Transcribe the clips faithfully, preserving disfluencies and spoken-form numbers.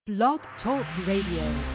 Blog Talk Radio.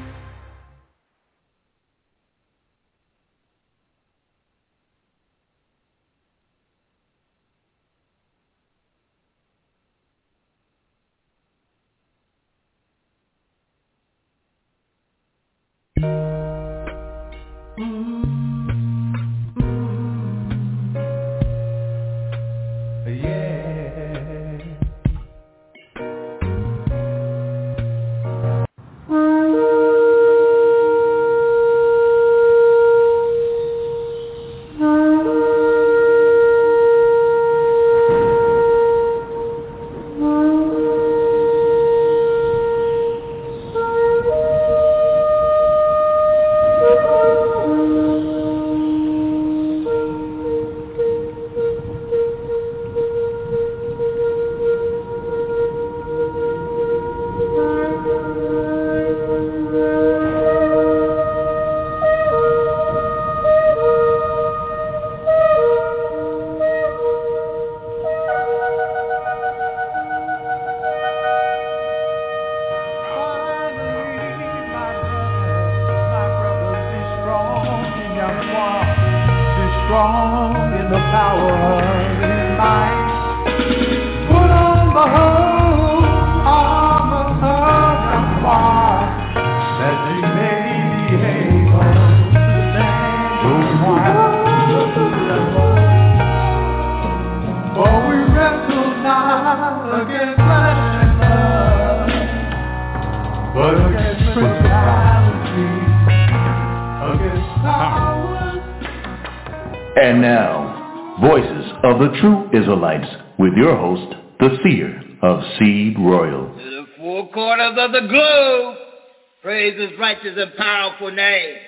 And now, Voices of the True Israelites, with your host, the Seer of Seed Royal. To the four corners of the globe, praise his righteous and powerful name.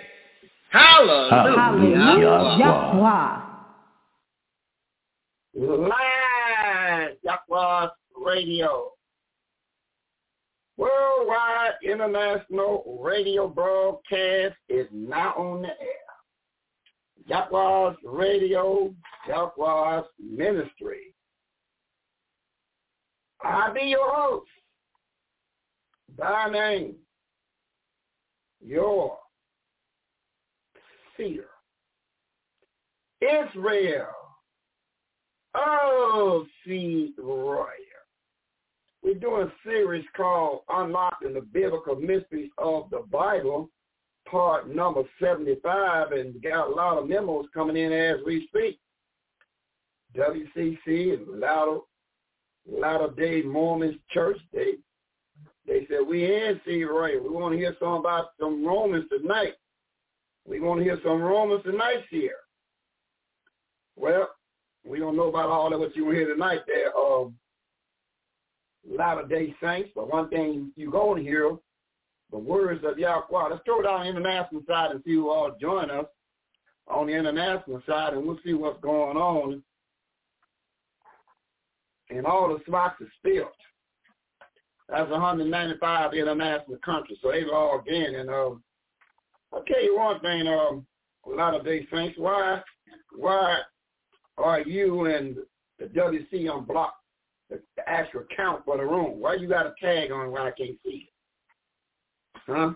Hallelujah. Hallelujah. Live Yahweh Radio. Worldwide International Radio Broadcast is now on the air. Yahweh's Radio, Yahweh's Ministry. I be your host, by name, your seer, Israel, oh, Seed Royal. We're doing a series called Unlocking the Biblical Mysteries of the Bible, part number seventy-five, and we got a lot of memos coming in as we speak. W C C and Latter, Latter Day Mormons Church, they they said, we in Seed Royal. We want to hear something about some Romans tonight. We want to hear some Romans tonight here. Well, we don't know about all of what you will hear tonight there, um, Latter Day Saints, but one thing you're going to hear, the words of Yahweh. Let's go down the international side and see who all join us on the international side, and we'll see what's going on. And all the smocks are spilled. That's one hundred ninety-five international countries, so they logged in. And um, I'll tell you one thing, um, a lot of day saints, why, why are you and the W C unblocked the, the actual count for the room? Why you got a tag on where I can't see it? Huh?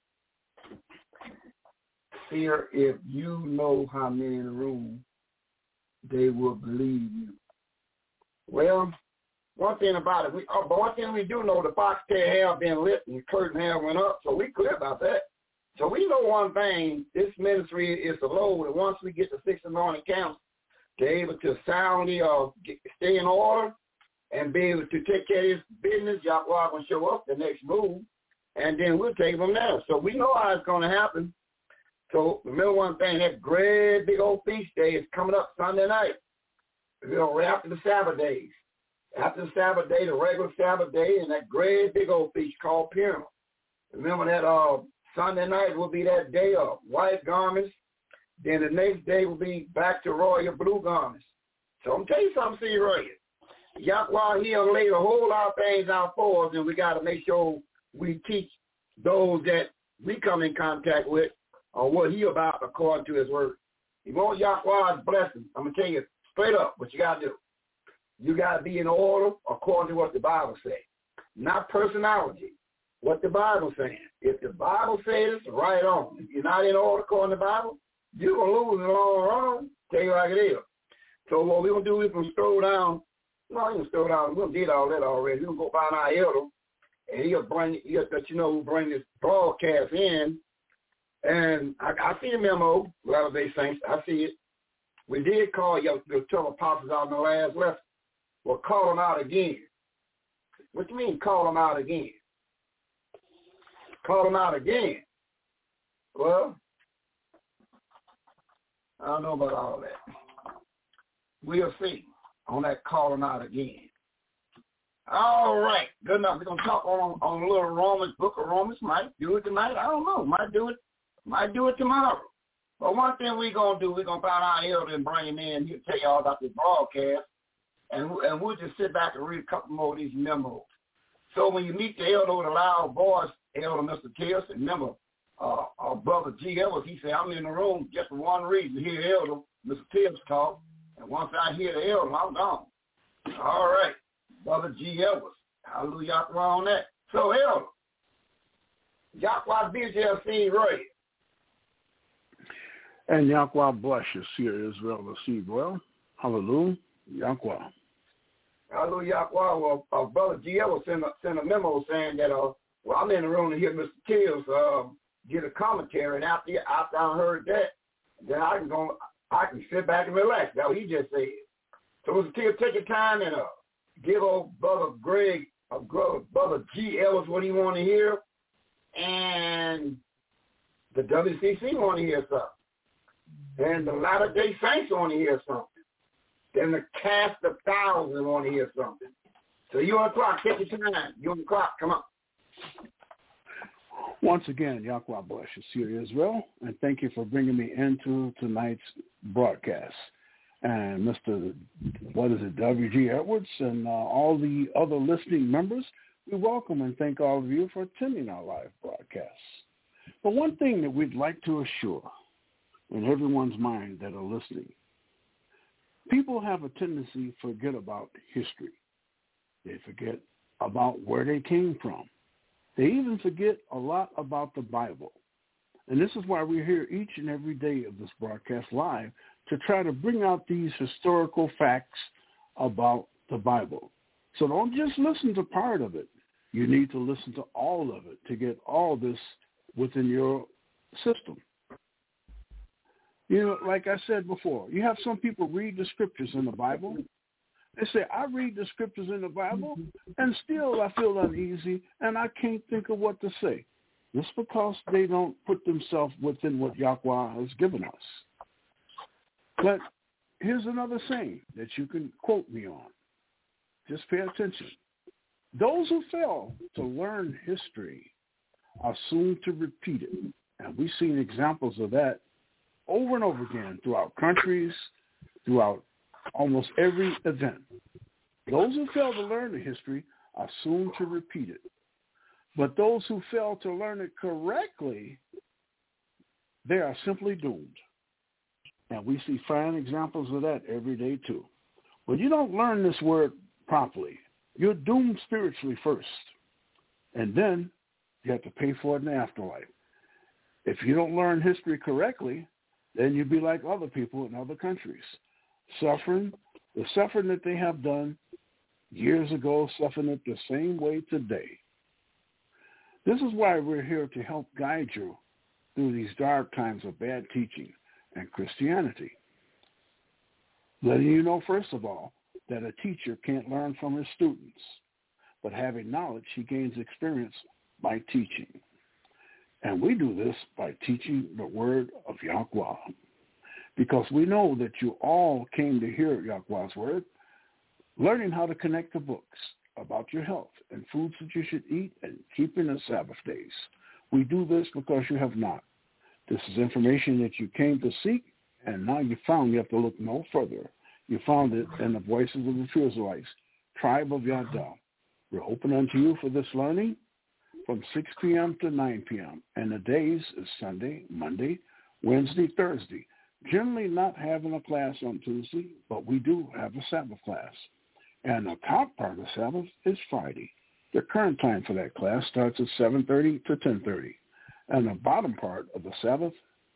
Here, if you know how many in the room, they will believe you. Well, one thing about it, we, uh, but one thing we do know, the foxtail have been lit and the curtain have went up, so we clear about that. So we know one thing, this ministry is the load, and once we get the six anointing counts, they're able to soundly uh, get, stay in order and be able to take care of his business. Yahweh will show up the next move. And then we'll take them there. So we know how it's going to happen. So remember one thing, that great big old feast day is coming up Sunday night. You know, right after the Sabbath days. After the Sabbath day, the regular Sabbath day, and that great big old feast called Purim. Remember that uh, Sunday night will be that day of white garments. Then the next day will be back to royal blue garments. So I'm telling you something, see royal. Yahweh, he'll lay a whole lot of things out for us, and we got to make sure we teach those that we come in contact with on what he about according to his word. You want Yahweh's blessing, I'm going to tell you straight up what you got to do. You got to be in order according to what the Bible says. Not personality. what the Bible's saying. If the Bible says it, right on. If you're not in order according to the Bible, you're going to lose in the long run. Tell you like it is. So what we're going to do is we're going to scroll down. No, we're going to scroll down. We're going to did all that already. We're going to go find our elder, and he'll bring, he'll let you know who bring this broadcast in. And I, I see the memo, Latter-day Saints. I see it. We did call your, the twelve apostles out in the last lesson. We'll call them out again. What do you mean call them out again? Call them out again. Well, I don't know about all that. We'll see on that call them out again. All right. Good enough. We're going to talk on, on a little Romans, book of Romans. Might do it tonight. I don't know. Might do it. Might do it tomorrow. But one thing we're going to do, we're going to find our elder and bring him in. He'll tell you all about this broadcast. And, and we'll just sit back and read a couple more of these memos. So when you meet the elder with a loud voice, Elder Mister Tibbs, and remember, uh, our brother G. Ellis, he said, I'm in the room just for one reason, to hear Elder Mister Tibbs talk. And once I hear the elder, I'm gone. All right. Brother G. Ellis. Hallelujah on that. So, elder, Yahweh B J L C right. And Yahweh bless you, Seer Israel, receive well. Hallelujah. Yahweh. Hallelujah. Well, uh, Brother G. Ellis sent a, sent a memo saying that, uh, well, I'm in the room to hear Mister Tibbs uh, get a commentary, and after after I heard that, then I can go, I can sit back and relax. That's what he just said. So Mister Tibbs, take your time and uh, give old Brother Greg, uh, Brother G. Ellis what he want to hear, and the W C C want to hear something. And the Latter-day Saints want to hear something. Then the cast of thousands want to hear something. So you on the clock, take your time. You on the clock, come on. Once again, Yahweh bless you, Seer Israel, and thank you for bringing me into tonight's broadcast. And Mister what is it, W G. Edwards, and uh, all the other listening members, we welcome and thank all of you for attending our live broadcast. But one thing that we'd like to assure in everyone's mind that are listening, people have a tendency to forget about history. They forget about where they came from. They even forget a lot about the Bible. And this is why we're here each and every day of this broadcast live, to try to bring out these historical facts about the Bible. So don't just listen to part of it. You need to listen to all of it to get all this within your system. You know, like I said before, you have some people read the scriptures in the Bible. They say, I read the scriptures in the Bible, and still I feel uneasy, and I can't think of what to say. Just because they don't put themselves within what Yahweh has given us. But here's another saying that you can quote me on. Just pay attention. Those who fail to learn history are soon to repeat it. And we've seen examples of that over and over again throughout countries, throughout almost every event. Those who fail to learn the history are soon to repeat it. But those who fail to learn it correctly, they are simply doomed. And we see fine examples of that every day too. When you don't learn this word properly, you're doomed spiritually first. And then you have to pay for it in the afterlife. If you don't learn history correctly, then you'd be like other people in other countries, suffering, the suffering that they have done years ago, suffering it the same way today. This is why we're here to help guide you through these dark times of bad teaching and Christianity. Letting you know, first of all, that a teacher can't learn from his students, but having knowledge, he gains experience by teaching. And we do this by teaching the word of Yahweh, because we know that you all came to hear Yahweh's word, learning how to connect the books about your health and foods that you should eat and keeping the Sabbath days. We do this because you have not. This is information that you came to seek, and now you found. You have to look no further. You found it in the Voices of the True Israelites, Tribe of Yada. We're open unto you for this learning from six p.m. to nine p.m. And the days is Sunday, Monday, Wednesday, Thursday. Generally not having a class on Tuesday, but we do have a Sabbath class. And the top part of the Sabbath is Friday. The current time for that class starts at seven thirty to ten thirty, and the bottom part of the Sabbath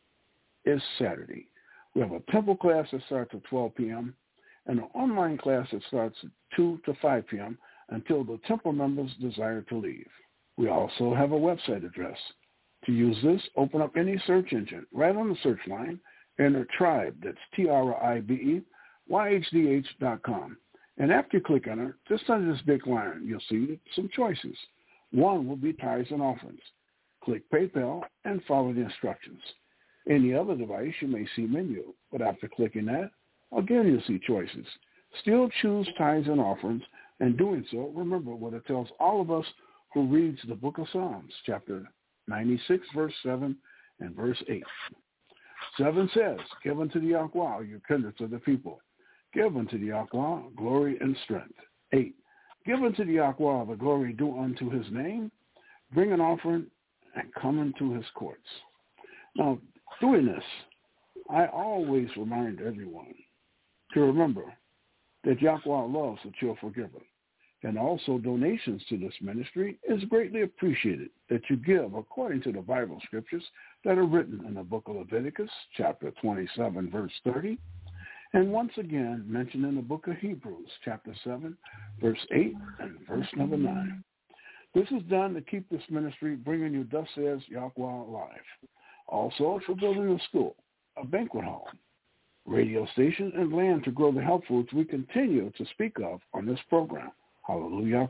is Saturday. We have a temple class that starts at twelve p.m. and an online class that starts at two to five p.m. until the temple members desire to leave. We also have a website address. To use this, open up any search engine. Right on the search line, enter Tribe, that's T R I B E, Y H D H dot com. And after you click enter, just under this big line, you'll see some choices. One will be tithes and offerings. Click PayPal and follow the instructions. Any other device, you may see menu, but after clicking that, again you'll see choices. Still choose tithes and offerings, and doing so, remember what it tells all of us who reads the book of Psalms, chapter ninety-six, verse seven and verse eight. seven says, give unto the Yahweh your kindreds of the people. Give unto the Yahweh glory and strength. eight. Give unto the Yahweh the glory due unto his name. Bring an offering and come into his courts. Now, doing this, I always remind everyone to remember that Yahweh loves that you're forgiven. And also donations to this ministry is greatly appreciated that you give according to the Bible scriptures that are written in the book of Leviticus, chapter twenty-seven, verse thirty, and once again mentioned in the book of Hebrews, chapter seven, verse eight, and verse number nine. This is done to keep this ministry bringing you Thus Says Yahweh alive. Also for building a school, a banquet hall, radio station, and land to grow the health foods we continue to speak of on this program. Hallelujah.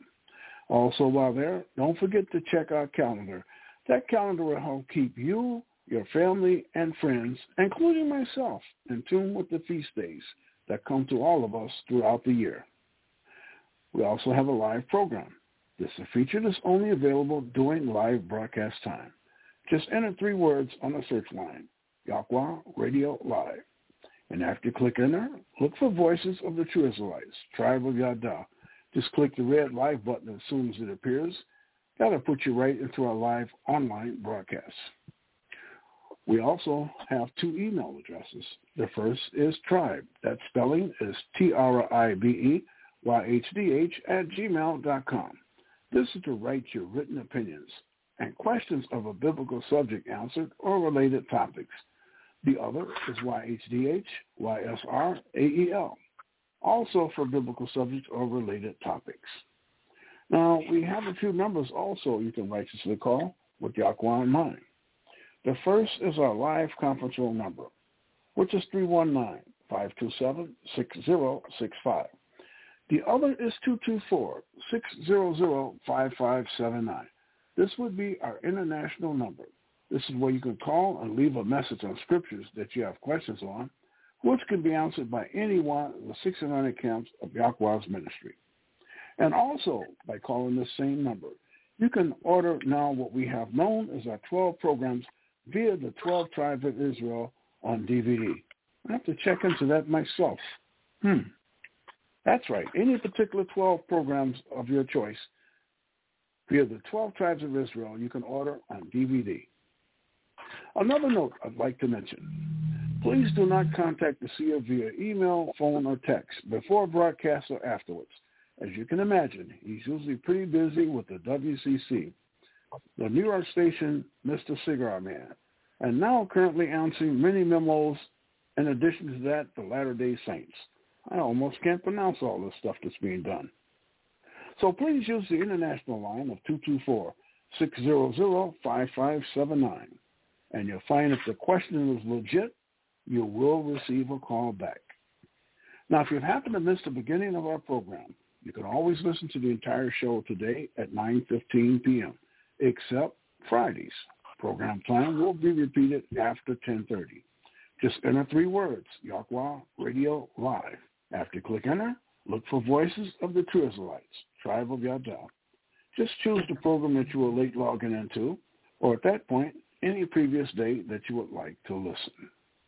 Also, while there, don't forget to check our calendar. That calendar will help keep you, your family, and friends, including myself, in tune with the feast days that come to all of us throughout the year. We also have a live program. This is a feature that's only available during live broadcast time. Just enter three words on the search line, Yahweh Radio Live. And after you click enter, look for Voices of the True Israelites, Tribe of Yada. Just click the red live button as soon as it appears. That'll put you right into our live online broadcast. We also have two email addresses. The first is Tribe. That spelling is T R I B E Y H D H at gmail dot com. This is to write your written opinions and questions of a biblical subject answered or related topics. The other is Y H D H Y S R A E L. Also for biblical subjects or related topics. Now, we have a few numbers also you can righteously call with Yahweh in mind. The first is our live conference room number, which is three one nine, five two seven, six zero six five. The other is two two four, six zero zero, five five seven nine. This would be our international number. This is where you can call and leave a message on scriptures that you have questions on, which can be answered by any one of the six hundred camps of Yahweh's ministry. And also, by calling this same number, you can order now what we have known as our twelve programs via the twelve Tribes of Israel on D V D. I have to check into that myself. Hmm. That's right. Any particular twelve programs of your choice via the twelve Tribes of Israel you can order on D V D. Another note I'd like to mention. Please do not contact the seer via email, phone, or text before broadcast or afterwards. As you can imagine, he's usually pretty busy with the W C C, the New York station Mister Cigar Man, and now currently answering many memos in addition to that, the Latter-day Saints. I almost can't pronounce all this stuff that's being done. So please use the international line of two two four, six zero zero, five five seven nine, and you'll find if the question is legit, you will receive a call back. Now, if you happen to miss the beginning of our program, you can always listen to the entire show today at nine fifteen p.m., except Fridays. Program time will be repeated after ten thirty. Just enter three words, Yahweh Radio Live. After you click enter, look for Voices of the True Israelites, Tribe of Yada. Just choose the program that you were late logging into, or at that point, any previous day that you would like to listen.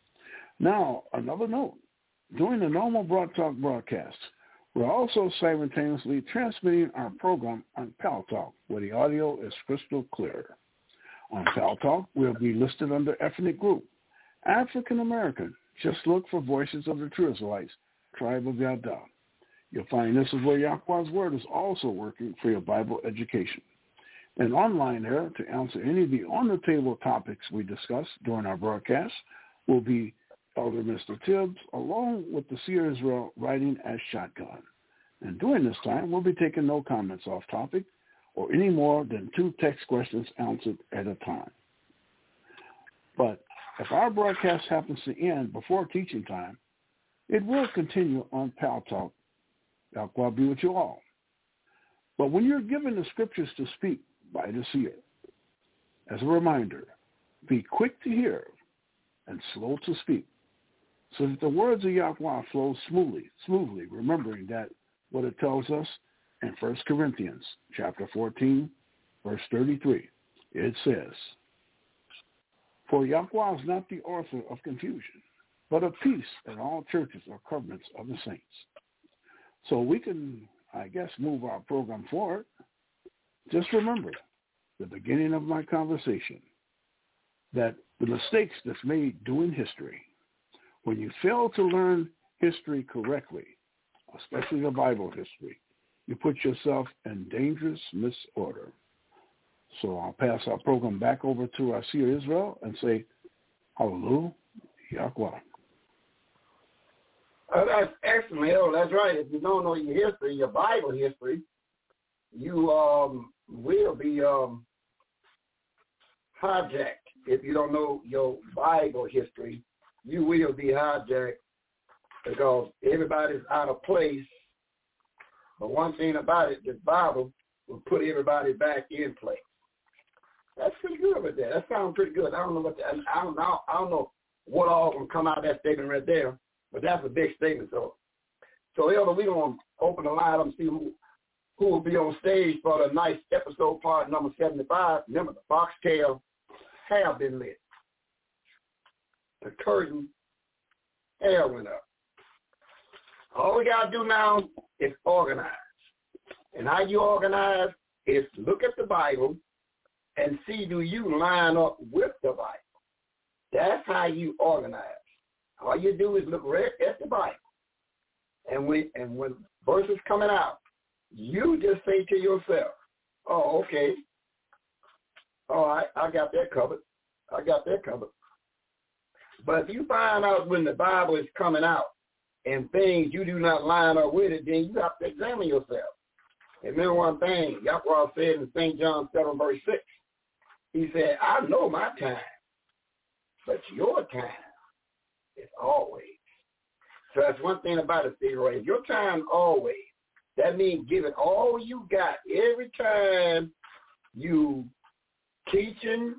Now, another note. During the normal Broad Talk broadcasts, we're also simultaneously transmitting our program on Pal Talk, where the audio is crystal clear. On Pal Talk, we'll be listed under ethnic group, African American. Just look for Voices of the True Israelites, Tribe of Yada. You'll find this is where Yahweh's Word is also working for your Bible education. And online there, to answer any of the on-the-table topics we discuss during our broadcast, will be Elder Mister Tibbs, along with the Seer Israel writing as shotgun. And during this time, we'll be taking no comments off topic or any more than two text questions answered at a time. But if our broadcast happens to end before teaching time, it will continue on Pal Talk. Yahweh be with you all. But when you're given the scriptures to speak by the seer, as a reminder, be quick to hear and slow to speak, so that the words of Yahweh flow smoothly, smoothly, remembering that what it tells us in First Corinthians chapter fourteen, verse thirty-three, it says, "For Yahweh is not the author of confusion, but of peace in all churches or covenants of the saints." So we can, I guess, move our program forward. Just remember the beginning of my conversation, that the mistakes that's made doing history, when you fail to learn history correctly, especially the Bible history, you put yourself in dangerous misorder. So I'll pass our program back over to our Seer Israel and say, Hallelujah, Yahweh. Oh, that's excellent. Oh, that's right. If you don't know your history, your Bible history, you um, will be um, hijacked. If you don't know your Bible history, you will be hijacked because everybody's out of place. But one thing about it, the Bible will put everybody back in place. That's pretty good with that. That sounds pretty good. I don't know what the, I don't know. I don't know what all can come out of that statement right there, but that's a big statement. So, so Elder, we're gonna open the line up and see who who will be on stage for the nice episode part number seventy-five. Remember, the foxtail have been lit. The curtain hair went up. All we gotta do now is organize. And how you organize is look at the Bible and see, do you line up with the Bible? That's how you organize. All you do is look right at the Bible. And when, and when verses coming out, you just say to yourself, oh, okay. All right, I got that covered. I got that covered. But if you find out when the Bible is coming out and things you do not line up with it, then you have to examine yourself. And remember one thing, Yahweh said in Saint John seven, verse six, he said, I know my time, but your time is always. So that's one thing about it, Theodore. Your time always, that means give it all you got every time you teaching,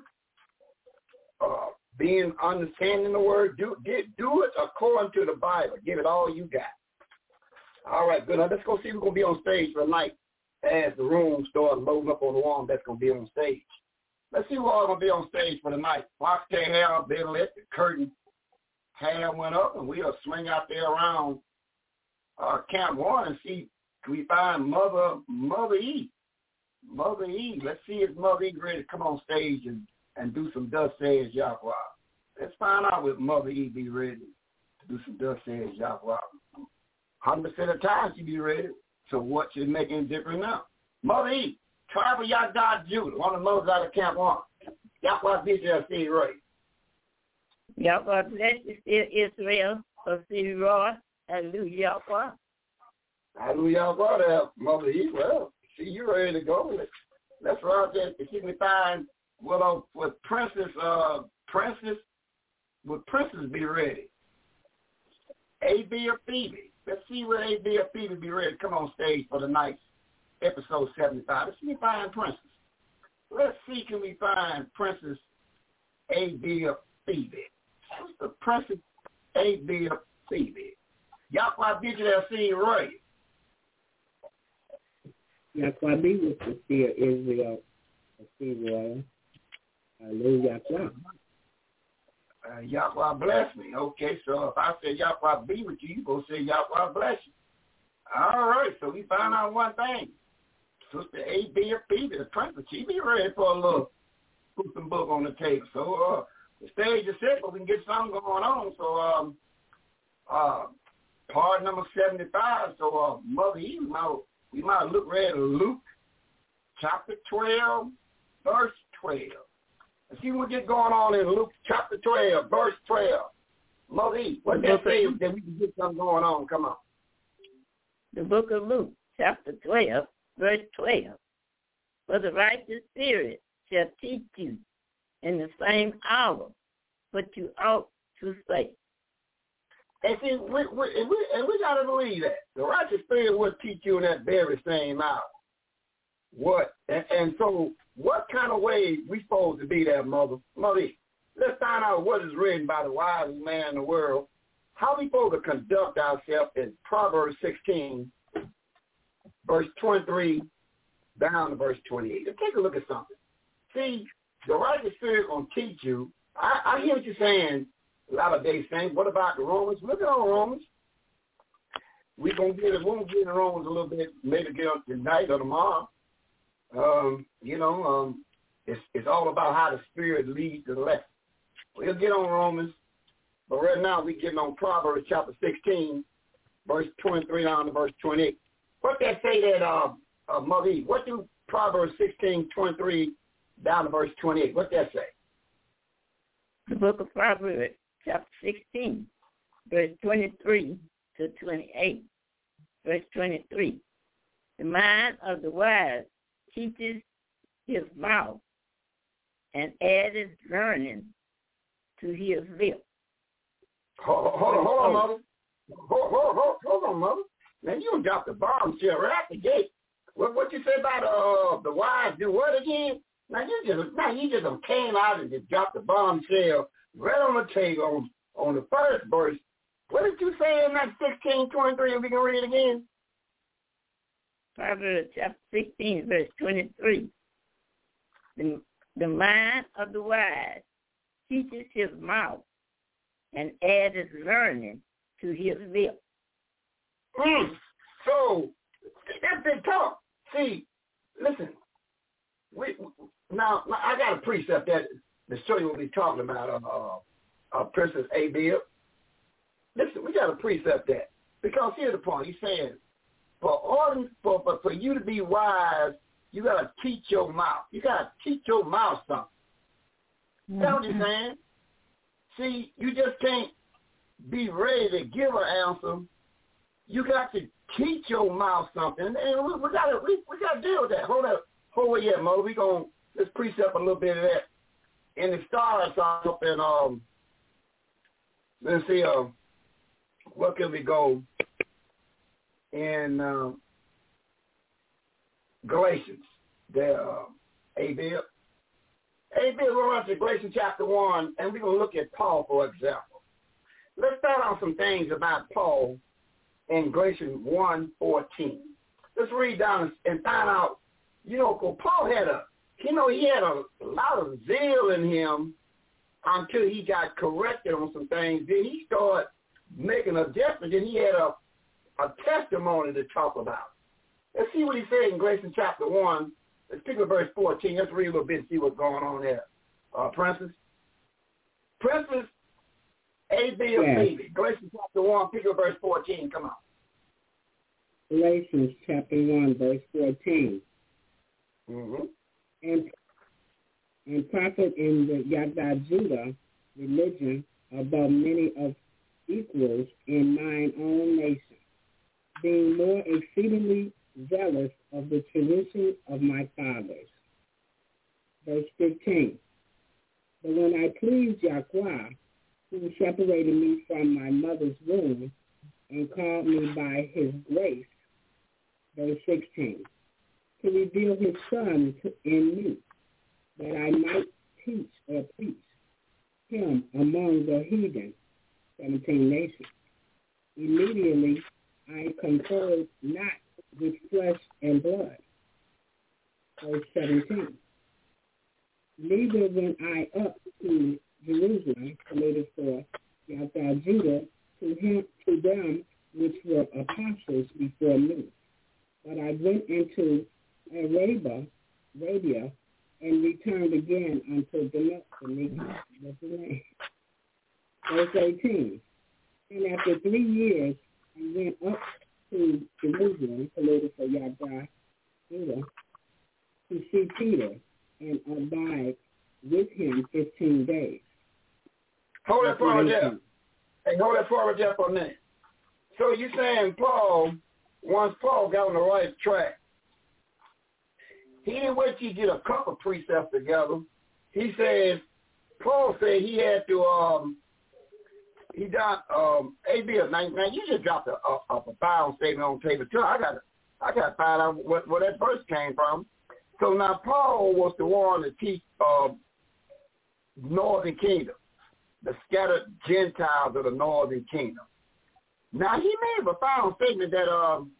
uh, being understanding the word. Do, get, do it according to the Bible. Give it all you got. All right, good. Now let's go see who's going to be on stage for tonight as the room starts loading up on the one that's going to be on stage. Let's see who all going to be on stage for tonight. Foxtail hair been lit, the curtain hair went up, and we'll swing out there around uh, Camp One and see can we find Mother Mother E. Mother E. Let's see if Mother E. ready to come on stage and, and do some Thus Says Yahweh. Let's find out if Mother E. be ready to do some Thus Says Yahweh. one hundred percent of the time she be ready. So what should make any difference now? Mother E. Tribe of Yahweh Judah, one of the mothers out of Camp One. Yahweh be there, see right. Yahweh bless Israel of the Roy. Hallelujah, Yahweh. Hallelujah, Yahweh there, Mother E. Well, see, you ready to go. Let's, let's run there to see me find, well, uh, with Princess, uh, Princess, would Princess be ready? A B or Phoebe? Let's see where A B or Phoebe be ready to come on stage for the night. Episode seventy-five. Let's see if we find Princess. Let's see can we find Princess A B or Phoebe. Who's the Princess A B or Phoebe? Yahweh be there, see right. Yahweh be with the seer Israel, see Royal. Hallelujah. Uh, Yahweh bless me. Okay, so if I say Yahweh be with you, you go say Yahweh bless you. All right, so we found out one thing. Sister A B or P, the Princess, she be ready for a little put some book on the table. So uh, the stage is set, but we can get something going on. So um, uh, part number seventy-five. So, uh, Mother Eve, we might, we might look right at Luke chapter twelve, verse twelve. And see what get going on in Luke chapter twelve, verse twelve. Mother Eve, what that say that we can get something going on? Come on. The book of Luke, chapter twelve, verse twelve. For the righteous spirit shall teach you in the same hour what you ought to say. And see, we, we, and we, and we got to believe that. The righteous spirit will teach you in that very same hour. What? And, and so what kind of way we supposed to be there, Mother? Mother, let's find out what is written by the wisest man in the world. How we supposed to conduct ourselves in Proverbs sixteen, verse twenty-three, down to verse twenty-eight. Let's take a look at something. See, the righteous spirit going to teach you. I, I hear what you're saying, a lot of days saying, what about the Romans? Look at our Romans. We're going to get it. We'll get in Romans a little bit, maybe get up tonight or tomorrow. Um, you know, um, it's, it's all about how the spirit leads to the left. We'll get on Romans, but right now we're getting on Proverbs chapter sixteen, verse twenty-three down to verse twenty-eight. What that say that, uh, uh, Mother Eve? What do Proverbs sixteen, twenty-three down to verse twenty-eight, what that say? The book of Proverbs, chapter sixteen, verse twenty-three to twenty-eight. Verse twenty-three. The mind of the wise teaches his mouth, and addeth learning to his lips. Hold, hold on, hold on, Mother. Hold, hold, hold, hold on, Mother. Man, you dropped the bombshell right at the gate. What what you say about uh the wise do what again? Now you just now you just came out and just dropped the bombshell right on the table on, on the first verse. What did you say in that sixteen twenty-three? If we can read it again. Proverbs chapter sixteen, verse twenty-three. The the mind of the wise teaches his mouth, and addeth learning to his lips. Mm. So that's the talk. See, listen. We now I got a precept that to show you what we're talking about. Uh, uh, Princess Abel. Listen, we got a precept that because here's the point. He's saying, for order, for, for for you to be wise, you gotta teach your mouth. You gotta teach your mouth something. Mm-hmm. That's what he's saying. See, you just can't be ready to give an answer. You got to teach your mouth something, and we, we gotta we, we gotta deal with that. Hold up, hold it, Mo. We gonna let's precept a little bit of that, and it starts off in um. Let's see, um, uh, what can we go in uh, Galatians? There, uh, Abel. Abel, we're on to Galatians chapter one, and we're gonna look at Paul for example. Let's start on some things about Paul in Galatians one fourteen. Let's read down and find out, you know, because Paul had a, you know, he had a lot of zeal in him until he got corrected on some things. Then he started making adjustments, and he had a, a testimony to talk about. Let's see what he said in Galatians chapter one. Let's pick up verse fourteen. Let's read a little bit and see what's going on there. Uh, Princess? Princess Abel, yes. Baby. Galatians chapter one, pick up verse fourteen. Come on. Galatians chapter one, verse fourteen. Mm-hmm. And and prophet in the Yada Judah religion above many of equals in mine own nation, being more exceedingly zealous of the tradition of my fathers. Verse fifteen. But when I pleased Yahweh, who separated me from my mother's womb and called me by his grace, verse sixteen, to reveal his son in me, that I might teach or preach him among the heathen, seventeen nations. Immediately I conferred not with flesh and blood. Verse seventeen. Neither went I up to Jerusalem, committed for Yahweh Judah, to him to them which were apostles before me. But I went into Arabia, Arabia and returned again unto Damascus. Verse eighteen. And after three years and went up to Jerusalem, polluted for Yahweh, Judah, to see Peter and abide with him fifteen days. Hold that forward there. Hey, hold that forward there for a minute. So you're saying Paul, once Paul got on the right track, he didn't wait till you get a couple precepts together. He says, Paul said he had to, um, he got, um, A B of nine, man, you just dropped a, a, a profound statement on the table too. I got to, I got to find out what, where that verse came from. So now Paul was the one to teach uh, northern kingdom, the scattered Gentiles of the northern kingdom. Now he made a profound statement that um,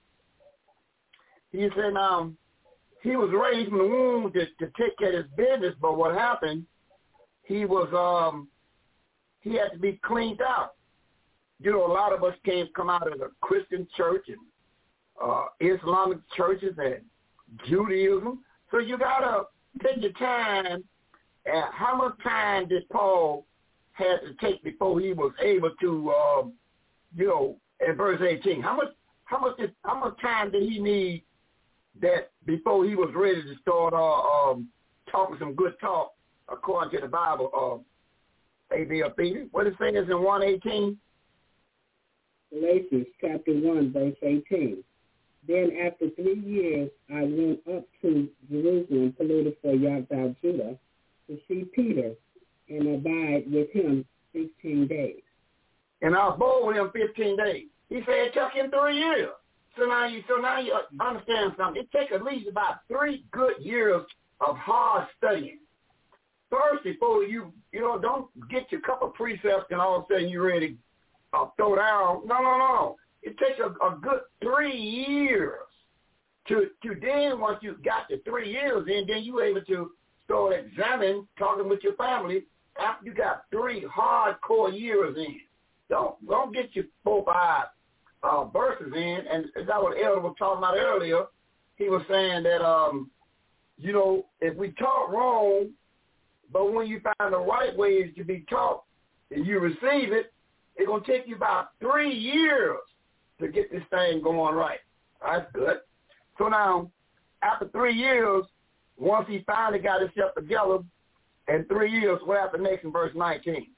he said um, he was raised from the womb to, to take care of his business, but what happened, he was um, he had to be cleaned out. You know, a lot of us came come out of the Christian church and uh, Islamic churches and Judaism. So you gotta take your time. And how much time did Paul have to take before he was able to, um, you know, in verse eighteen? How much, how much, did, how much time did he need that before he was ready to start uh, um, talking some good talk according to the Bible? Uh, A B F What it says in one eighteen? Galatians chapter one, verse eighteen. Then after three years, I went up to Jerusalem, polluted for Yahweh Judah, to see Peter and abide with him sixteen days. And I abode with him fifteen days. He said it took him three years. So now you, so now you understand something. It takes at least about three good years of hard studying. First, before you, you know, don't get your couple precepts and all of a sudden you're ready to uh, throw down. No, no, no. It takes a, a good three years to to then once you got the three years in, then you able to start examining, talking with your family after you got three hardcore years in. Don't don't get your four five uh, verses in. And as I was Elder was talking about earlier, he was saying that um, you know, if we taught wrong, but when you find the right ways to be taught and you receive it, it's gonna take you about three years to get this thing going right. That's good. So now, after three years, once he finally got himself together, in three years, what happened next in verse nineteen?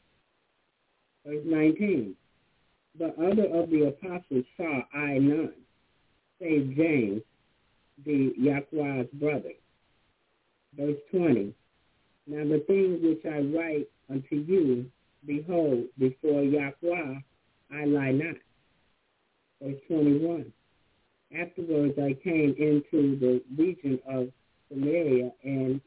Verse nineteen. The other of the apostles saw I none, save James, the Yahweh's brother. Verse twenty. Now the things which I write unto you, behold, before Yahweh I lie not. Verse twenty-one. Afterwards I came into the region of Samaria and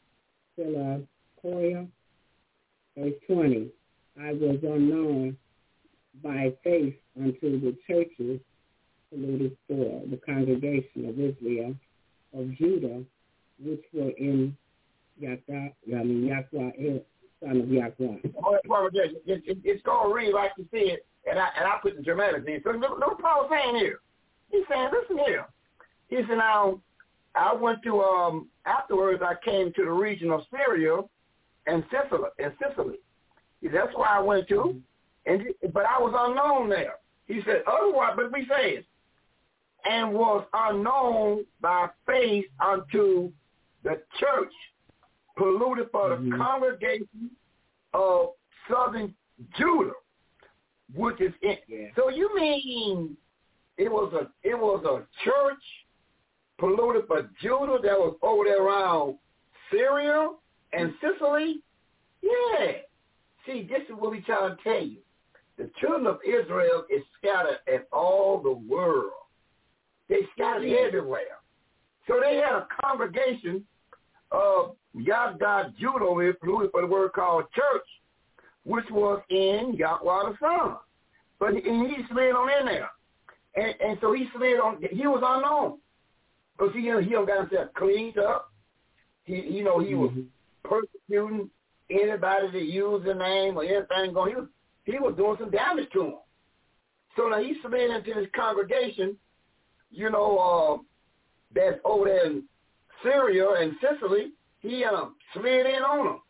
Philoporia. Verse twenty. I was unknown by faith unto the churches, polluted for the congregation of Israel, of Judah, which were in Yahweh, I mean Yahweh, son of Yahweh. It, it, it's going to read like you said, and I and I put the dramatics in. So look what Paul's saying here. He's saying, listen here. He said, now, I went to, um, afterwards I came to the region of Syria and Sicily. And Sicily. That's where I went to, and but I was unknown there. He said, otherwise, but we say it, and was unknown by faith unto the church, polluted for mm-hmm. the congregation of southern Judah, which is in. Yeah. So you mean it was a it was a church polluted for Judah that was over there around Syria and Sicily? Yeah. See, this is what we trying to tell you. The children of Israel is scattered in all the world. They scattered yeah. everywhere. So they had a congregation of Yahweh Judah, polluted for the word called church, which was in Yahweh the Son. But he, and he slid on in there. And, and so he slid on, he was unknown. Because he, he don't got himself cleaned up. He, you know, he was mm-hmm. persecuting anybody that used the name or anything going. He was, he was doing some damage to him. So now he slid into this congregation, you know, uh, that's over there in Syria and Sicily. He uh, slid in on them.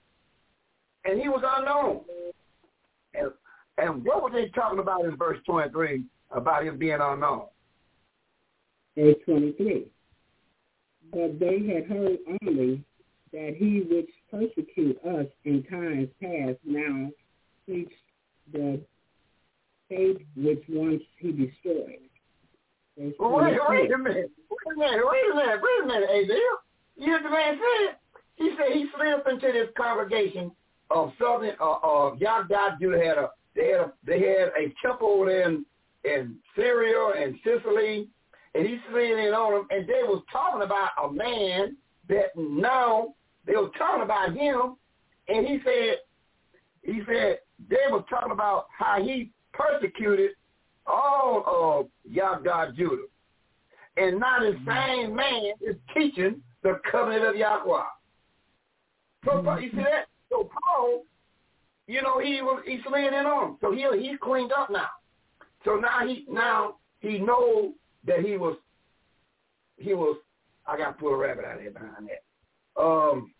And he was unknown. And, and what were they talking about in verse twenty-three? about him being unknown. Verse twenty-three. But they had heard only that he which persecute us in times past now preached the faith which once he destroyed. Well, wait, wait a minute. Wait a minute. Wait a minute. Wait a minute, Azrael. You know what the man said? He said he slipped into this congregation of Southern uh, uh, Yagdad Judah. Had a they had a they had a temple over there in, in Syria and Sicily, and he slid in on them, and they was talking about a man that now they were talking about him, and he said he said they were talking about how he persecuted all of Yagdad Judah, and now the same man is teaching the covenant of Yahweh. So mm-hmm. you see that? So Paul, you know, he was he's laying in on him. So he he's cleaned up now. So now he now he knows that he was he was I gotta pull a rabbit out of here behind that. Um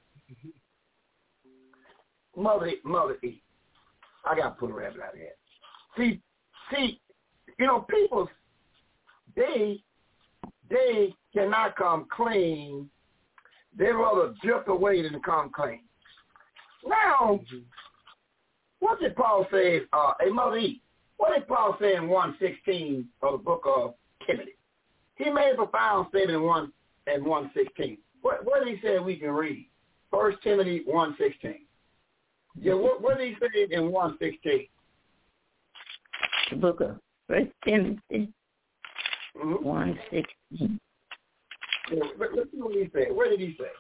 Mother Mother E. I gotta pull a rabbit out of here. See see, you know, people they they cannot come clean. They'd rather drift away than come clean. Now, what did Paul say? Uh, hey, Mother E, what did Paul say in one sixteen of the book of Timothy? He made a profound statement in one and one sixteen. What, what did he say we can read? First Timothy one sixteen. Yeah, what, what did he say in one sixteen? The book of First Timothy mm-hmm. one sixteen. Yeah, let's see what he said. What did he say?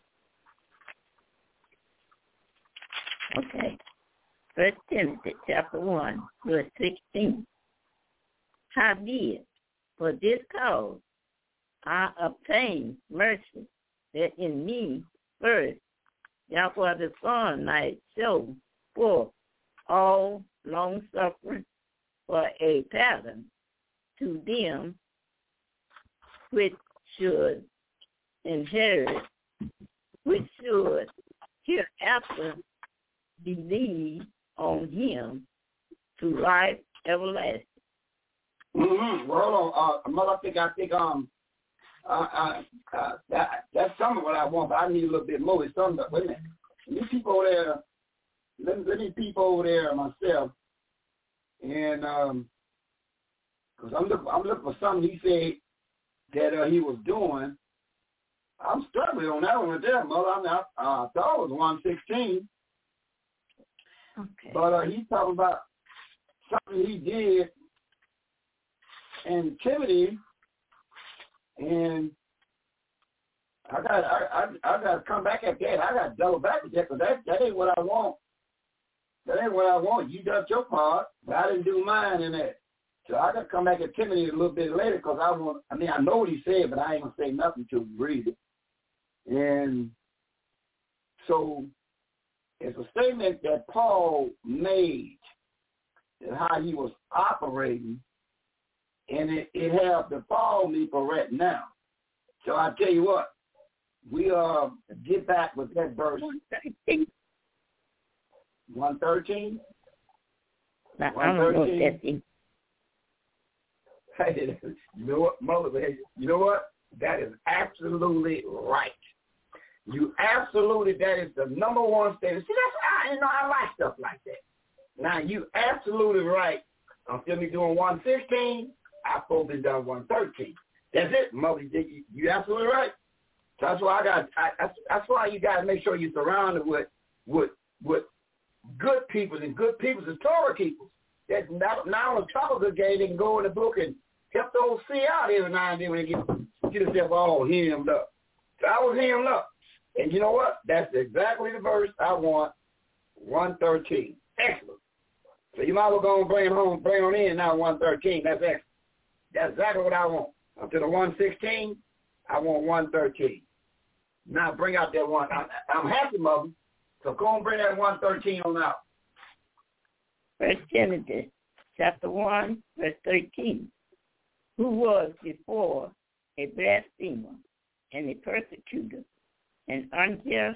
Okay. First Timothy chapter one, verse sixteen. Howbeit, for this cause I obtained mercy, that in me first Yahweh the Son might show forth all long suffering for a pattern to them which should inherit, which should hereafter believe on him to life everlasting. Mm-hmm. Well, hold on, uh, Mother, I think I think um uh, uh, uh that that's some of what I want, but I need a little bit more. It's something. Wait a minute. Let me peep over there. Let me, let me peep over there myself, and um, cause I'm looking I'm looking for something he said that uh, he was doing. I'm struggling on that one right there, Mother. I mean, I, uh, I thought it was one sixteen. Okay. But uh, he's talking about something he did in Timothy, and I got I, I, I got to come back at that. I got to double back with that because that, that ain't what I want. That ain't what I want. You done your part, but I didn't do mine in that. So I got to come back at Timothy a little bit later because I want. I mean, I know what he said, but I ain't gonna say nothing till we read it. And so it's a statement that Paul made and how he was operating, and it, it has to follow me for right now. So I tell you what, we uh get back with that verse. one thirteen one thirteen Hey, you know what, Mother? You know what? That is absolutely right. You absolutely, that is the number one statement. See, that's, I, you know, I like stuff like that. Now, you absolutely right. I'm still be doing one sixteen. I've supposed to be done one thirteen. That's it, Mother. You, you absolutely right. That's why I got. I, that's, that's why you got to make sure you're surrounded with with with good people and good people and Torah people. That not not on the top of the game, they can go in the book and help those see out every now and then when they get get themselves all hemmed up. So I was hemmed up. And you know what? That's exactly the verse I want, one thirteen. Excellent. So you might as well go and bring it home, bring on in now, one thirteen. That's excellent. That's exactly what I want. Up to the one sixteen, I want one thirteen. Now bring out that one. I, I'm happy, Mother. So go and bring that one thirteen on out. First Timothy, chapter one, verse thirteen. Who was before a blasphemer and a persecutor, and unjust,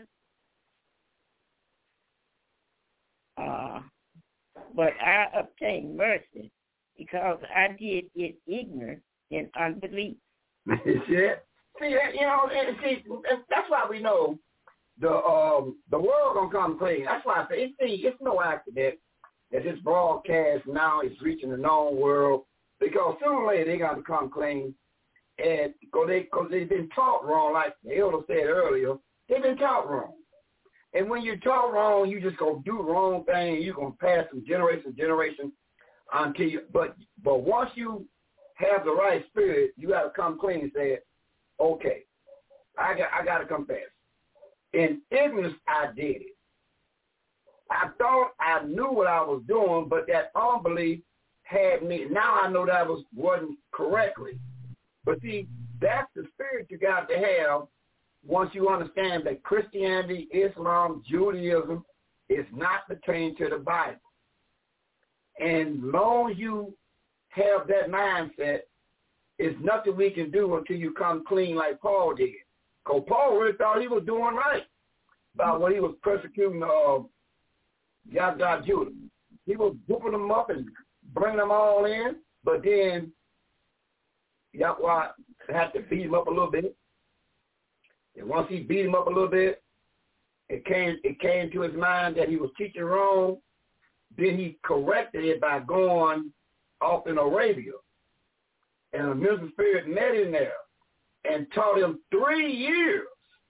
uh, but I obtained mercy because I did it ignorant and unbelief. Yeah. See, you know, and see, that's why we know the um the world gonna come clean. That's why I say, see, it's no accident that this broadcast now is reaching the known world, because sooner or later they got to come clean, and because they because they've been taught wrong, like the elder said earlier, they've been taught wrong. And when you're taught wrong, you just gonna do the wrong thing. You're gonna pass from generation to generation until you. But but once you have the right spirit, you got to come clean and say, okay, I got I got to confess. In ignorance, I did it. I thought I knew what I was doing, but that unbelief had me. Now I know that was wasn't correctly. But see, that's the spirit you got to have once you understand that Christianity, Islam, Judaism is not pertaining to the Bible. And long as you have that mindset, it's nothing we can do until you come clean like Paul did. Because Paul really thought he was doing right about when he was persecuting uh, Yada Judah. He was whooping them up and bringing them all in, but then Yahweh had to beat him up a little bit. And once he beat him up a little bit, it came it came to his mind that he was teaching wrong. Then he corrected it by going off in Arabia. And a minister spirit met him there and taught him three years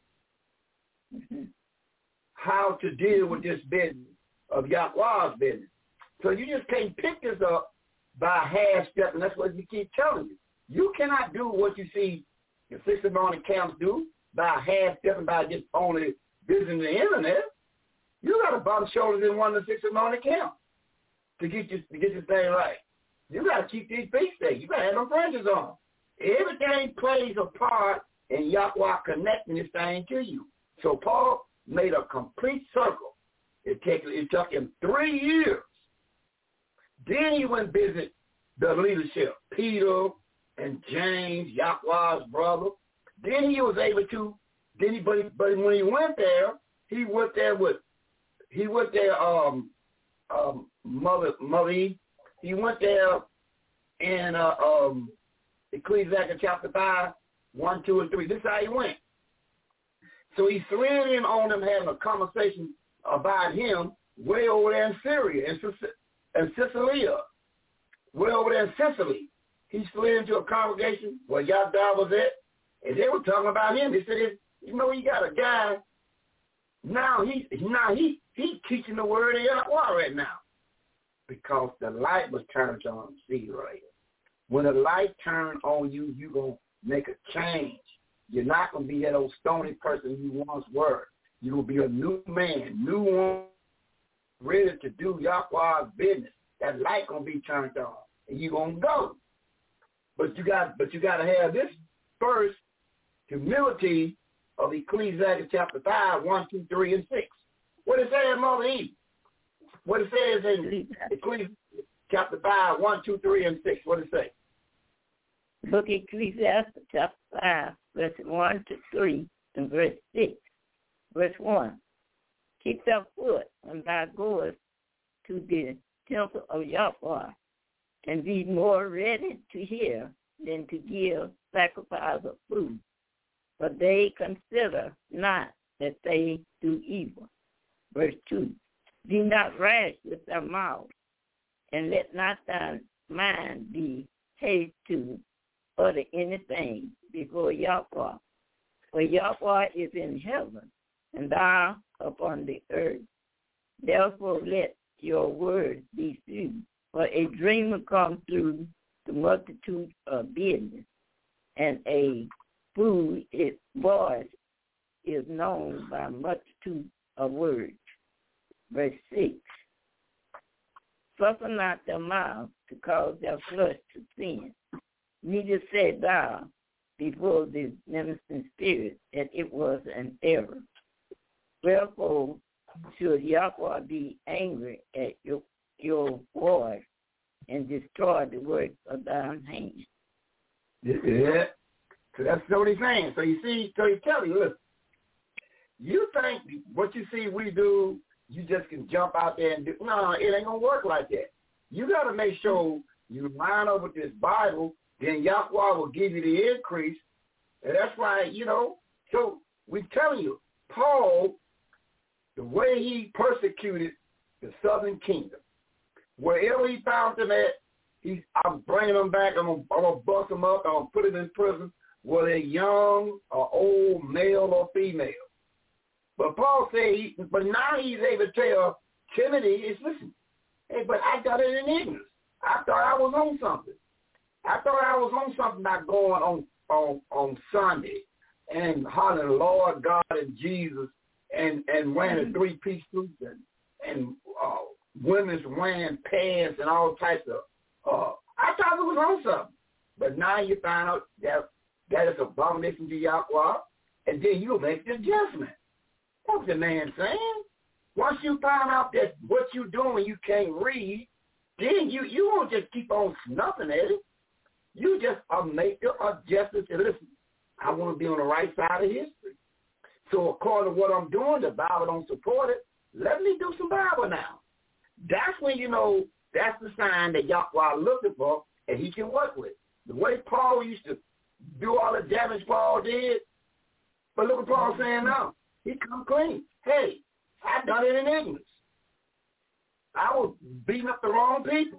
how to deal with this business of Yahweh's business. So you just can't pick this up by half step, and that's what we keep telling you. You cannot do what you see the Six Morning Camps do by half step and by just only visiting the internet. You got to bump shoulders in one of the Six Morning Camps to get this to get this thing right. You got to keep these feet straight. You got to have them fringes on. Everything plays a part in Yahweh connecting this thing to you. So Paul made a complete circle. It, take, it took him three years. Then he went visit the leadership, Peter and James, Yahweh's brother. Then he was able to, then he, but, but when he went there, he went there with, he went there, um, um, Mother, Mother Eve. He went there in uh, um, Ecclesiastes chapter five, one, two, and three. This is how he went. So he slid in on them having a conversation about him way over there in Syria and, and Sicilia, way over there in Sicily. He slid into a congregation where Yahweh was at, and they were talking about him. They said, you know, you got a guy, now he now he he's teaching the word of Yahweh right now. Because the light was turned on. See, right? When the light turned on you, you're going to make a change. You're not going to be that old stony person you once were. You're going to be a new man, new one, ready to do Yahweh's business. That light going to be turned on, and you're going to go. But you got, but you got to have this first humility of Ecclesiastes chapter five, one, two, three, and six. What it says, Mother Eve? What it says in Ecclesiastes chapter five, one, two, three, and six. What it say? Book Ecclesiastes chapter five, verse one to three, and verse six. Verse one. Keep thy foot when thou goest to the temple of Yahweh, and be more ready to hear than to give sacrifice of food. For they consider not that they do evil. Verse two. Be not rash with thy mouth, and let not thy mind be hasty to utter anything before Yahweh. For Yahweh is in heaven, and thou upon the earth. Therefore let your words be few. For a dreamer comes through the multitude of business, and a fool, its voice is known by multitude of words. Verse six. Suffer not thy mouth to cause thy flesh to sin. Neither say thou before the ministering spirit that it was an error. Wherefore should Yahweh be angry at your your voice and destroy the work of thine hands? Yeah. So that's what he's saying. So you see, so he's telling you, listen, you think what you see we do, you just can jump out there and do. No, it ain't going to work like that. You got to make sure You line up with this Bible, then Yahweh will give you the increase. And that's why, you know, so we tell you, Paul, the way he persecuted the southern kingdom, wherever he found them at, he's, I'm bringing them back, I'm going to bust them up, I'm going to put them in prison, whether they're young or old, male or female. But Paul said, he, but now he's able to tell Timothy, is listen, hey, but I got it in ignorance. I thought I was on something. I thought I was on something not going on on, on Sunday and hollering Lord God and Jesus and, and wearing a three-piece suit and, and uh, women's wearing pants and all types of, uh, I thought it was on something. But now you find out that that is abomination to Yahweh, and then you'll make the adjustment. What's the man saying? Once you find out that what you're doing you can't read, then you, you won't just keep on snuffing at it. You just uh, make the adjustment and listen, I want to be on the right side of history. So according to what I'm doing, the Bible don't support it. Let me do some Bible now. That's when you know that's the sign that Yahweh looking for and he can work with. The way Paul used to do all the damage Paul did, but look what Paul's saying now. He come clean. Hey, I done it in ignorance. I was beating up the wrong people.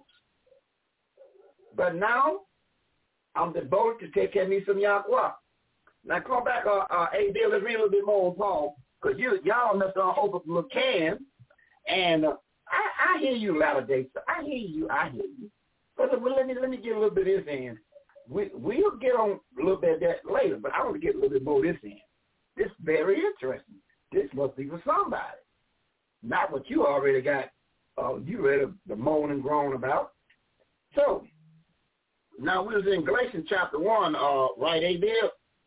But now, I'm devoted to take care of me some Yahweh. Now, come back, uh, uh, A D, let's read a little bit more on Paul, because you, y'all must uh, open the little can, and uh, I, I hear you, Latter-day Saints. I hear you, I hear you. But well, let me let me get a little bit of this in. We, we'll get on a little bit of that later, but I want to get a little bit more of this in. This is very interesting. This must be for somebody. Not what you already got, uh, you ready to moan and groan about. So, now we was in Galatians chapter one, uh, right, A D?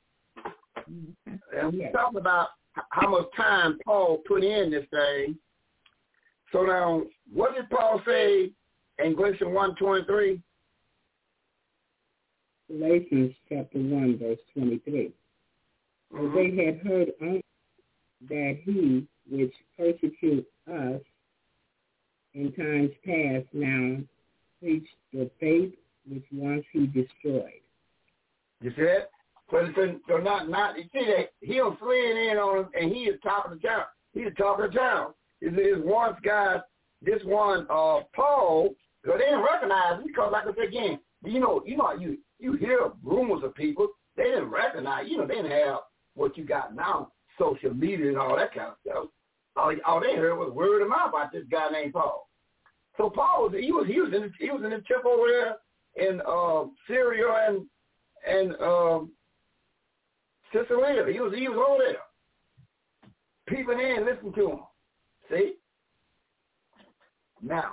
And we talked about how much time Paul put in this thing. So now, what did Paul say in Galatians one twenty-three? Galatians chapter one, verse twenty-three. Mm-hmm. They had heard on that he which persecute us in times past now preached the faith which once he destroyed. You see that? But so, so not, not, you see that he was fleeing in on him and he is top of the town. He's the top of the town. Is this one guy, this one, uh, Paul, because they didn't recognize him because, like I said again, you know, you know, you, you hear rumors of people, they didn't recognize, you know, they didn't have what you got now, social media and all that kind of stuff. All, all they heard was word of mouth about this guy named Paul. So Paul was, he was, he was in, the, he was in the temple over there in uh, Syria and and um, Caesarea. He was, he was over there, peeping in, listening to him. See? Now,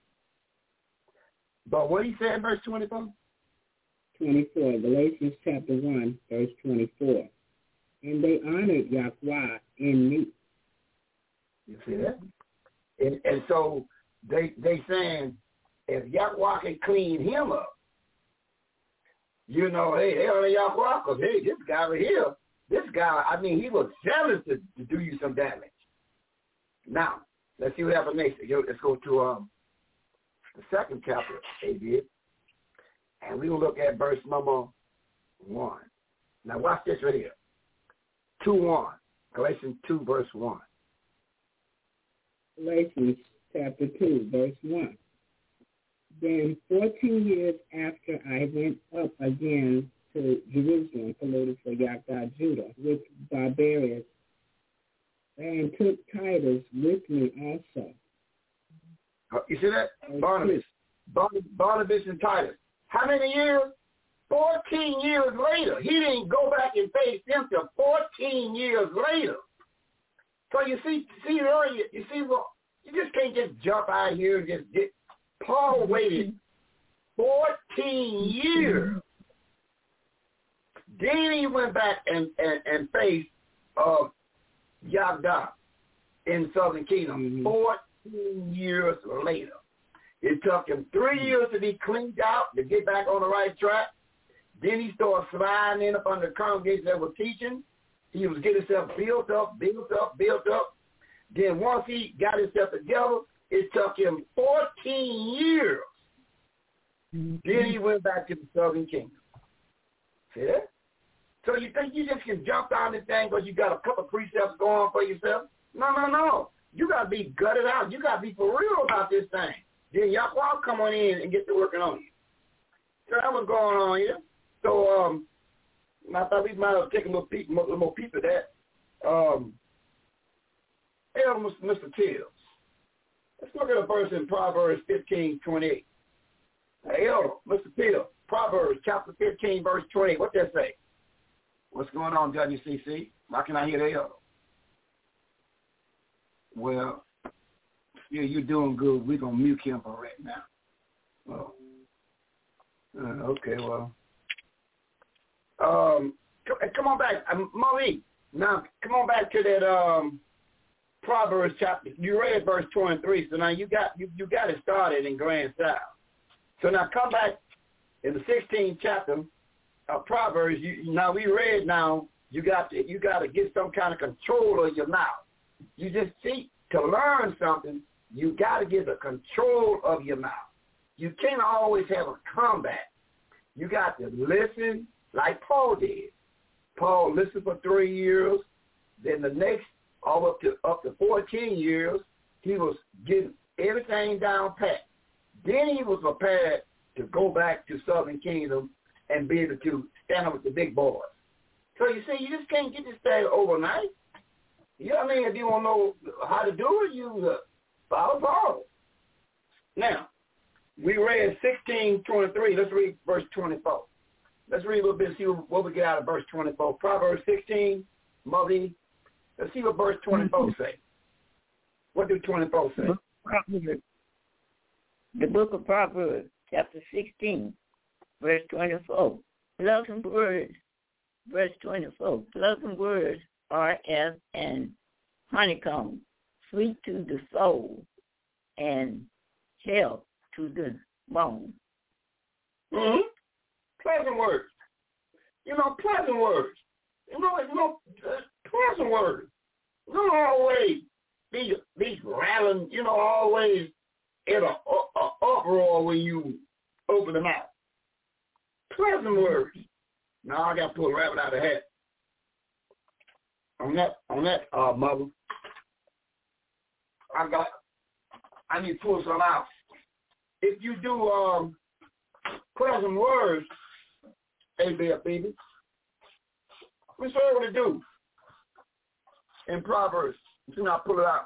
but what he said in verse twenty-four? twenty-four, Galatians chapter one, verse twenty-four. And they honored Yahweh in me. You see that? And, and so they they saying, if Yahweh can clean him up, you know, hey, they honor Yahweh because, hey, this guy right here, this guy, I mean, he was jealous to, to do you some damage. Now, let's see what happens next. Let's go to um, the second chapter, A D, and we will look at verse number one. Now, watch this right here. two one, Galatians two, verse one. Galatians chapter two, verse one. Then fourteen years after I went up again to Jerusalem, polluted for Yahweh Judah, with Barbarius, and took Titus with me also. You see that? Barnabas. Barnabas and Titus. How many years? fourteen years later. He didn't go back and face them till fourteen years later. So you see, see earlier, you see, well, you just can't just jump out here and just get. Paul waited fourteen years. Then he went back and, and, and faced uh, Yahweh in Southern Kingdom. Mm-hmm. fourteen years later. It took him three years to be cleaned out, to get back on the right track. Then he started sliding in up under the congregation that was teaching. He was getting himself built up, built up, built up. Then once he got himself together, it took him fourteen years Mm-hmm. Then he went back to the southern kingdom. See that? So you think you just can jump down this thing because you got a couple of precepts going for yourself? No, no, no. You got to be gutted out. You got to be for real about this thing. Then Yahweh come on in and get to working on you. So that's what's going on here. So um, I thought we might have taken a little peek, a little more peep of that. Um, hey, Mister Tills, let's look at a verse in Proverbs fifteen twenty-eight. Hey, Mister Tills, Proverbs chapter fifteen, verse twenty-eight. What does that say? What's going on, W C C? Why can I hear the elder? Well, yeah, you're doing good. We're going to mute him for right now. Well, uh, okay, well. Um, come on back. Um, Marie, now come on back to that um, Proverbs chapter. You read verse twenty-three, so now you got you, you got it started in grand style. So now come back in the sixteenth chapter of Proverbs. You, now we read now you got to you got to get some kind of control of your mouth. You just see, to learn something, you got to get the control of your mouth. You can't always have a combat. You got to listen like Paul did. Paul listened for three years. Then the next, all up to up to fourteen years, he was getting everything down pat. Then he was prepared to go back to Southern Kingdom and be able to stand up with the big boys. So you see, you just can't get this thing overnight. You know what I mean? If you don't know how to do it, you uh, follow Paul. Now, we read sixteen twenty-three. Let's read verse twenty-four. Let's read a little bit and see what we get out of verse twenty-four. Proverbs sixteen, Mother. Let's see what verse twenty-four say. What do twenty-four say? The book of Proverbs, chapter sixteen, verse twenty-four. Pleasant words, verse twenty-four. Pleasant words are as an honeycomb, sweet to the soul, and health to the bone. Mm-hmm. Pleasant words. You know, pleasant words. You know, you know, uh, pleasant words. You don't always be, be rattling, you know, always in a, a, a uproar when you open them out. Pleasant words. Now I got to pull a rabbit out of the hat. On that, on that, uh, mother, I got, I need to pull some out. If you do um, pleasant words, hey, baby, let me show you what to do in Proverbs. See, now pull it out.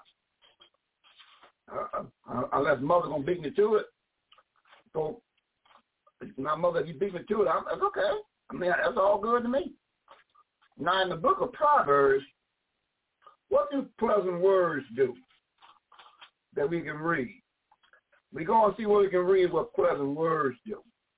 Uh, uh, unless mother gonna beat me to it. So, my mother, if you beat me to it, I'm, that's okay. I mean, that's all good to me. Now, in the book of Proverbs, what do pleasant words do that we can read? We're going to see what we can read what pleasant words do.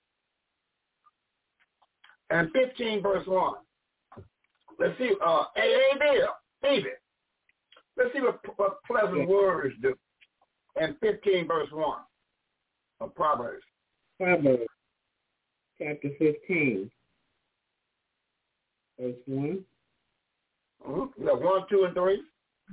And fifteen verse one. Let's see, uh, hey, hey, Bill, David. Let's see what, what pleasant words do. And fifteen verse one of Proverbs. Proverbs, chapter fifteen. Verse one. Mm-hmm. You got one, two, and three.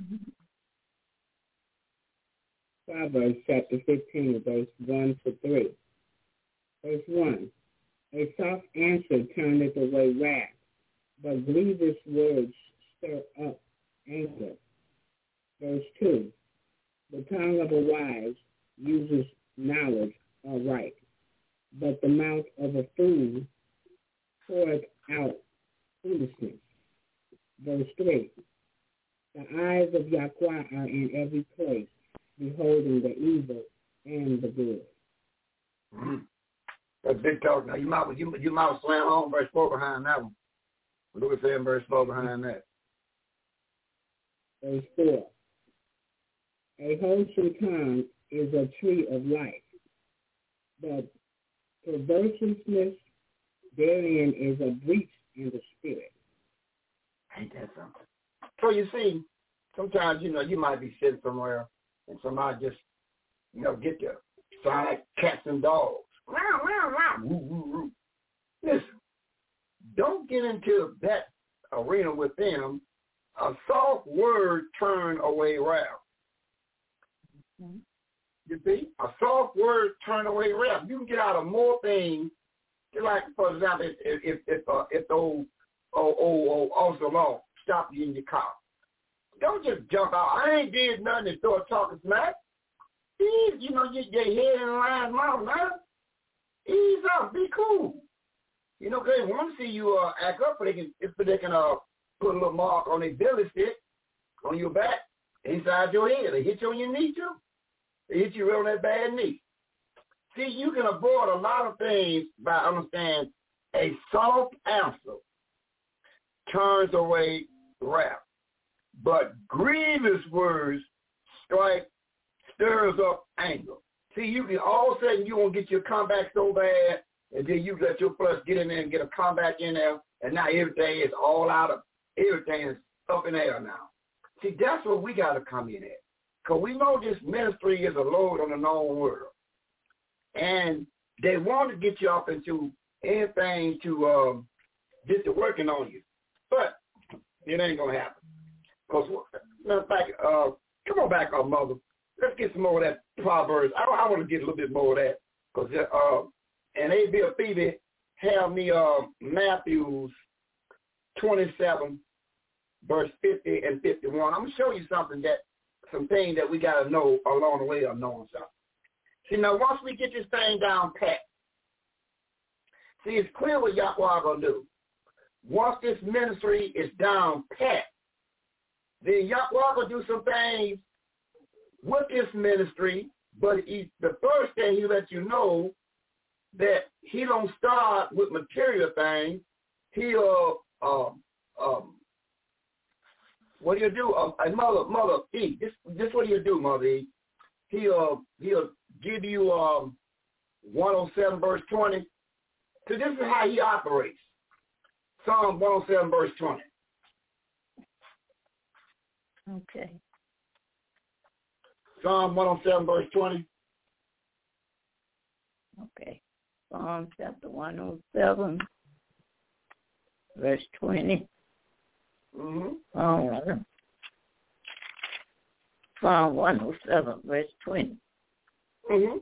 Proverbs chapter fifteen, verse one to three. Verse one. A soft answer turneth away wrath, but grievous words stir up anger. Verse two. The tongue of a wise uses knowledge aright, but the mouth of a fool poureth out foolishness. Verse three. The eyes of Yahweh are in every place, beholding the evil and the good. Mm-hmm. That's big talk. Now you might you, you might slam home verse four behind that one. Look at saying verse four behind that. Verse four. A wholesome tongue is a tree of life, but perverseness therein is a breach in the spirit. Ain't that something? So you see, sometimes, you know, you might be sitting somewhere and somebody just, you know, get to sound like cats and dogs. Wow, wow, wow. Woo, woo, woo. Listen, don't get into that arena with them. A soft word turn away wrath. Mm-hmm. You see, a soft word turn away wrath. You can get out of more things. Like, for example, if if if, uh, if the old old old officer law stop you in your car, don't just jump out. I ain't did nothing to start talking smack. Ease, you know, get your head in the line mouth, man. Ease up, be cool. You know, cause they want to see you uh, act up, but they can if they can uh put a little mark on their belly stick on your back, inside your head. They hit you on your knee too. They hit you real on that bad knee. See, you can avoid a lot of things by understanding a soft answer turns away wrath, but grievous words strike stirs up anger. See, you can all of a sudden you won't get your comeback so bad, and then you let your flesh get in there and get a comeback in there, and now everything is all out of everything is up in the air now. See, that's what we got to come in at, because we know this ministry is a load on the known world. And they want to get you up into anything to um, get to working on you. But it ain't going to happen. Because, matter of fact, uh, come on back, uh, mother. Let's get some more of that Proverbs. I, I want to get a little bit more of that. Because, uh, and A B Phoebe have me uh, Matthews twenty-seven, verse fifty and fifty-one. I'm going to show you something that, some things that we got to know along the way of knowing something. See, now, once we get this thing down pat, see, it's clear what Yahweh going to do. Once this ministry is down pat, then Yahweh going to do some things with this ministry, but he, the first thing he lets you know that he don't start with material things. He'll, um, um, what do you do? Uh, mother, mother, E, this, this what do you do, Mother E? He'll, he'll give you um, one oh seven verse twenty. So this is how he operates. Psalm one oh seven verse twenty. Okay. Psalm one oh seven verse twenty. Okay. Psalm chapter one oh seven verse twenty. Mm-hmm. Psalm, Psalm one oh seven verse twenty. Mm-hmm.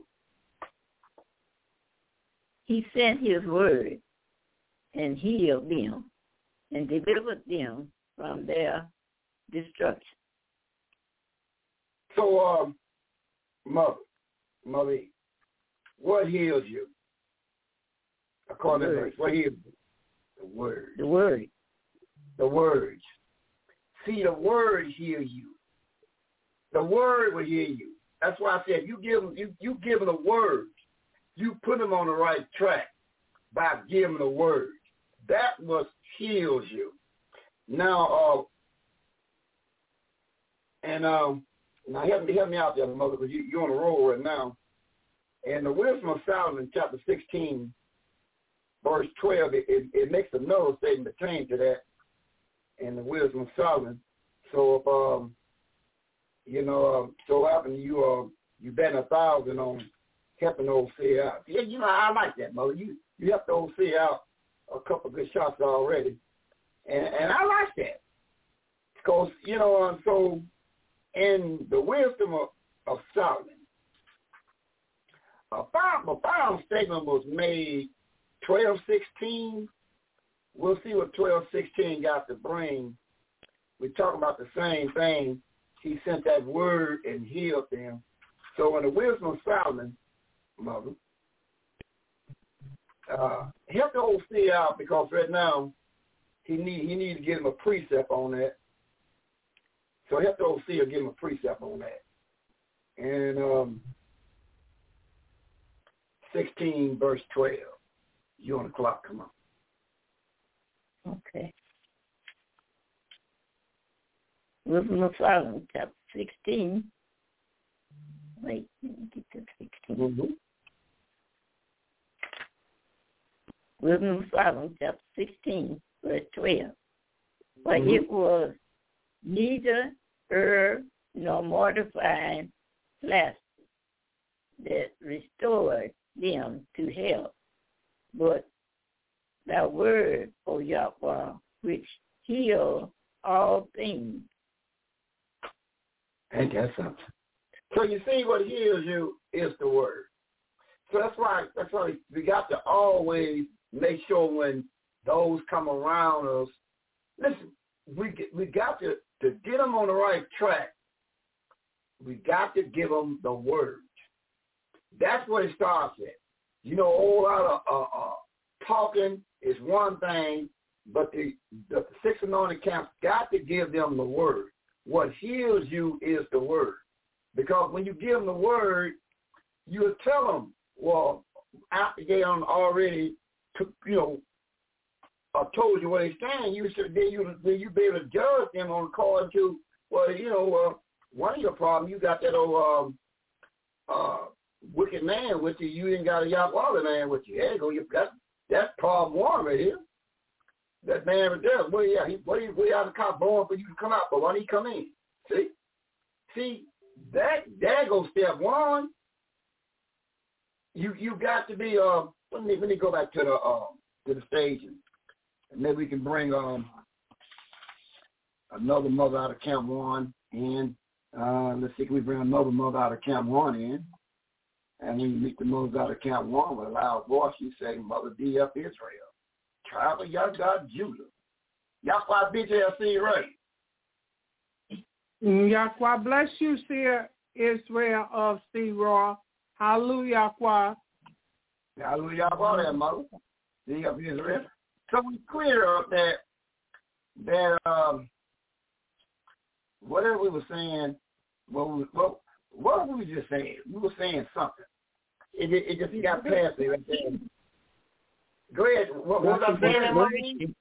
He sent his word and healed them and delivered them from their destruction. So, um, mother, mother, what heals you? According to verse, what heals you? The word. The word. The words. See, the word heal you. The word will heal you. That's why I said you give them, you, you give them the word. You put them on the right track by giving the word. That what heals you. Now, uh, and um, now help me, help me out there, mother, because you, you're on a roll right now. And the wisdom of Solomon, chapter sixteen, verse twelve, it, it, it makes another statement pertaining to that in the wisdom of Solomon. So if um, you know, uh, so happen you uh, you bet a thousand on helping the overseer out. Yeah, you know, I like that, mother. You you helped the overseer out a couple of good shots already, and and I like that because you know, uh, so in the wisdom of, of Solomon, a final, a final statement was made twelve sixteen. We'll see what twelve sixteen got to bring. We're talking about the same thing. He sent that word and healed them. So in the wisdom of Solomon, mother, uh, help the overseer out because right now he need he need to give him a precept on that. So help the overseer give him a precept on that. And um, sixteen verse twelve. You on the clock? Come on. Okay. Wisdom of Solomon, chapter sixteen. Wait, let me get to sixteen. Mm-hmm. Wisdom of Solomon, chapter sixteen, verse twelve. For mm-hmm. it was neither herb nor mortifying plaster that restored them to health, but thy word, O Yahweh, which heal all things. Ain't that something? So you see, what heals you is the word. So that's why that's why we got to always make sure when those come around us, listen, we get, we got to, to get them on the right track, we got to give them the word. That's where it starts at. You know, a whole lot of uh, uh, talking is one thing, but the, the six anointed camps got to give them the word. What heals you is the word. Because when you give them the word, you'll tell them, well, after they done already, took, you know, uh, told you where they stand, you should then you then you be able to judge them on according to, well, you know, uh, one of your problems, you got that old um, uh, wicked man with you. You ain't got a Yahweh man with you. There you go. You got that's problem one right here. That man right there. Well, yeah, he where he where out the cop born for you to come out, but why did he come in? See, see that that goes step one. You you got to be uh let me let me go back to the uh to the stage and maybe we can bring um another mother out of Camp One in. Uh let's see, can we bring another mother out of Camp One in? And when you meet the mothers out of Camp One with a loud voice, you say, Mother D F Israel, Tribe of Yahweh Judah. Yahweh B J L C right. Yahweh bless you, Seer Israel of C. Raw. Hallelujah, Yahweh. Hallelujah, Yahweh, there, Mother. D F Israel. So we clear up that, that um, whatever we were saying, what, we, what, what were we just saying? We were saying something. It, it, it just got past me right there. Go ahead. What, what was I saying, Mother?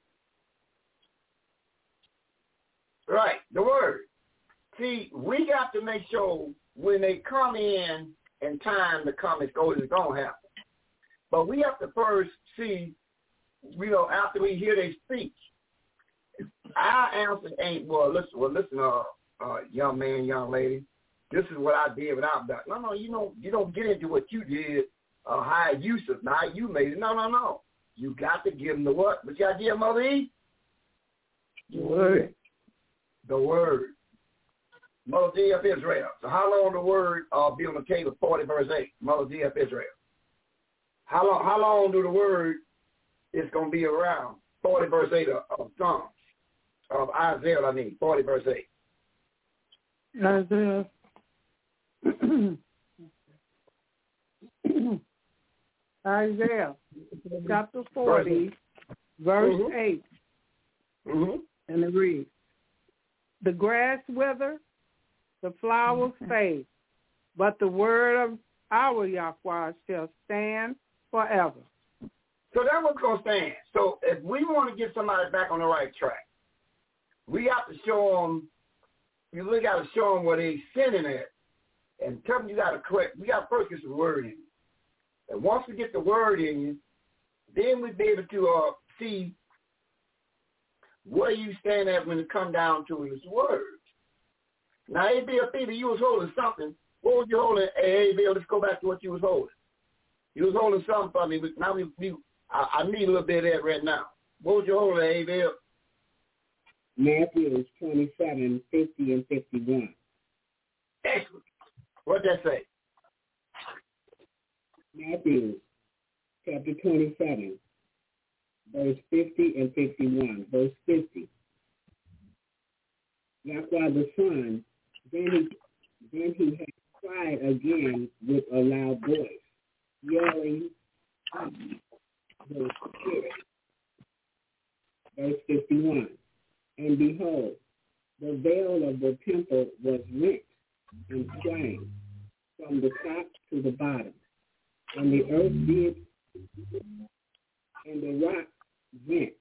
Right, the word. See, we got to make sure when they come in and time to come and go, it's going to happen. But we have to first see, you know, after we hear their speech, our answer ain't, well, listen, well, listen, uh, uh, young man, young lady, this is what I did without that. No, no, you don't, you don't get into what you did, uh, how you should, how you made it. No, no, no. You got to give them the what? What you got to give Mother E? The word. The word. Mother D F Israel. So how long the word uh, be on the table? forty verse eight. Mother D F Israel. How long? How long do the word is going to be around? forty verse eight of, of Psalms of Isaiah. I mean forty verse eight. Isaiah. Isaiah, chapter forty, verse mm-hmm. eight, mm-hmm. and it reads, "The grass withers, the flowers fade, but the word of our Yahweh shall stand forever." So that's what's going to stand. So if we want to get somebody back on the right track, we have to show them, you really got to show them where they're sinning at and tell them you got to correct. We got to first get some word in you. And once we get the word in you, then we'll be able to uh, see where you stand at when it come down to his words. Now, A B L P, you was holding something. What was you holding? Hey, A B L, let's go back to what you was holding. You was holding something for me, but now we, we I, I need a little bit of that right now. What was you holding, A B L? Matthew twenty-seven, fifty, and fifty-one. Excellent. What'd that say? Matthew chapter twenty-seven, verse fifty and fifty-one. Verse fifty. Yahweh the Son, then he, then he had cried again with a loud voice, yelling the Spirit. Verse fifty-one. And behold, the veil of the temple was rent and sprang from the top to the bottom, and the earth did, and the rock went.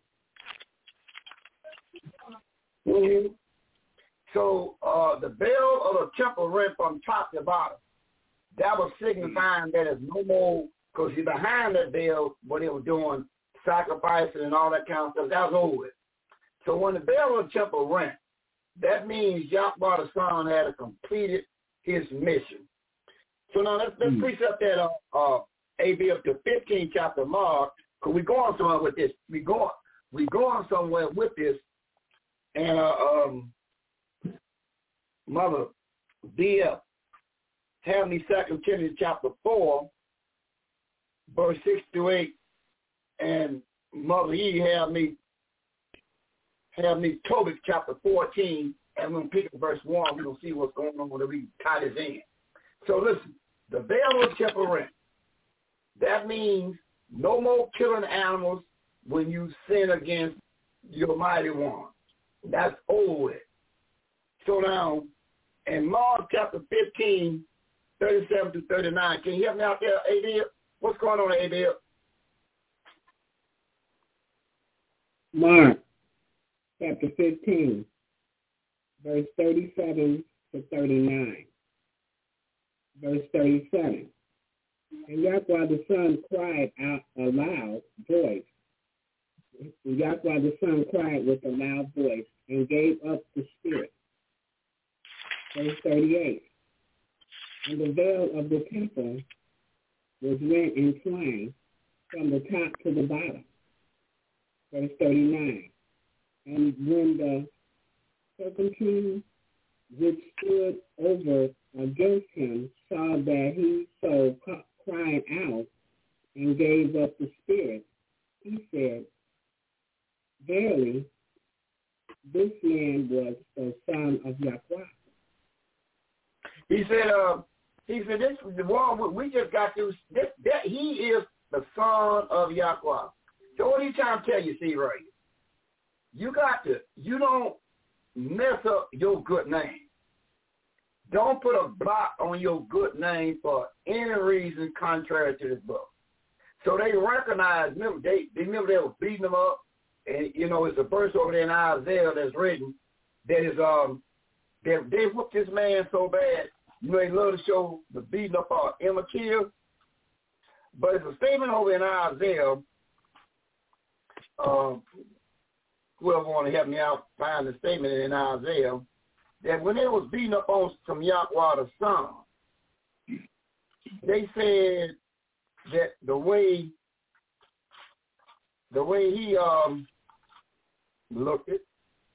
Mm-hmm. So uh, the veil of the temple rent from top to bottom. That was signifying that there's no more, because behind that veil, what they were doing, sacrificing and all that kind of stuff, that was over with. So when the veil of the temple rent, that means Yahweh the Son had completed his mission. So now let's, let's mm. precept that uh, uh, A B up to fifteenth chapter of Mark, because we're going somewhere with this. We're going, we're going somewhere with this. And uh, um, Mother D F, have me Second Timothy chapter four, verse six to eight, and Mother E have me have me Tobit chapter fourteen, and we're gonna pick up verse one. We're gonna see what's going on when we tie this in. So listen, the veil was kept rent. That means no more killing animals when you sin against your mighty one. That's over with. So now, in Mark chapter fifteen, thirty-seven to thirty-nine, can you help me out there, Abel? What's going on, Abel? Mark chapter fifteen, verse thirty-seven to thirty-nine. Verse thirty-seven. And Yahweh the Son cried out a loud voice. And Yahweh the Son cried with a loud voice and gave up the spirit. Verse thirty-eight. And the veil of the temple was rent in twain from the top to the bottom. Verse thirty-nine. And when the circumcision which stood over against him saw that he so cried out and gave up the spirit, he said, verily, this man was the son of Yahweh. He said, uh, he said, this is the one we just got to, this, that, he is the son of Yahweh. So what he's trying to tell you, see, right? You got to, you don't mess up your good name. Don't put a block on your good name for any reason contrary to this book. So they recognize, remember, they, they remember they were beating them up, and, you know, it's a verse over there in Isaiah that's written that is, um, they, they whooped this man so bad, you know, they love to show the beating up of Emma Kill. But it's a statement over in Isaiah, um, whoever want to help me out, find the statement in Isaiah, that when they was beating up on some Yahweh the Son, they said that the way the way he um looked it,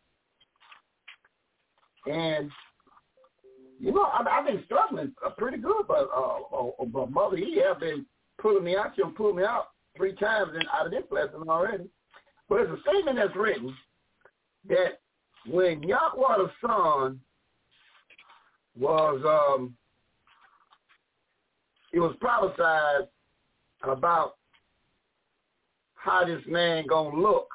and you know I, I've been struggling pretty good, but uh, but Mother E have been pulling me out. She'll pull me out three times in, out of this lesson already. But it's a statement that's written that when Yahweh the Son was, um, it was prophesied about how this man gonna look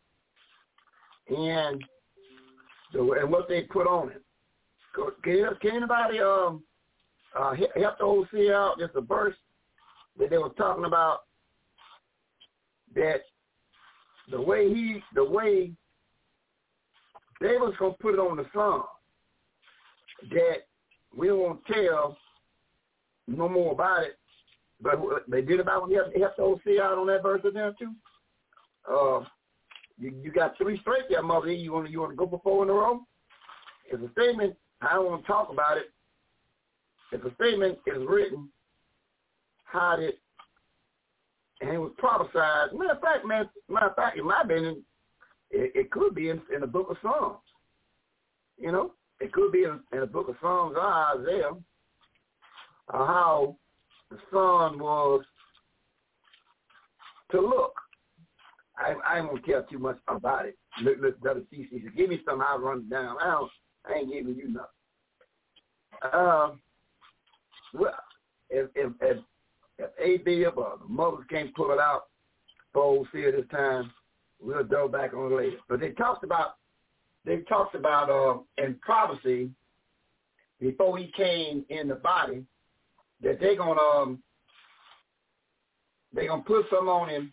and the, and what they put on him. Can, can anybody um uh, help the O C out? Just a verse that they were talking about that the way he, the way they was going to put it on the Son, that we won't tell no more about it, but they did about when you have, you have to O C out on that verse of them too. Uh, you, you got three straight there, Mother. You want to you want to go for four in a row? It's a statement. I don't want to talk about it. If a statement is written, how did, and it was prophesied. Matter of fact, man, matter of fact, it might have been in, It, it could be in, in the book of Psalms. You know, it could be in, in the book of Psalms or Isaiah, uh, how the Son was to look. I, I ain't gonna care too much about it. Look, look, W C C, give me something, I'll run it down. I don't, I ain't giving you nothing. Uh, well, if if if, if A B or the mothers can't pull it out for O C this time, we'll go back on it later. But they talked about, they talked about uh, in prophecy before he came in the body that they're gonna um, they're gonna put some on him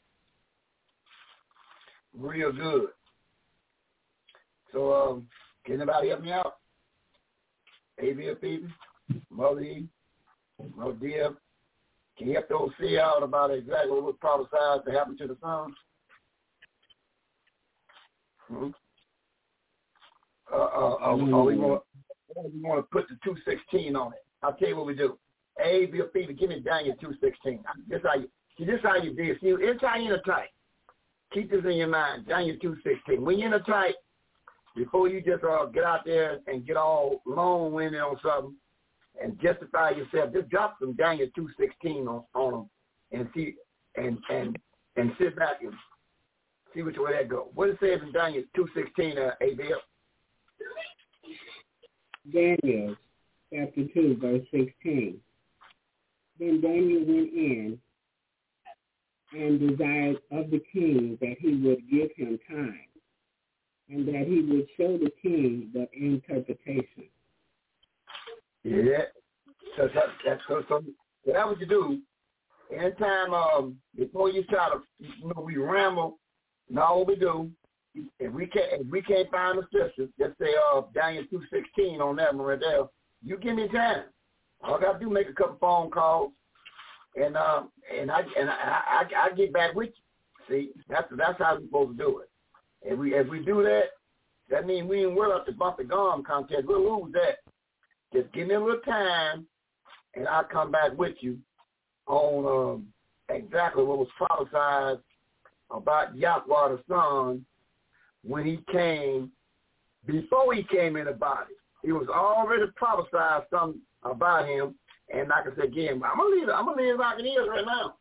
real good. So um, can anybody help me out? A B F P, Mother E, Mother D F, can you help those see out about exactly what was prophesied to happen to the Son? Hmm? Uh, uh, uh, uh, we want we want to put the two sixteen on it. I'll tell you what we do. A, B, P, give me Daniel two sixteen. This how you see. This how you do. See, anytime you're in a tight, keep this in your mind. Daniel two sixteen. When you're in a tight, before you just uh, get out there and get all long-winded on something, and justify yourself. Just drop some Daniel two sixteen on, on them and see and and and sit back and see which way that goes. What it says in Daniel two sixteen, uh, A B L? Daniel chapter two, verse sixteen. Then Daniel went in and desired of the king that he would give him time, and that he would show the king the interpretation. Yeah. So that, that's so, so that's what you do. Anytime um, before you try to, you know, we ramble. Now what we do, if we can't, if we can't find the scriptures, just say uh, Daniel two sixteen on that one right there. You give me time. All I got to do is make a couple phone calls, and um, and I and I, I, I get back with you. See, that's that's how we're supposed to do it. If we if we do that, that means we ain't worried about the bump the gum contest. We'll lose that. Just give me a little time, and I'll come back with you on um, exactly what was prophesied about Yahweh the Son when he came, before he came in the body. It was already prophesied something about him, and like I said again, I'm gonna leave it. I'm gonna leave it like it is right now.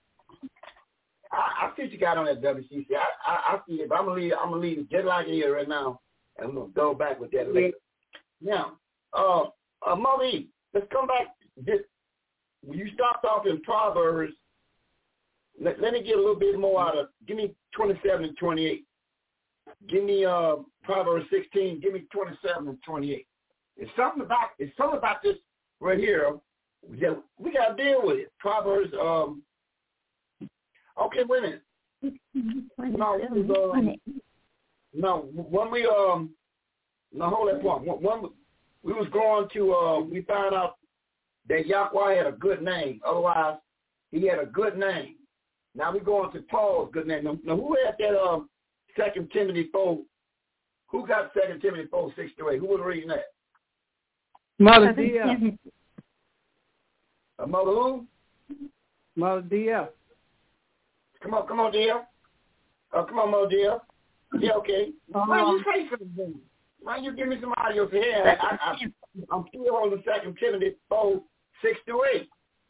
I, I see what you got on that W C C. I, I, I see it, but I'm gonna leave. I'm gonna leave it just like it is right now, and I'm gonna go back with that later. Now, uh, uh Mother Eve, let's come back. This, when you start talking Proverbs, let, let me get a little bit more out of. Give me twenty-seven and twenty-eight. Give me uh, Proverbs sixteen. Give me twenty-seven and twenty-eight. It's something about. It's something about this right here. Yeah, we got to deal with it. Proverbs. Um, okay, wait a minute. No, was, um, no, when we um, no, hold that point. When we was going to, uh, we found out that Yahweh had a good name. Otherwise, he had a good name. Now we're going to Paul's good name. Now, now who had that um, Second Timothy four? Who got Second Timothy four six to eight? Who was reading that? Mother Dia. Uh, Mother who? Mother Dia. Come on, come on, Dia. Oh, come on, Mother Dia. Yeah, okay. Uh-huh. Why you say something? Why you give me some audio here? I, I, I'm still on the Second Timothy four six to eight.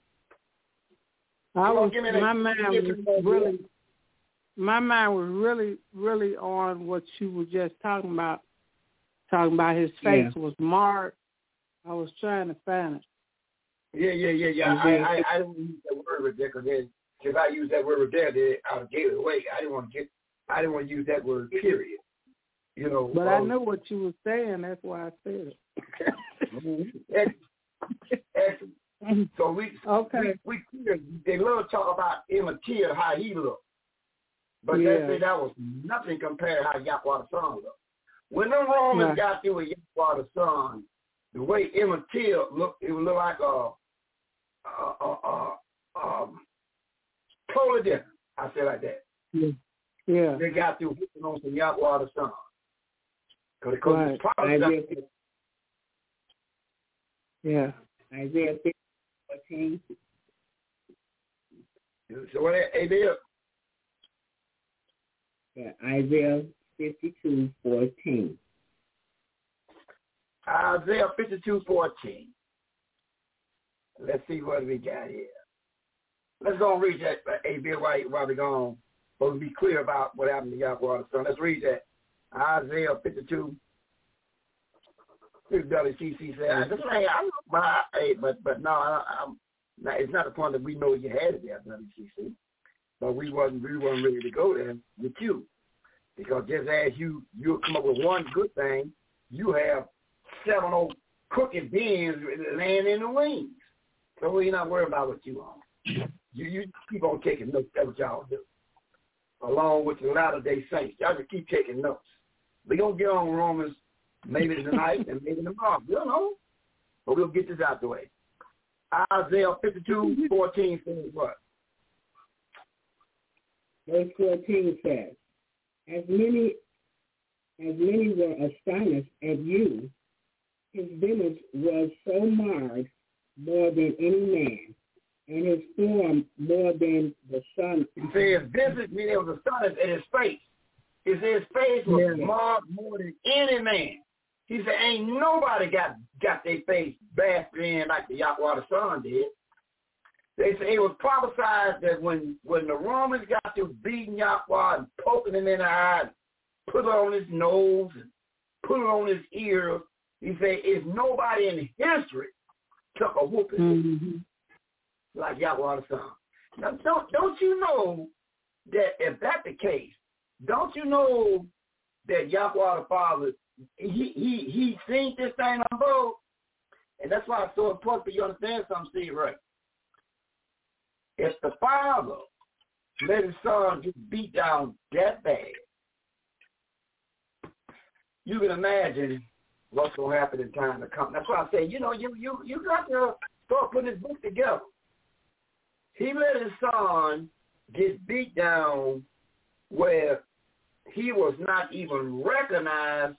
I was, my mind was really, my mind was really, really on what you were just talking about. Talking about his face yeah. was marred. I was trying to find it. Yeah, yeah, yeah, yeah. I, I, I didn't use that word right there because if I used that word right there, then I gave it away. I didn't want to get. I didn't want to use that word. Period. You know. But um, I knew what you were saying. That's why I said it. Excellent. Excellent. So we, okay. we, we they love to talk about immaterial, how he looked. But yeah. they say that was nothing compared to how Yahweh the Son looked. When the Romans yeah. got through with Yahweh the Son, the way immaterial looked, it would look like a, a, a, a um, totally different. I say like that. Yeah. yeah. They got through with on some Yahweh the Son. Because right. it's probably yeah. Isaiah fourteen. So what that, Abel? Yeah, Isaiah fifty-two fourteen. Isaiah fifty-two fourteen. Let's see what we got here. Let's go and read that, Abel, while, while we're going. But be clear about what happened to Yahweh the Son. Let's read that. Isaiah fifty-two. W C C said, I just like, I'm not, but but no, I, I'm not, it's not the point that we know you had it there, W C C. But we wasn't we weren't ready to go there with you, because just as you you come up with one good thing, you have seven old crooked beings laying in the wings. So we're not worried about what you on. You you keep on taking notes. That's what y'all do, along with the Latter Day Saints. Y'all just keep taking notes. We're gonna get on Romans. Maybe tonight and maybe tomorrow. We don't know. But we'll get this out the way. Isaiah fifty-two fourteen says what? Verse fourteen says, As many as many were astonished at you, his image was so marred more than any man, and his form more than the sun. He says, visit me, there was astonished at his face. He said his face was yeah. marred more than any man. He said, ain't nobody got, got their face bashed in like the Yahweh the Son did. They say it was prophesied that when, when the Romans got to beating Yahweh and poking him in the eye, put it on his nose and put it on his ear, he said, if nobody in history took a whooping mm-hmm. like Yahweh the Son. Now, don't, don't you know that if that's the case, don't you know that Yahweh the Father, he he he seen this thing on both? And that's why it's so important for you to understand something, Steve, right? If the Father let his Son get beat down that bad, you can imagine what's going to happen in time to come. That's why I say, you know, you you you got to start putting this book together. He let his Son get beat down where he was not even recognized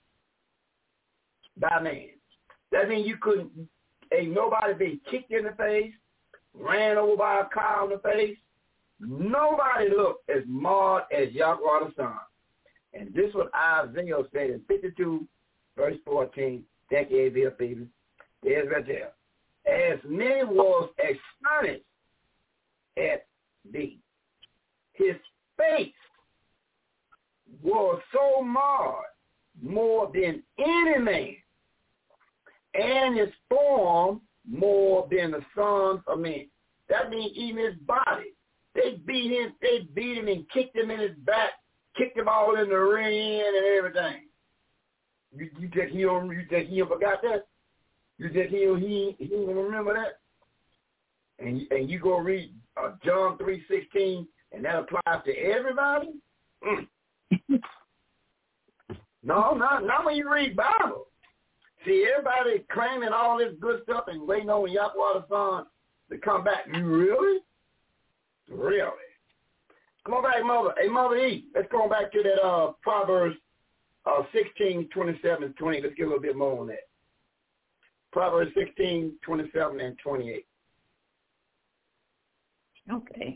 by man. That means you couldn't, ain't nobody been kicked in the face, ran over by a car in the face. Nobody looked as marred as Yahweh the Son. And this is what Isaiah said in fifty-two, verse fourteen. Thank you, A V F, baby. There's right there. As many was astonished at thee, his face was so marred more than any man, and his form more than the sons of men. That means even his body. They beat him, they beat him and kicked him in his back, kicked him all in the ring and everything. You, you think he don't, you think he forgot that? You think he he he don't remember that? And and you go read uh, John three sixteen, and that applies to everybody. Mm. no, not not when you read Bible. See, everybody claiming all this good stuff and waiting on Yahweh the Son to come back. You really? Really? Come on back, Mother. Hey, Mother E, let's go back to that uh, Proverbs uh, sixteen, twenty-seven, and twenty. Let's get a little bit more on that. Proverbs sixteen, twenty-seven, and twenty-eight. Okay.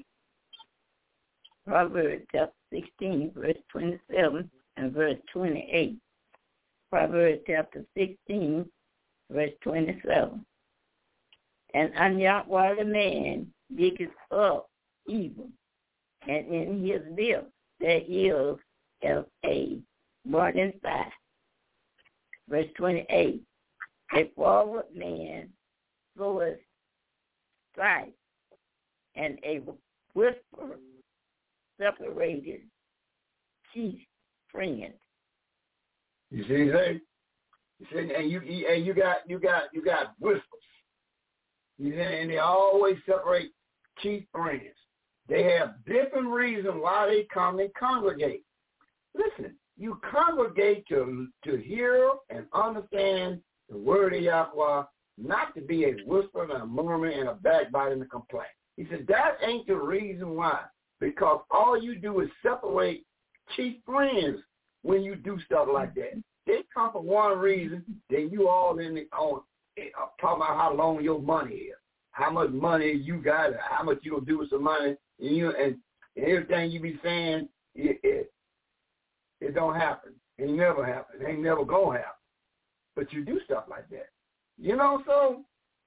Proverbs chapter sixteen, verse twenty-seven, and verse twenty-eight. Proverbs chapter sixteen, verse twenty-seven. And on Yahweh the man diggeth up evil, and in his lips there is as a burning fire. Verse twenty-eight. A forward man soweth strife, and a whisper separated chief friends. You see, say, you see, and you and you got you got you got whispers. You see, and they always separate chief friends. They have different reasons why they come and congregate. Listen, you congregate to to hear and understand the word of Yahweh, not to be a whisper and a murmur and a backbite and a complaint. He said that ain't the reason why, because all you do is separate chief friends when you do stuff like that. They come for one reason, then you all in the on uh, talking about how long your money is, how much money you got, how much you gonna do with some money, and you and, and everything you be saying, it, it it don't happen. It never happen. It ain't never gonna happen. But you do stuff like that. You know, so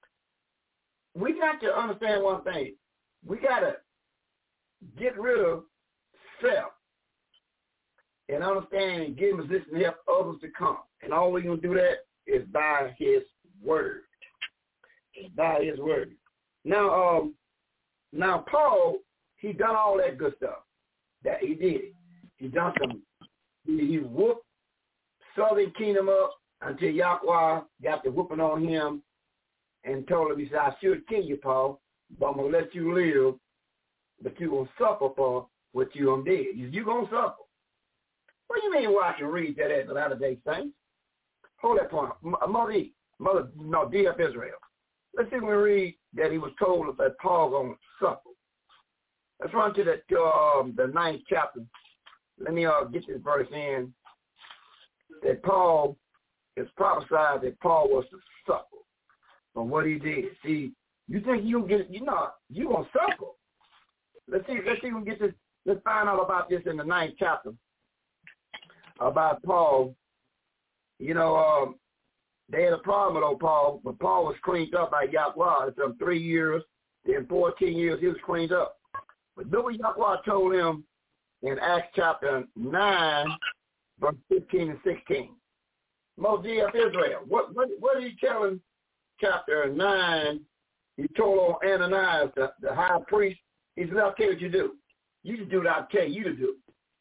we got to understand one thing. We got to get rid of self and understand and give position to help others to come. And all we're going to do that is by his word. It's by his word. Now, um, now Paul, he done all that good stuff. That he did. He done some, he, he whooped Southern Kingdom up until Yahweh got the whooping on him and told him, he said, I should kill you, Paul, but I'm going to let you live, but you're going to suffer for what you done did. You're going to suffer. What do you mean why I can read that at the latter day saints? Hold that point. Mother E, Mother, no, D F Israel. Let's see when we read that he was told that Paul's going to suffer. Let's run to that, um, the ninth chapter. Let me uh, get this verse in. That Paul, it's prophesied that Paul was to suffer for what he did. See, you think you'll get, you know, you're going to suffer. Let's see, let's see if we can get this, let's find out about this in the ninth chapter, about Paul you know, um, they had a problem with old Paul, but Paul was cleaned up by Yahweh. From three years, then fourteen years, he was cleaned up. But look what Yahweh told him in Acts chapter nine, verse fifteen and sixteen. Moses of Israel, what what what did he tell him? Chapter nine, he told on Ananias, the, the high priest, he said, I'll tell you what you do. You just do what I tell you to do.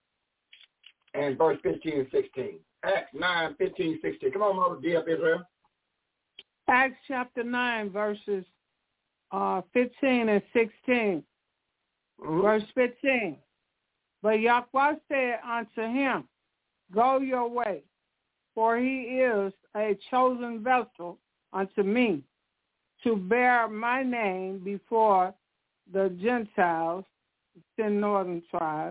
And verse fifteen and sixteen. Acts nine, fifteen, sixteen. Come on, Mother D of Israel. Acts chapter nine, verses uh, fifteen and sixteen. Mm-hmm. Verse fifteen. But Yahweh said unto him, go your way, for he is a chosen vessel unto me, to bear my name before the Gentiles, the northern tribe,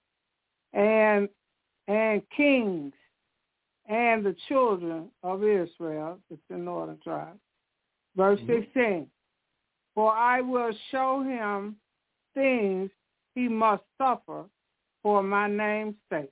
and and kings, and the children of Israel, the northern tribe. Verse mm-hmm. sixteen. For I will show him things he must suffer for my name's sake.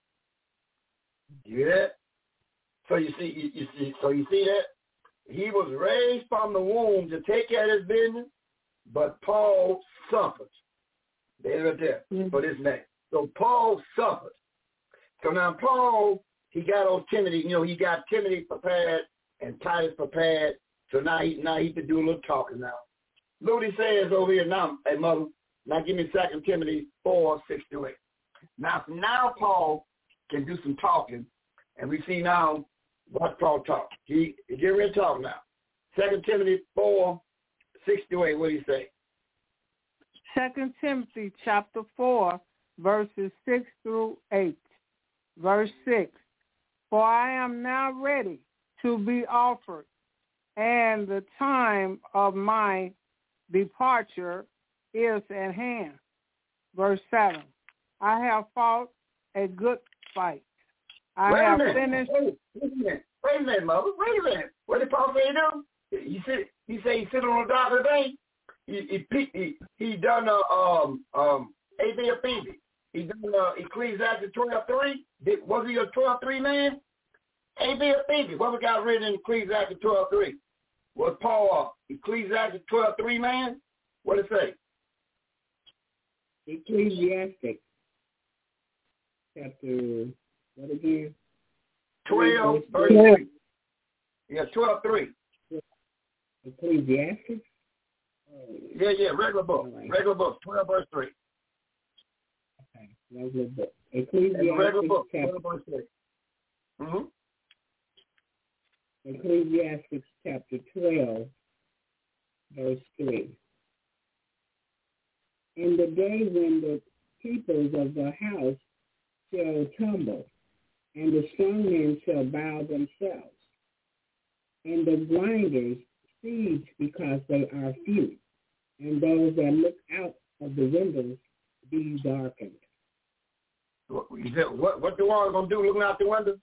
You hear that? So you see, you, you see, so you see that he was raised from the womb to take care of his business, but Paul suffered. There's right there mm-hmm. for this name. So Paul suffered. So now Paul, he got old Timothy. You know, he got Timothy prepared and Titus prepared. So now he now he can do a little talking now. Look what he says over here now. Hey, Mother, now give me Second Timothy four, six to eight. Now, now Paul can do some talking, and we see now what Paul talk. He, he get ready to talk now. Second Timothy four, six to eight, what do you say? Second Timothy chapter four, verses six through eight. Verse six. For I am now ready to be offered, and the time of my departure is at hand. Verse seven. I have fought a good fight. I wait have a finished. Wait, wait a minute. Wait a minute, Mother. Wait a minute. What did Paul say to do? He said he said he sit on the dock of the bay. He he he, he done a um um A B of Phoebe. He done uh, Ecclesiastes twelve three. Was he a twelve three man? A B of Phoebe. What we got written in Ecclesiastes twelve three? Was Paul uh, Ecclesiastes twelve three man? What did it say? Ecclesiastes chapter what again? Twelve verse three. Yeah, twelve three. Ecclesiastes. Yeah, yeah, regular book. Right. Regular book, twelve verse three. Okay, regular book. Ecclesiastes regular book, chapter, twelve verse three. Mm-hmm. Ecclesiastes chapter twelve, verse three. In the day when the keepers of the house shall tumble, and the strong men shall bow themselves, and the grinders siege because they are few, and those that look out of the windows be darkened. What, what, what the world going to do looking out the window?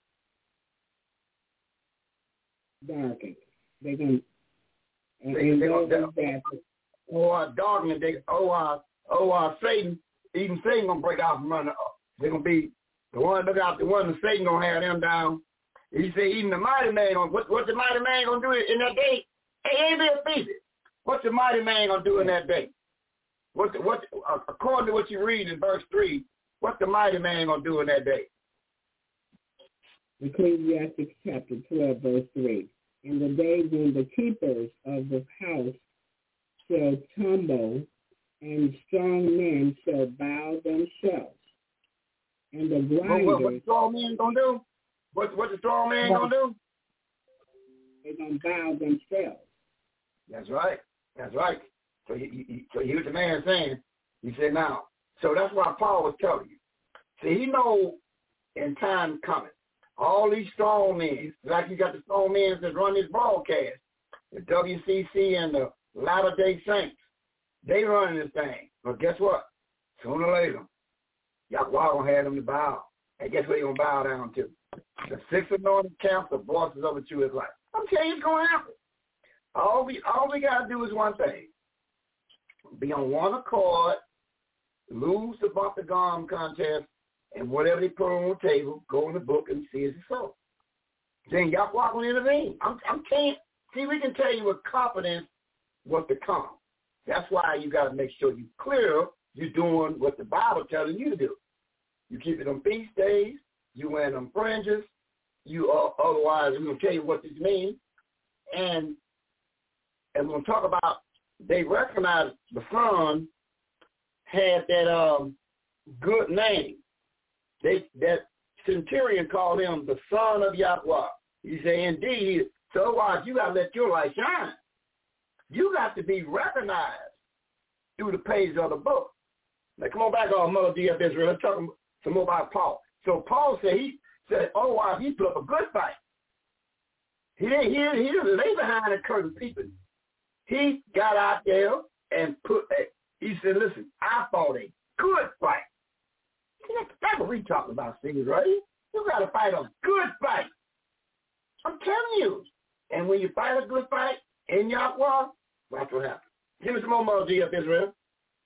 Darkened. They're going to, and, they, and they those gonna, that... Oh, uh, darkening, they, oh, uh, oh, uh, Satan, even Satan going to break out from under. They're going to be, the one look out the window, Satan going to have them down. He said, even the mighty man, gonna, what, what's the mighty man going to do in that day? Hey, ain't there a What's the mighty man going to do in that day? What, the, what, uh, according to what you read in verse three, what's the mighty man going to do in that day? Ecclesiastes chapter twelve, verse three. In the day when the keepers of the house shall tumble, and strong men shall bow themselves, and the grinders... What, what, what the strong man going to do? What, what the strong man going to do? They're going to bow themselves. That's right. That's right. So he, he, so here's the man saying, he said, now, so that's why Paul was telling you. See, he know in time coming, all these strong men, like you got the strong men that run this broadcast, the W C C and the Latter-day Saints, they running this thing. But guess what? Sooner or later, Yahweh going to have them to bow. And guess what they going to bow down to? The six anointed camps, the voices of the true Israelite. I'm telling you, it's going to happen. All we all we got to do is one thing. Be on one accord, lose the bump the gum contest, and whatever they put on the table, go in the book and see as it's so. then Yahweh will intervene. I'm, I'm telling. See, we can tell you with confidence what to come. That's why you got to make sure you're clear. You're doing what the Bible telling you to do. You keeping them feast days. You wearing them fringes. You uh, otherwise we're gonna tell you what this means, and and we're gonna talk about. They recognize the son had that um, good name. They that centurion called him the son of Yahweh. He said, indeed. So otherwise, you gotta let your light shine. You got to be recognized through the pages of the book. Now come on back on Mother D of Israel. Let's talk some more about Paul. So Paul said he said, otherwise he put up a good fight. He didn't he didn't, he didn't lay behind the curtain peeping. He got out there and put a, he said, listen, I fought a good fight. That's what we talking about, things, right? You got to fight a good fight. I'm telling you. And when you fight a good fight in Yahweh, watch what happens. Give me some more Mother D of Israel.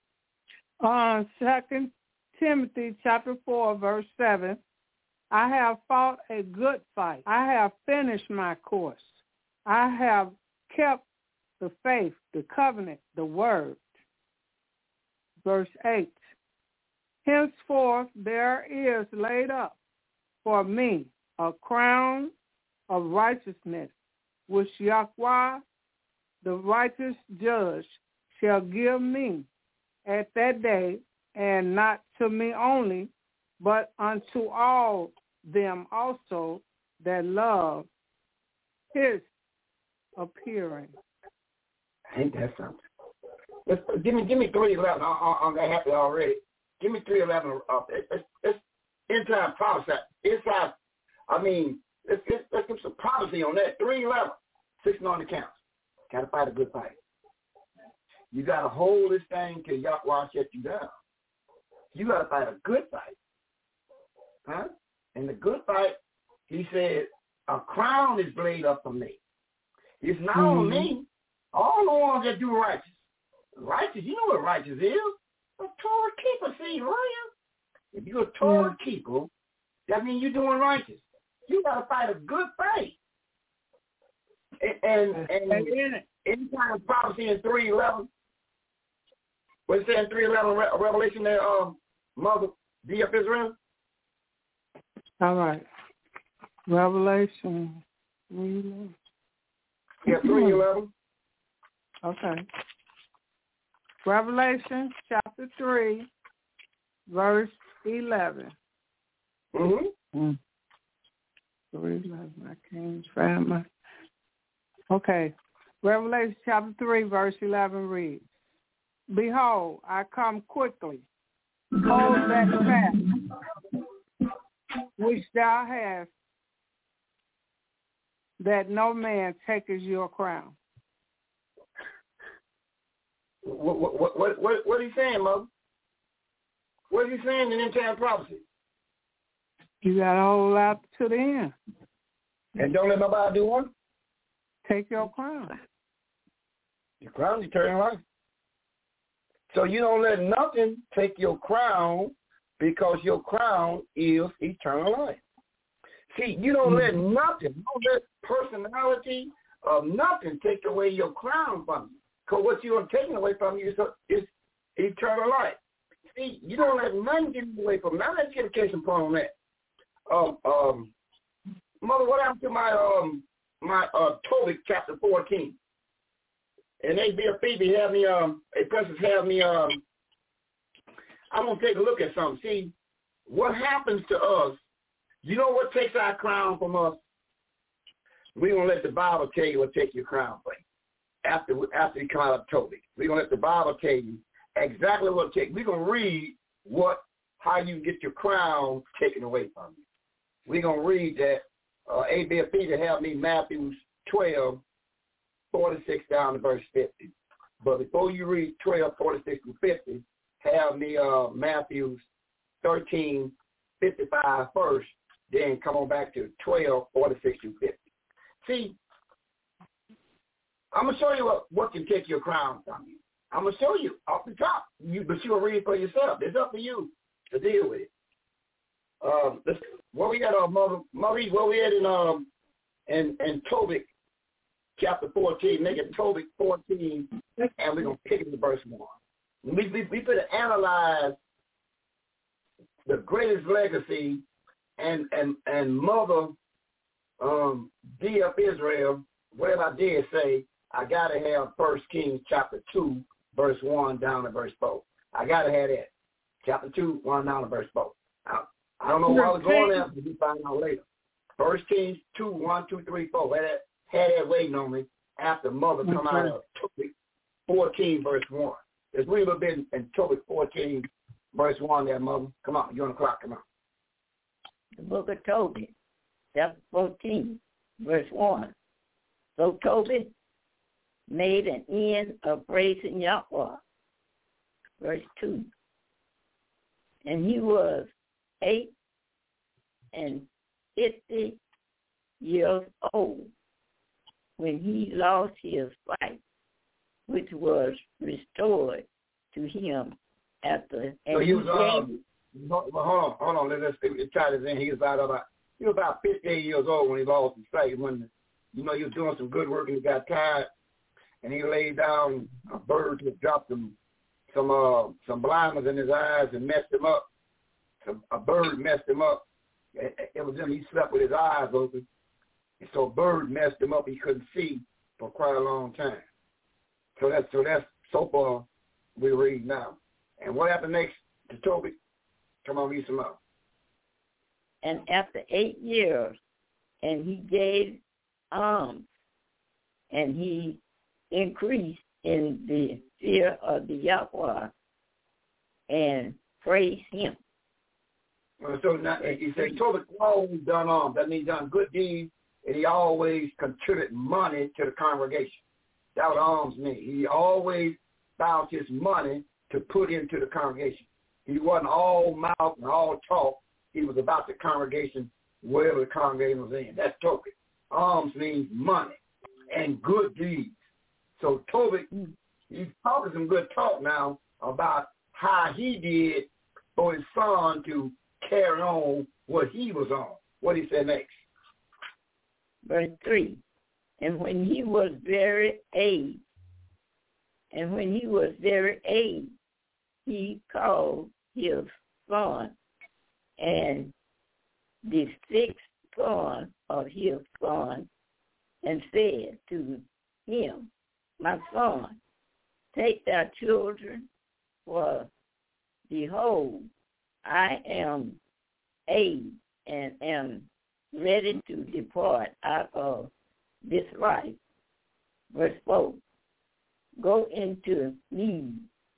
Uh, Second Timothy chapter four, verse seven. I have fought a good fight. I have finished my course. I have kept the faith, the covenant, the word. Verse eight. Henceforth there is laid up for me a crown of righteousness, which Yahweh, the righteous judge, shall give me at that day, and not to me only, but unto all them also that love his appearing. Ain't that something? Let's, give me, give me three eleven. I'm happy already. Give me three eleven. Uh, it's, it's end time prophecy. Inside, I mean, let's, let's, let's give some prophecy on that. Three eleven. Six on the counts. Got to fight a good fight. You got to hold this thing till Yahweh shut you down. You got to fight a good fight. Huh? And the good fight, he said, a crown is laid up for me. It's not mm-hmm. on me. All the ones that do righteous. Righteous, you know what righteous is? A Torah keeper, see, right? If you're a Torah mm-hmm. keeper, that means you're doing righteous. You got to fight a good fight. And and, and any kind of prophecy in three eleven, what's it say in three eleven Revelation there, um, Mother D of Israel? All right. Revelation three eleven. Yeah, three eleven. Okay. Revelation chapter three, verse eleven. Mm-hmm. Mm. three eleven. I can't find my. Okay. Revelation chapter three, verse eleven reads, Behold, I come quickly. Hold that fast, which thou hast, that no man taketh your crown. What what what what what is he saying, Mother? What is he saying in end-time prophecy? You got to hold out to the end. And don't let nobody do one? Take your crown. Your crown is eternal life. So you don't let nothing take your crown because your crown is eternal life. See, you don't let nothing, don't let personality of nothing take away your crown from you. Because what you are taking away from you is, is eternal life. See, you don't let nothing get away from you. Now let's get a case in point on that. Um, um, Mother, what happened to my um my uh Tobit chapter fourteen? And they be a Phoebe have me um a princess have me um I'm gonna take a look at something. See, what happens to us, you know what takes our crown from us? We're gonna let the Bible tell you what takes your crown from you. After after you come out of Tobit. We're gonna let the Bible tell you exactly what it takes. We're gonna read what how you get your crown taken away from you. We're gonna read that uh A B F P to have me Matthew twelve, forty-six down to verse fifty. But before you read twelve, forty-six to fifty, have me uh Matthew thirteen, fifty-five first, then come on back to twelve, forty-six to fifty. See, I'm gonna show you what, what can take your crown from you. I'm gonna show you off the top. You but you'll read it for yourself. It's up to you to deal with it. Um, let's, where we at, uh, Mother, Maurice, where we at in um, in, in Tobit chapter fourteen, make it Tobit fourteen, and we're going to pick it to verse one. We, we, we better analyze the greatest legacy and, and, and mother um, D of Israel. Well, I did say I got to have First Kings chapter two, verse one down to verse four. I got to have that. Chapter two, one down to verse four. I, I don't know where I was going there, but we find out later. First Kings two, one, two, three, four. Had that, had that waiting on me after mother come out of Tobit fourteen, verse one. There's we have been in Tobit fourteen, verse one there, mother. Come on, you're on the clock, come on. The book of Tobit, chapter fourteen, verse one. So Tobit made an end of praising Yahweh. Verse two. And he was eight and fifty years old when he lost his sight, which was restored to him after. So he was, um, hold on, hold on, let's, let's try this in. He was about, about, he was about fifty-eight years old when he lost his sight. When, you know, he was doing some good work and he got tired, and he laid down a bird to drop some some uh, some blinders in his eyes and messed him up. Some, a bird messed him up. It, it was him. He slept with his eyes open, and so a bird messed him up. He couldn't see for quite a long time. So that's so that's so far we read now. And what happened next to Tobit? Come on, read some more. And after eight years, and he gave alms, and he increased in the fear of the Yahweh and praised him. Well, so now he said Tobit always done alms. That means done good deeds, and he always contributed money to the congregation. That's what alms mean. He always found his money to put into the congregation. He wasn't all mouth and all talk. He was about the congregation, wherever the congregation was in. That's Tobit. Alms means money and good deeds. So Tobit, he's talking some good talk now about how he did for his son to carry on what he was on. What he said next. Verse three. And when he was very aged, and when he was very aged, he called his son, and the sixth son of his son, and said to him, my son, take thy children, for behold, I am aged and am ready to depart out of this life. Verse four, go into me,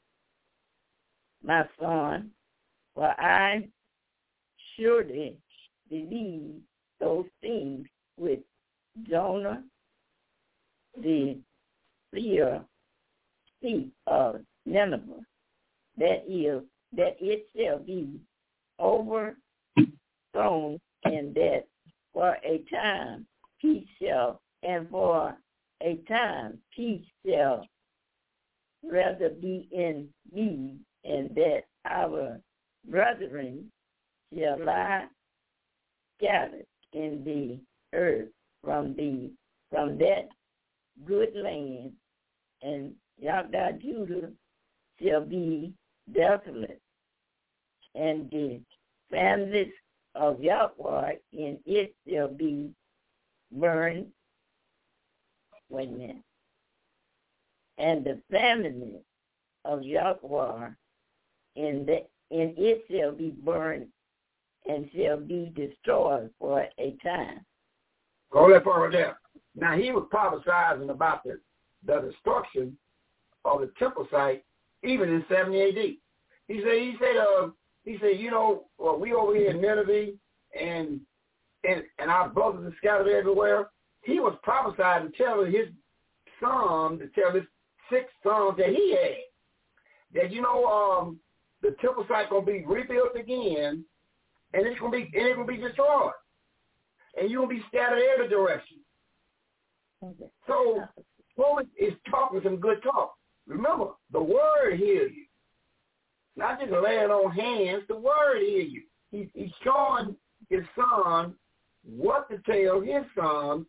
my son, for I surely believe those things which Jonah, the seer, speak of Nineveh, that is, that it shall be overthrown, and that for a time peace shall, and for a time peace shall rather be in me, and that our brethren shall lie scattered in the earth from the from that good land, and Yahweh Judah shall be desolate, and the families of Yahweh in it shall be burned. Wait a minute. And the families of Yahweh in the in it shall be burned and shall be destroyed for a time. Go that far there. Now he was prophesying about the, the destruction of the temple site even in seventy A D. He said, he said, uh, he said, you know, well, we over here in Nineveh and and and our brothers are scattered everywhere. He was prophesying to tell his son, to tell his six sons that he had, that you know, um, the temple site gonna be rebuilt again, and it's gonna be and it's gonna be destroyed, and you're gonna be scattered every direction. Okay. So, Paul is talking some good talk. Remember, the word hears you. Not just laying on hands, the word hears you. He, he's showing his son what to tell his son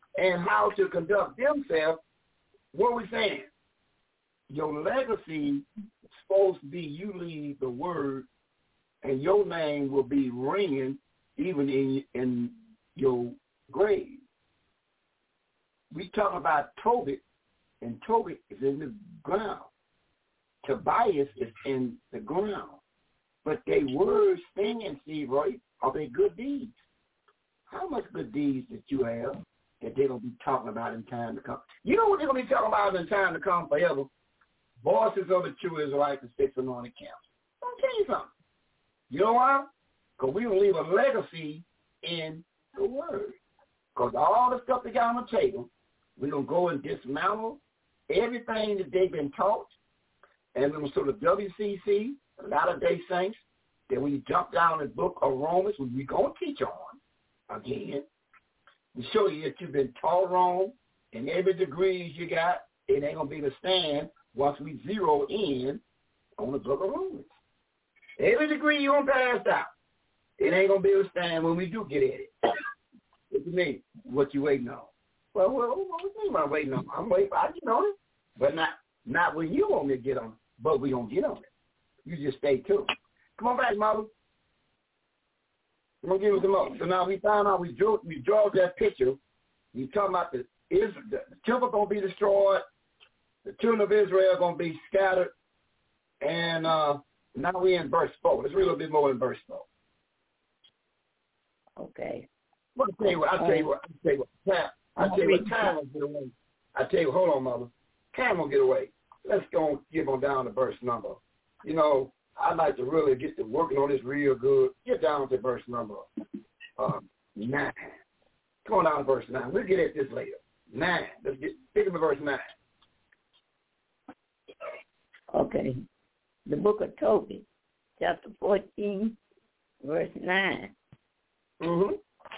and how to conduct themselves, what are we saying? Your legacy is supposed to be you lead the word, and your name will be ringing even in in your grave. We talk about Tobit, and Tobit is in the ground. Tobias is in the ground. But they words stand, Steve Roy, are they good deeds? How much good deeds that you have that they're going to be talking about in time to come? You know what they're going to be talking about in time to come forever? Voices of the true Israelites and six anointed camps. I'll tell you something. You know why? Because we will leave a legacy in the word. Because all the stuff they got on the table, we're going to go and dismantle everything that they've been taught. And we're going to sort of W C C, Latter-day Saints, then when you jump down the book of Romans, which we're going to teach on, again, to show you that you've been taught wrong, and every degree you got, it ain't going to be the stand once we zero in on the book of Romans. Every degree you're going to pass out, it ain't going to be able to stand when we do get at it. What you mean? What you waiting on? Well, well what do you mean I'm waiting on? I'm waiting, I get on it, but not, not when you want me to get on it, but we going to get on it. You just stay tuned. Come on back, mother. I'm going to give you some more. So now we found out we drew, we draw that picture. You talking about the, is, the, the temple going to be destroyed. The children of Israel going to be scattered. And uh, now we're in verse four. Let's read a little bit more in verse four. Okay. Well, I'll tell you what. I'll tell you what. I'll tell you what. Time, I'll tell you what. Time will get away. I'll tell you, hold on, mother. Time will get away. Let's go and give on down to verse number. You know, I'd like to really get to working on this real good. Get down to verse number uh, nine. Come on down to verse nine. We'll get at this later. Nine. Let's get pick up at verse nine. Okay. The book of Tobit, chapter fourteen, verse nine. Mm-hmm.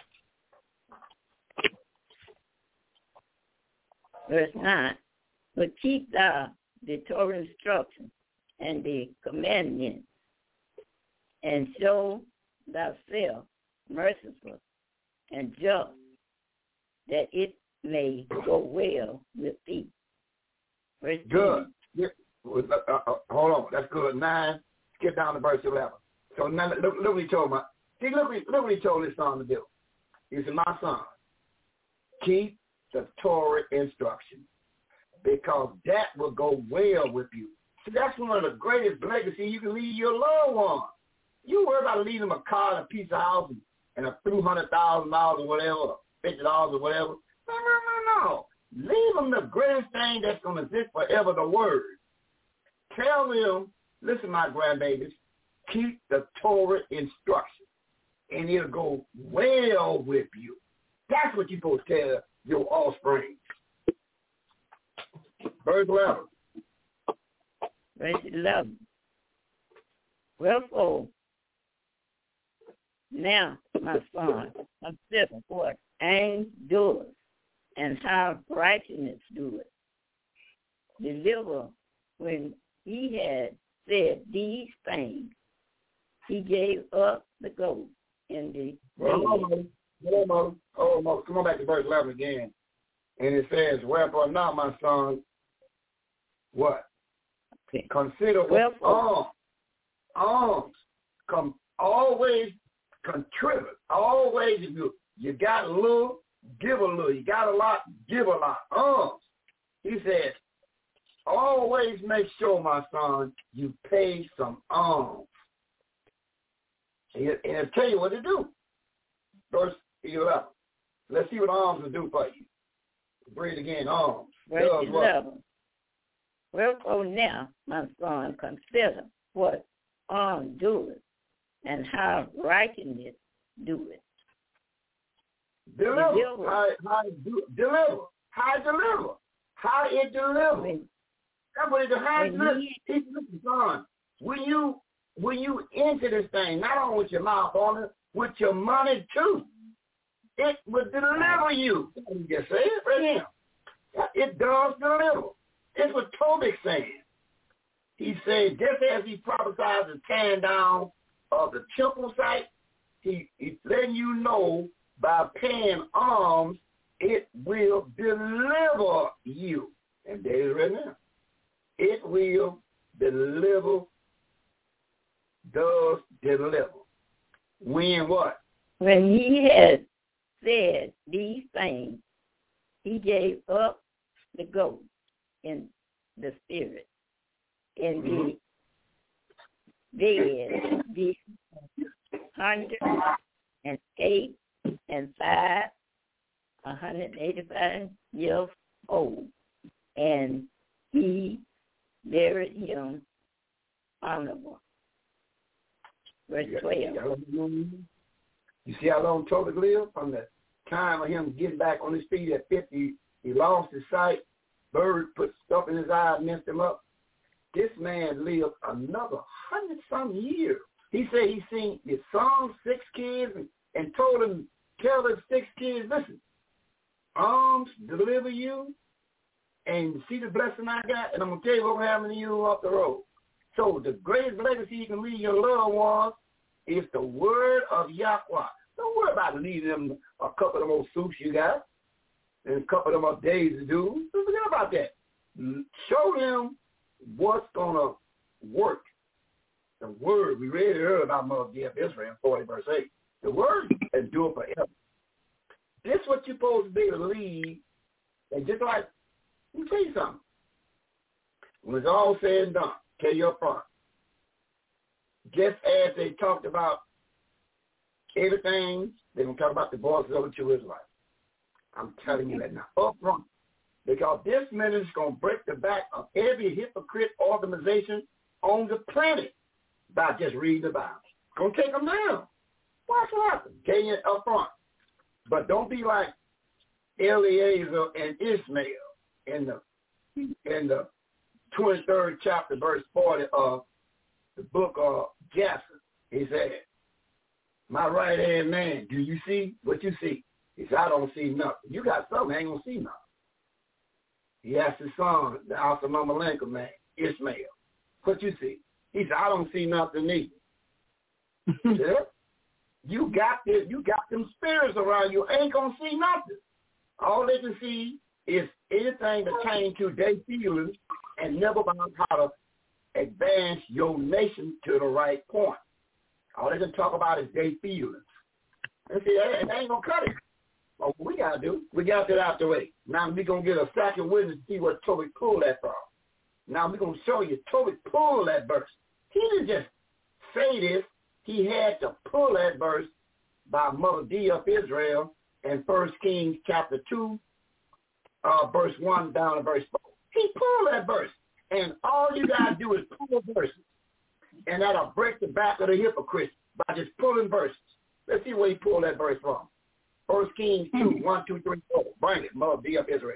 Verse nine. But keep thou the Torah instruction and the commandments, and show thyself merciful and just, that it may go well with thee. Verse good. Yeah. Uh, uh, hold on. That's good. Nine. Get down to verse eleven. So now, look, look what he told my. See, look, look what he told his son to do. He said, "My son, keep the Torah instruction, because that will go well with you." See, that's one of the greatest legacies you can leave your loved ones. You worry about leaving them a car and a piece of house and, and a few hundred thousand dollars or whatever, fifty dollars or whatever. No, no, no, no. Leave them the greatest thing that's going to exist forever, the word. Tell them, listen, my grandbabies, keep the Torah instruction, and it'll go well with you. That's what you're supposed to tell your offspring. Verse eleven. Verse eleven. Wherefore, now, my son, consider what aim doeth, and how righteousness doeth. Deliver, when he had said these things, he gave up the ghost in the well, hold on, hold on, hold on, come on back to verse eleven again. And it says, wherefore now, my son, what? Okay. Consider what alms, alms, come always contribute. Always, if you, you got a little, give a little. You got a lot, give a lot. Alms. He says, always make sure, my son, you pay some alms. And I'll tell you what to do. Verse eleven. Let's see what alms will do for you. Read again, alms. Verse eleven. Wherefore now, my son, consider what alms doeth, and how righteousness doeth. Deliver. Deliver. How, how it do, deliver. How it deliver. How it delivers. That's what it does. How it delivers. He's looking, son. When you when you enter this thing, not only with your mouth on it, with your money too, it will deliver you. You just say it right now. It does deliver. It's what Tobit's saying. He said, just as he prophesied the tearing down of the temple site, he, he's letting you know by paying alms it will deliver you. And there it is right now. It will deliver, does deliver. When what? When he had said these things, he gave up the ghost in the spirit, and mm-hmm. the dead, the hundred and eight and five, a hundred and eighty-five years old, and he buried him honorable. Verse twelve. You see how long Tobit lived? From the time of him getting back on his feet at fifty, he lost his sight. Bird put stuff in his eye, messed him up. This man lived another hundred some years. He said he seen his son, six kids, and, and told him, tell his six kids, listen, arms deliver you, and see the blessing I got, and I'm going to tell you what's going to happen to you up the road. So the greatest legacy you can leave your loved ones is the word of Yahweh. Don't worry about leaving them a couple of them old suits you got and a couple of them old days to do. Don't forget about that. Show them what's going to work. The word, we read it earlier about Mother of Israel, forty verse eight. The word endure forever. This is what you're supposed to be able to lead. And just like, let me tell you something. When it's all said and done, tell you up front. Just as they talked about everything, they're going to talk about the voices of the true Israelites. I'm telling you that now, up front. Because this ministry is going to break the back of every hypocrite organization on the planet by just reading the Bible. It's going to take them down. Watch what happens. Tell you up front. But don't be like Eliezer and Ishmael in the in the twenty-third chapter, verse forty of the book of Jasher. He said, my right-hand man, do you see what you see? He said, I don't see nothing. You got something, I ain't going to see nothing. He asked his son, the Alsamalenka man, Ishmael, what you see? He said, I don't see nothing either. Yeah? You got this, you got them spirits around you, ain't going to see nothing. All they can see is anything that came to their feelings and never about how to advance your nation to the right point. All they can talk about is their feelings. And see, that, that ain't going to cut it. Well, what we got to do, we got that out the way. Now we're going to get a second witness to see what Tobit pulled that from. Now we're going to show you Tobit pulled that verse. He didn't just say this. He had to pull that verse by Mother D of Israel in First Kings chapter two, uh, verse one down to verse four. He pulled that verse. And all you got to do is pull verses. And that'll break the back of the hypocrites by just pulling verses. Let's see where he pulled that verse from. First Kings two, one, two, three, four. Bring it, Mother D of Israel.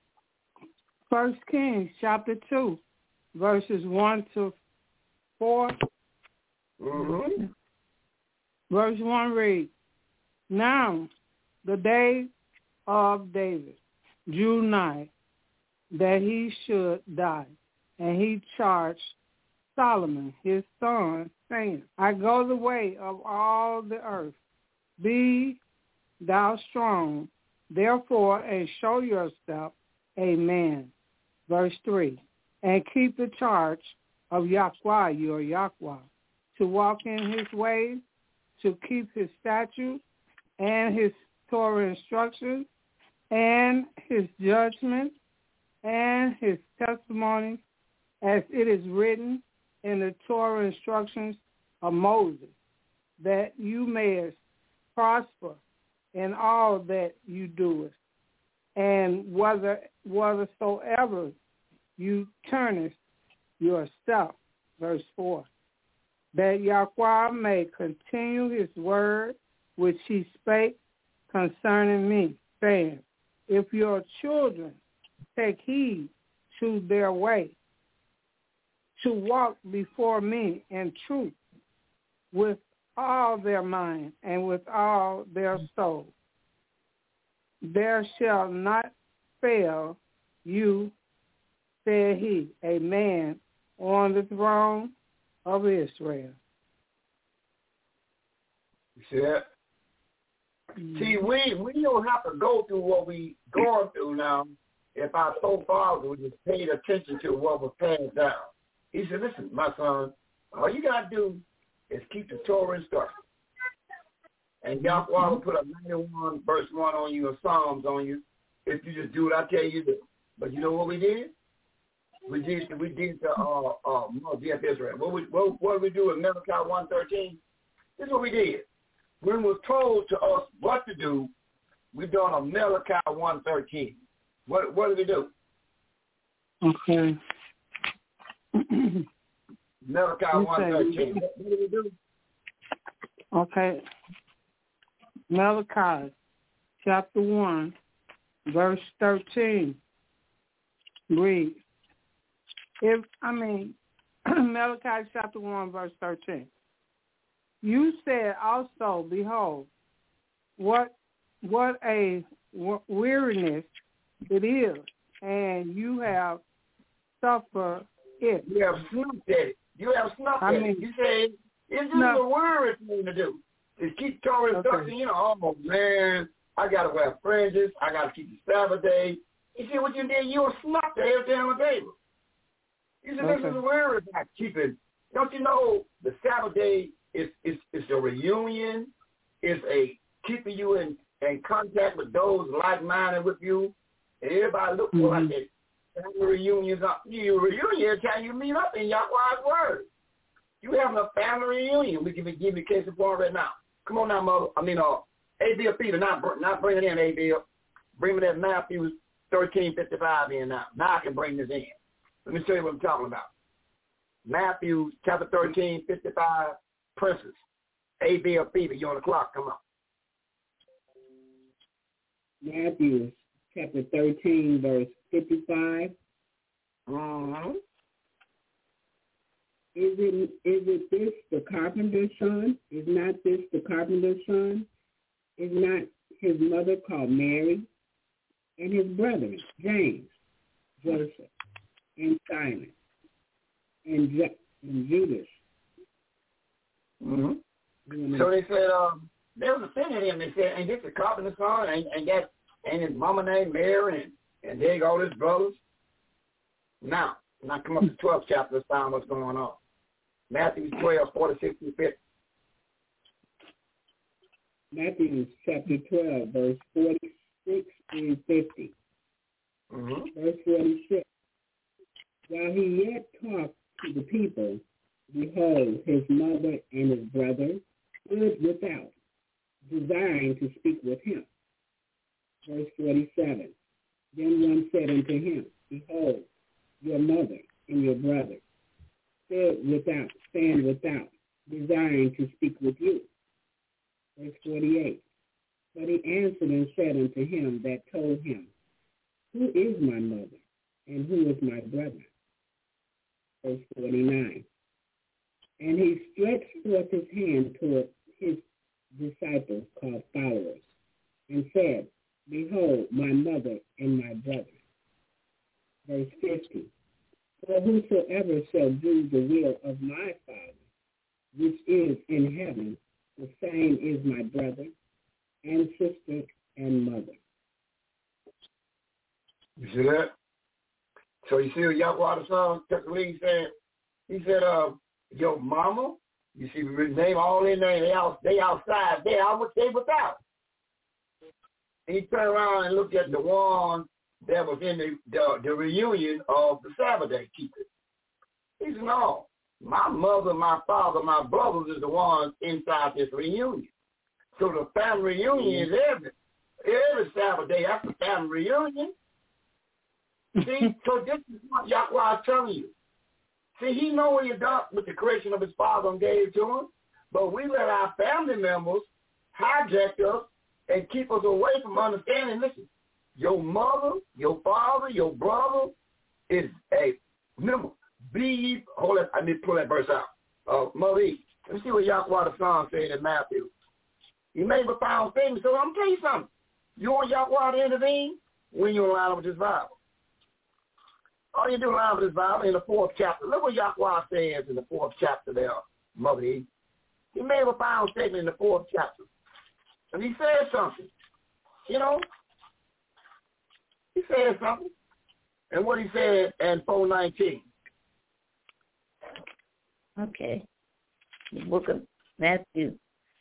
First Kings chapter two, verses one to four. Mm-hmm. Verse one reads, now the day of David drew nigh that he should die, and he charged Solomon his son, saying, I go the way of all the earth. Be thou strong, therefore, and show yourself a man. Verse three, and keep the charge of Yahweh, your Yahweh, to walk in his ways, to keep his statutes and his Torah instructions and his judgments and his testimonies, as it is written in the Torah instructions of Moses, that you may prosper in all that you do, and whether whithersoever you turnest yourself. Verse four, that Yahweh may continue his word which he spake concerning me, saying, if your children take heed to their way, to walk before me in truth with all their mind and with all their soul, there shall not fail you, said he, a man on the throne of Israel. You see that? See, we we don't have to go through what we going through now if our forefathers would just paid attention to what was passed down. He said, listen, my son, all you got to do is keep the Torah instructions. And Yahweh will put a ninety-one verse one on you or Psalms on you if you just do what I tell you to do. But you know what we did? We did we did the uh uh G F Israel. What we what, what did we do in Malachi one thirteen? This is what we did. When we were told to us what to do, we done a Malachi one thirteen. What what did we do? Okay. Malachi one thirteen. What, what did we do? Okay. Malachi chapter one, verse thirteen. Read. If I mean Malachi chapter one, verse thirteen. You said also, behold, what what a weariness it is, and you have suffered it. You have snuffed at it. You have snuffed I at mean, it. You say, it's just a weary thing to do. Is keep Torah instruction, okay. You know, oh man, I got to wear fringes. I got to keep the Sabbath day. You see what you did? You were snuffed at everything on the table. You said, okay. This is a weary about keeping. Don't you know the Sabbath day is is is a reunion? It's a keeping you in, in contact with those like-minded with you. And everybody look for mm-hmm. like that. Family reunions, you reunion every time you meet up in Yahweh's word. You having a family reunion. We can give you a case of point right now. Come on now, mother. I mean, uh, A B Peter, not not bringing in A B. Bring me that Matthew thirteen fifty five in now. Now I can bring this in. Let me show you what I'm talking about. Matthew chapter thirteen fifty five, Princess. A B Peter, you on the clock? Come on. Matthew chapter thirteen, verse fifty-five. Mm-hmm. Is it is it this the carpenter's son? Is not this the carpenter's son? Is not his mother called Mary, and his brethren James, Joseph, and Simon, and, Ju- and Judas? Mm-hmm. So they said um, there was a sin in him. They said, ain't this the carpenter's son? And and that and his mama named Mary, and and they got all his brothers. Now, now come up to the twelfth chapter to find what's going on. Matthew twelve, forty-six and fifty. Matthew chapter twelve, verse forty-six and fifty. Mm-hmm. Verse forty-six. While he yet talked to the people, behold, his mother and his brother stood without, desiring to speak with him. Verse forty-seven. Then one said unto him, behold, your mother and your brother stand without, stand without, desiring to speak with you. Verse forty-eight. But he answered and said unto him that told him, who is my mother, and who is my brother? Verse forty-nine. And he stretched forth his hand toward his disciples called followers, and said, behold, my mother and my brother. Verse fifty. For whosoever shall do the will of my Father, which is in heaven, the same is my brother and sister and mother. You see that? So you see what Yahweh the Son, he said, he said, uh, your mama, you see, we name all their names, they, out, they outside there, I would say without. And he turned around and looked at the one that was in the, the, the reunion of the Sabbath day keepers. He said, no, my mother, my father, my brothers is the ones inside this reunion. So the family reunion is every, every Sabbath day. That's the family reunion. See, so this is what Yahweh is telling you. See, he know what he done with the creation of his father and gave it to him, but we let our family members hijack us and keep us away from understanding. Listen, your mother, your father, your brother is a, remember, be, hold on, I need to pull that verse out. Uh, Mother Eve, let me see what Yahweh the Son said in Matthew. He made a profound thing, so I'm going to tell you something. You want Yahweh to intervene? When you line up with this Bible. All you do line up with this Bible in the fourth chapter. Look what Yahweh says in the fourth chapter there, Mother Eve. He made a profound statement in the fourth chapter. And he said something. You know, he said something. And what he said in four nineteen. Okay. The book of Matthew.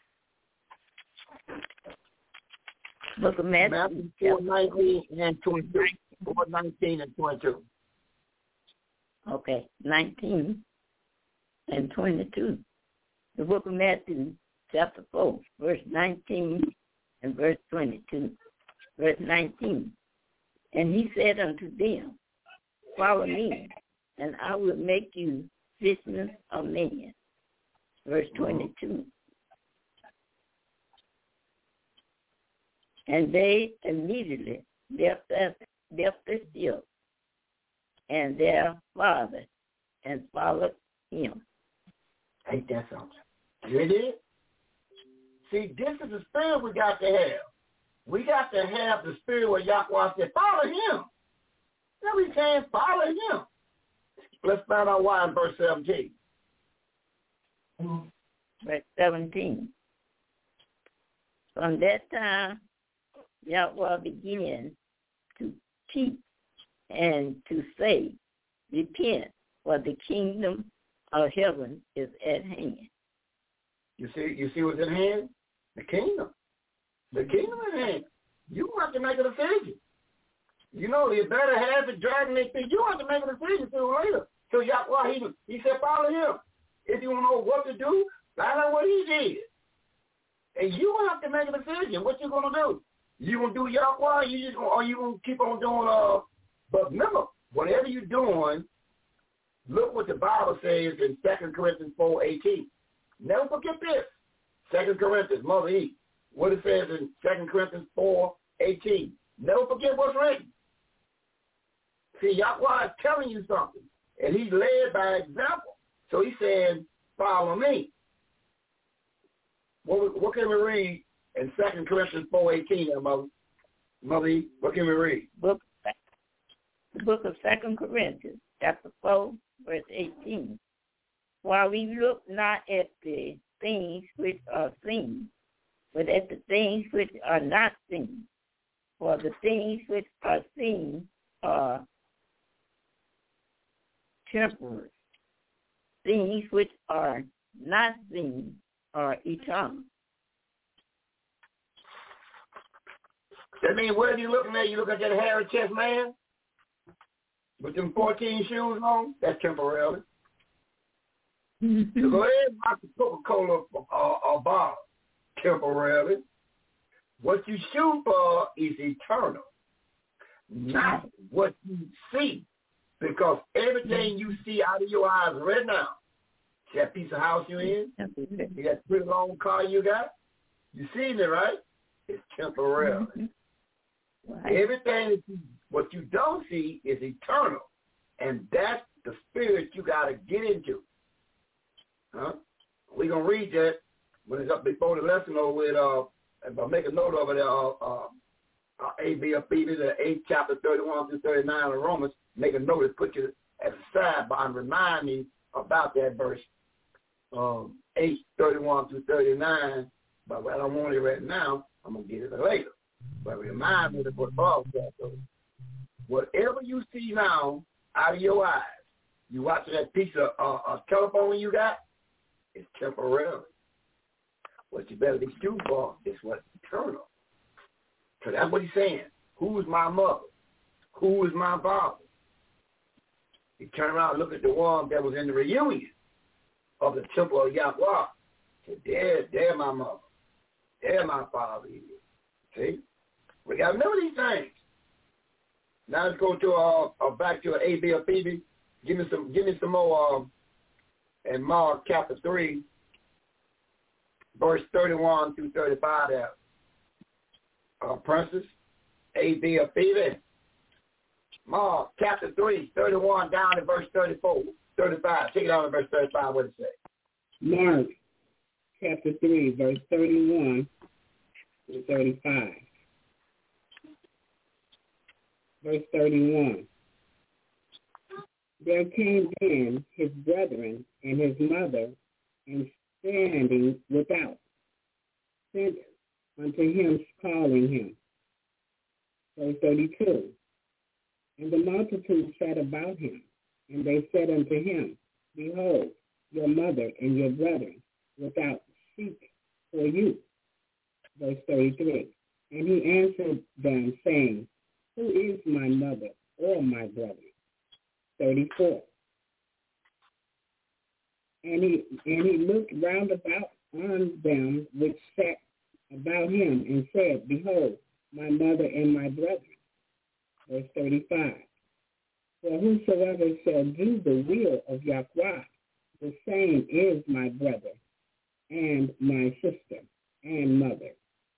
Book of Matthew. Matthew four nineteen and twenty-two. four nineteen and twenty-two. Okay, nineteen and twenty-two. The book of Matthew, chapter four, verse nineteen and verse twenty-two. Verse nineteen. And he said unto them, follow me, and I will make you fishermen of men. Verse twenty-two. And they immediately left their, left the ship and their father and followed him. Ain't that something? You did? See, this is the spirit we got to have. We got to have the spirit where Yahweh said, follow him. Every time, follow him. Let's find out why in verse seventeen. Verse seventeen. From that time, Yahweh began to teach and to say, repent, for the kingdom of heaven is at hand. You see, you see what's at hand? The kingdom. The kingdom at hand. You have to make a decision. You know, you better have it dragging their feet. You have to make a decision sooner or later. So Yahweh, he, he said, follow him. If you want to know what to do, find out what he did. And you have to make a decision. What you going to do? You going to do Yahweh, you just gonna, or you going to keep on doing, uh, but remember, whatever you're doing, look what the Bible says in Second Corinthians four eighteen. Never forget this. Second Corinthians, Mother E. What it says in Second Corinthians four eighteen. Never forget what's written. See, Yahweh is telling you something, and he's led by example. So he said, follow me. What, what can we read in Second Corinthians four eighteen, Mother? Mother E, what can we read? Book, the book of Second Corinthians, chapter four, verse eighteen. While we look not at the things which are seen, but at the things which are not seen. For the things which are seen are temporary. Things which are not seen are eternal. That means what are you looking at? You look at that hairy chest man with them fourteen shoes on? That's temporary. Mm-hmm. So go ahead and buy the Coca-Cola or, or bar temporarily. What you shoot for is eternal, not what you see. Because everything you see out of your eyes right now, that piece of house you're in, you that pretty long car you got, you seen it, right? It's temporary. Mm-hmm. Right. Everything, what you don't see is eternal. And that's the spirit you got to get into. Huh? We're going to read that when it's up before the lesson over with, uh, if I make a note of it, uh, uh, uh, A B F B, the eighth chapter, thirty-one through thirty-nine of Romans, make a note and put you at the sidebar and remind me about that verse, um, eight, thirty-one through thirty-nine, but I don't want it right now. I'm going to get it later. But remind me of what Paul said. So whatever you see now out of your eyes, you watching that piece of uh, uh, telephone you got, it's temporary. What you better be stupid for is what's eternal. So that's what he's saying. Who is my mother? Who is my father? He turned around and looked at the one that was in the reunion of the temple of Yahweh. Said, there, there my mother. There my father is. See? We got to remember these things. Now let's go to uh, uh back to A B or Phoebe. Give me some give me some more um uh, in Mark chapter three, verse thirty-one through thirty-five there. Uh, Princess, A B or Phoebe. Mark chapter three, thirty-one down to verse thirty-four, thirty-five. Take it out to verse thirty-five, what it say? Mark chapter three, verse thirty-one to thirty-five. Verse thirty-one. There came then his brethren and his mother, and standing without, sent unto him calling him. Verse thirty-two. And the multitude sat about him, and they said unto him, Behold, your mother and your brethren without seek for you. Verse thirty-three. And he answered them, saying, Who is my mother or my brother? thirty-four. And he and he looked round about on them which sat about him, and said, Behold, my mother and my brethren. Verse thirty-five. For whosoever shall do the will of Yahweh, the same is my brother, and my sister, and mother.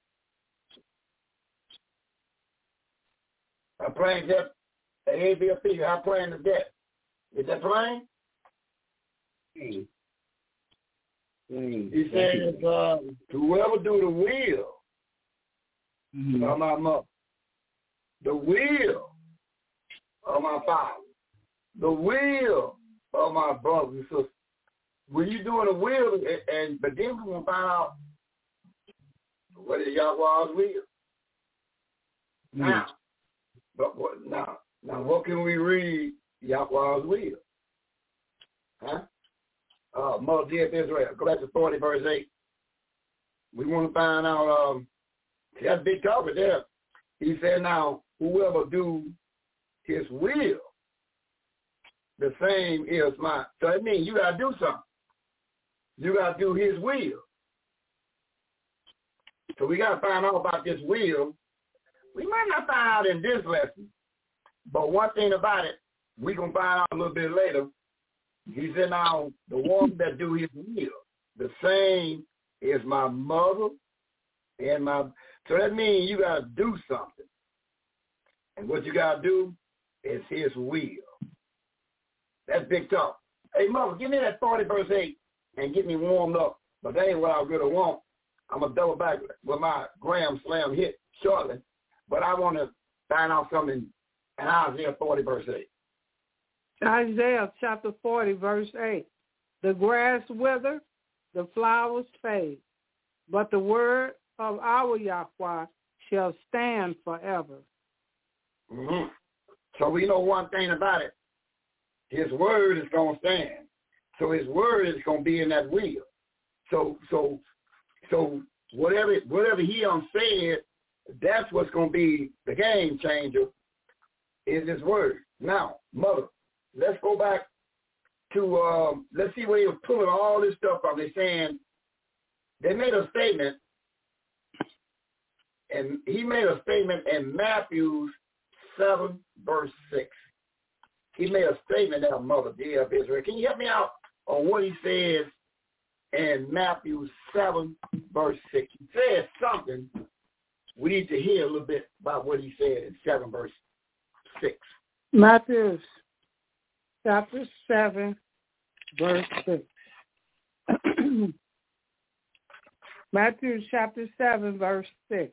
I'm playing that A B P. I'm playing the debt. Is that plain? Plain. Plain. He says, uh, whoever do the will mm-hmm. of my mother, the will of my father, the will of my brothers and sisters. When you're doing the will, and, and but then we're gonna find out what is Yahweh's will. Mm-hmm. Now, but what now? Now, what can we read Yahweh's will? Huh? Uh, Mother dear of Israel, Galatians forty, verse eight. We want to find out, um, that's big topic there. He said, now, whoever do his will, the same is mine. So that means you got to do something. You got to do his will. So we got to find out about this will. We might not find out in this lesson, but one thing about it, we're going to find out a little bit later. He said, now, the one that do his will, the same is my mother and my... So that means you got to do something. And what you got to do is his will. That's big talk. Hey, mother, give me that forty, verse eight, and get me warmed up. But that ain't what I really want. I'm going to double back with my Graham Slam hit shortly. But I want to find out something in Isaiah forty, verse eight. Isaiah chapter forty, verse eight. The grass withers, the flowers fade, but the word of our Yahweh shall stand forever. Mm-hmm. So we know one thing about it. His word is going to stand. So his word is going to be in that will. So so so whatever whatever he done said, that's what's going to be the game changer is his word. Now, mother, let's go back to, um, let's see where you're pulling all this stuff from. They're saying, they made a statement, and he made a statement in Matthew seven, verse six. He made a statement there, mother dear of Israel. Can you help me out on what he says in Matthew seven, verse six? He says something. We need to hear a little bit about what he said in seven, verse six. Matthew chapter seven, verse six. Matthew chapter seven, verse six.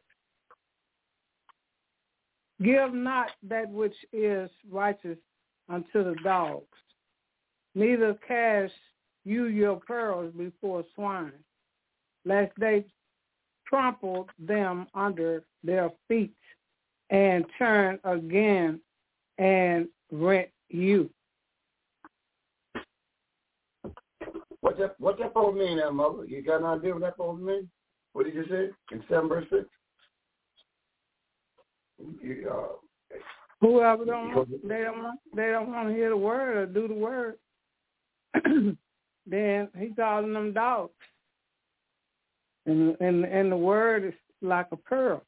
Give not that which is righteous unto the dogs, neither cast you your pearls before swine, lest they trample them under their feet and turn again and rent you. What's that, what's that supposed to mean there, mother? You got an idea what that supposed to mean? What did you say in seven verse six? You, uh, Whoever don't want, they don't want, they don't want to hear the word or do the word, then he's calling them dogs. And, and and the word is like a pearl.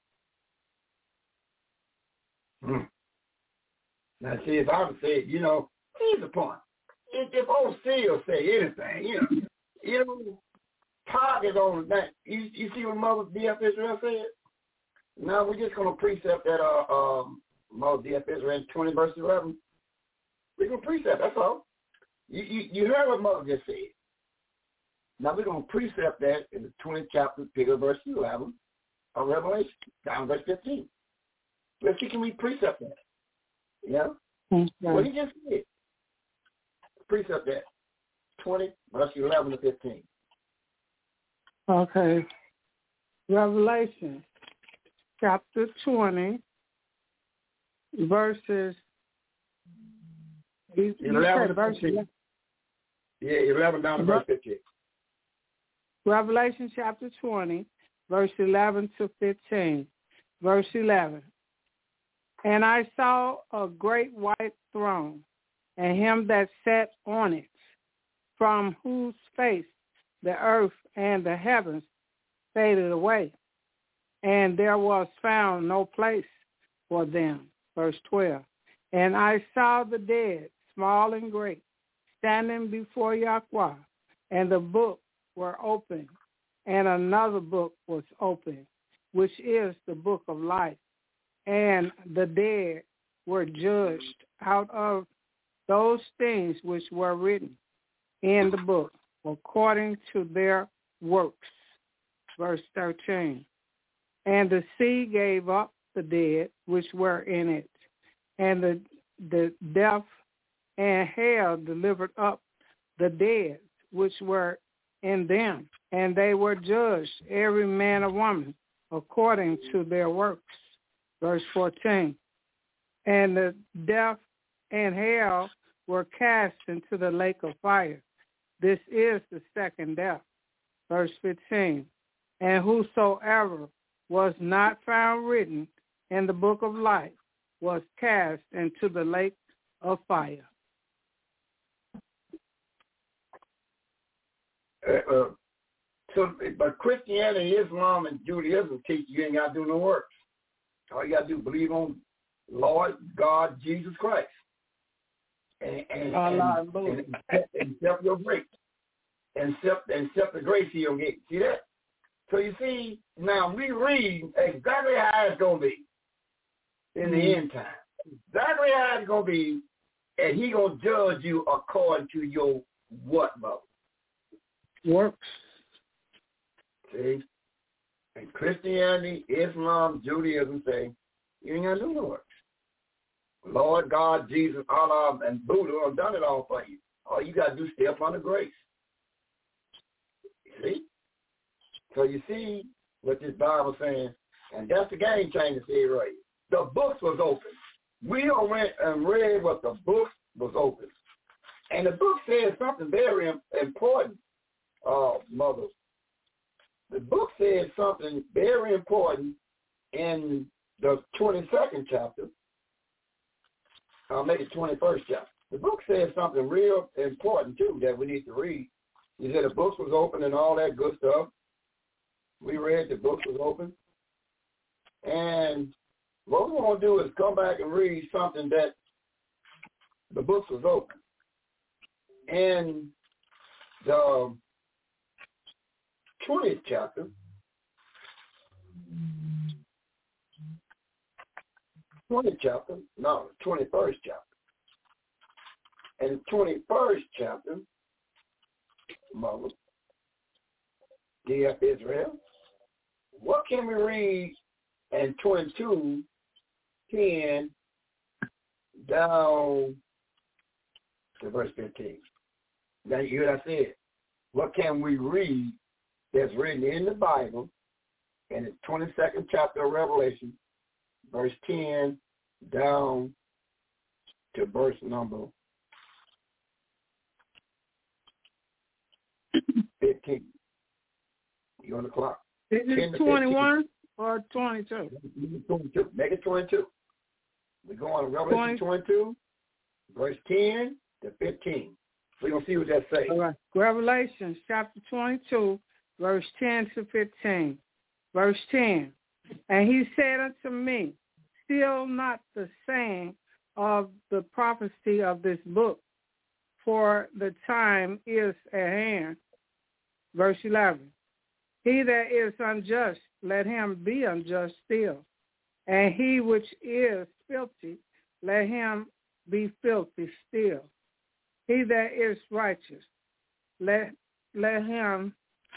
Hmm. Now, see, if I would say, you know, here's the point. If, if old Seal say anything, you know, you know, target on that. You, you see what Mother D F Israel said? Now we're just going to precept that uh, um, Mother D F Israel in twenty verse eleven. We're going to precept, that's all. You, you, you heard what Mother just said. Now we're going to precept that in the twentieth chapter, pick up verse eleven of Revelation, down verse fifteen. Let's see, can we precept that? Yeah? Okay. What he just said. Precept that. twenty, verse eleven to fifteen. Okay. Revelation chapter twenty, verses. You, you eleven, verse yeah, eleven down to verse fifteen. Revelation chapter twenty, verse eleven to fifteen. Verse eleven. And I saw a great white throne, and him that sat on it, from whose face the earth and the heavens faded away, and there was found no place for them. Verse twelve. And I saw the dead, small and great, standing before Yahweh, and the books were open, and another book was open, which is the book of life. And the dead were judged out of those things which were written in the book, according to their works. Verse thirteen. And the sea gave up the dead which were in it, and the the death and hell delivered up the dead which were in them, and they were judged, every man or woman, according to their works. Verse fourteen. And the death and hell were cast into the lake of fire. This is the second death. Verse fifteen. And whosoever was not found written in the book of life was cast into the lake of fire. Uh, uh, so, but Christianity, Islam, and Judaism teach you ain't got to do no works. All you got to do is believe on Lord God Jesus Christ. And, and, Allah and, and, and, and accept your grace. And accept, and accept the grace he'll get. See that? So you see, now we read exactly how it's going to be in the mm-hmm. end time. Exactly how it's going to be, and he going to judge you according to your what, mother? Works. See? And Christianity, Islam, Judaism say, you ain't got to do no works. Lord God, Jesus, Allah, and Buddha have done it all for you. All you got to do is step under grace. See? So you see what this Bible saying, and that's the game changer see right. The books was open. We all went and read what the book was open. And the book says something very important, uh, mother. The book says something very important in the twenty-second chapter. I'll make it twenty-first chapter. The book says something real important, too, that we need to read. He said the books was open and all that good stuff. We read the book was open. And what we want to do is come back and read something that the book was open. In the twentieth chapter, twentieth chapter, no, twenty-first chapter. In the twenty-first chapter, Mother, D F Israel, what can we read in twenty-two, ten, down to verse fifteen? Now you hear what I said. What can we read that's written in the Bible in the twenty-second chapter of Revelation, verse ten, down to verse number fifteen? You on the clock? Is it twenty-one or twenty-two? twenty-two. Make it twenty-two. We're going to Revelation twenty-two, verse ten to fifteen. We're going to see what that says. All right. Revelation chapter twenty-two, verse ten to fifteen. Verse ten. And he said unto me, seal not the saying of the prophecy of this book, for the time is at hand. Verse eleven. He that is unjust, let him be unjust still. And he which is filthy, let him be filthy still. He that is righteous, let let him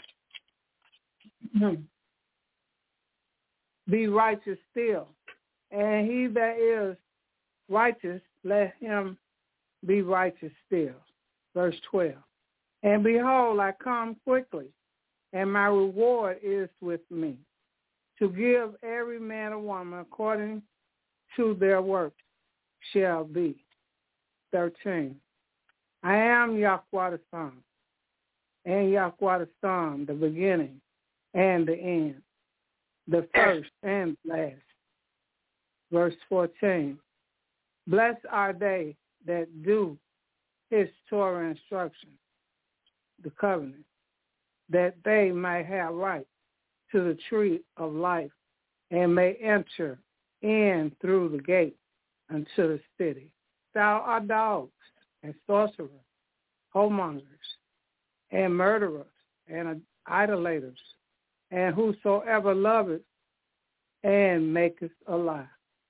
be righteous still. And he that is righteous, let him be righteous still. Verse twelve. And behold, I come quickly, and my reward is with me, to give every man or woman according to their works shall be. thirteen. I am Yahweh the Son, and Yahweh the Son, the beginning and the end, the first and last. Verse fourteen. Blessed are they that do his Torah instruction, the covenant, that they may have right to the tree of life and may enter in through the gate unto the city. Thou art dogs and sorcerers, whoremongers, and murderers, and idolaters, and whosoever loveth and maketh a lie.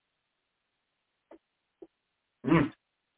Mm.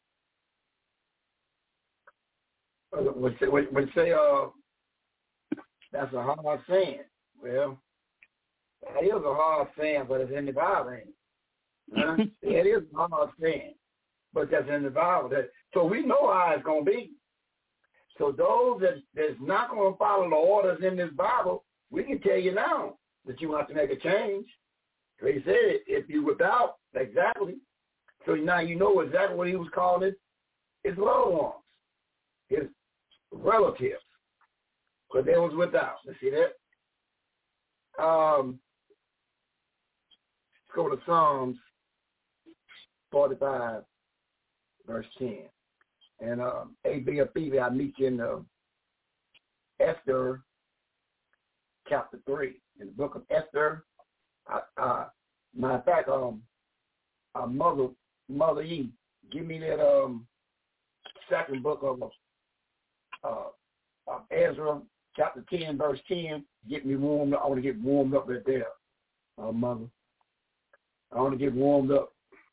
Would say, would, would say uh, that's a hard saying. Well, that is a hard saying, but it's in the Bible, ain't it? Huh? It is a hard saying, but that's in the Bible. That, so we know how it's going to be. So those that, that's not going to follow the orders in this Bible, we can tell you now that you have to make a change. He said, if you without, exactly. So now you know exactly what he was calling it, his loved ones, his relatives, because they was without. You see that? Um, let's go to Psalms forty-five, verse ten. And uh, A B F B, I meet you in uh, Esther chapter three. In the book of Esther, uh, uh, matter of fact, um, uh, Mother, Mother E, give me that um, second book of uh, uh, Ezra, chapter ten, verse ten. Get me warmed up. I want to get warmed up right there, uh, Mother. I want to get warmed up.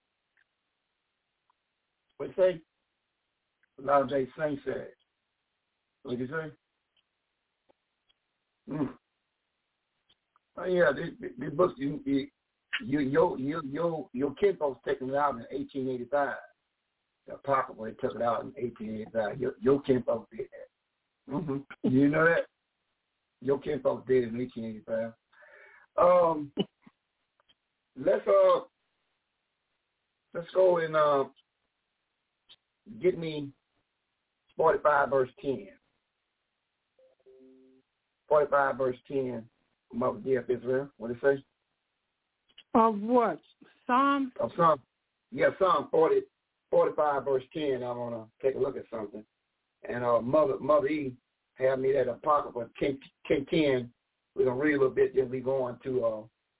What you say? Lord J. Saint said. What did you say? Mm. Oh yeah, this, this book you you you your your your your kid folks taken it out in eighteen eighty-five. The Apocrypha, they took it out in eighteen eighty-five. Your your kid folks did that. Mm-hmm. You know that? Your kid folks did it in eighteen eighty-five. Um, let's uh let's go and uh get me forty-five verse ten. forty-five verse ten. Mother D F Israel. What did it say? Of what? Psalm? Of Psalm. Yeah, Psalm forty, forty-five verse ten. I want to take a look at something. And uh, Mother Mother E had me that Apocrypha ten. We're going to read a little bit, then we go on to uh,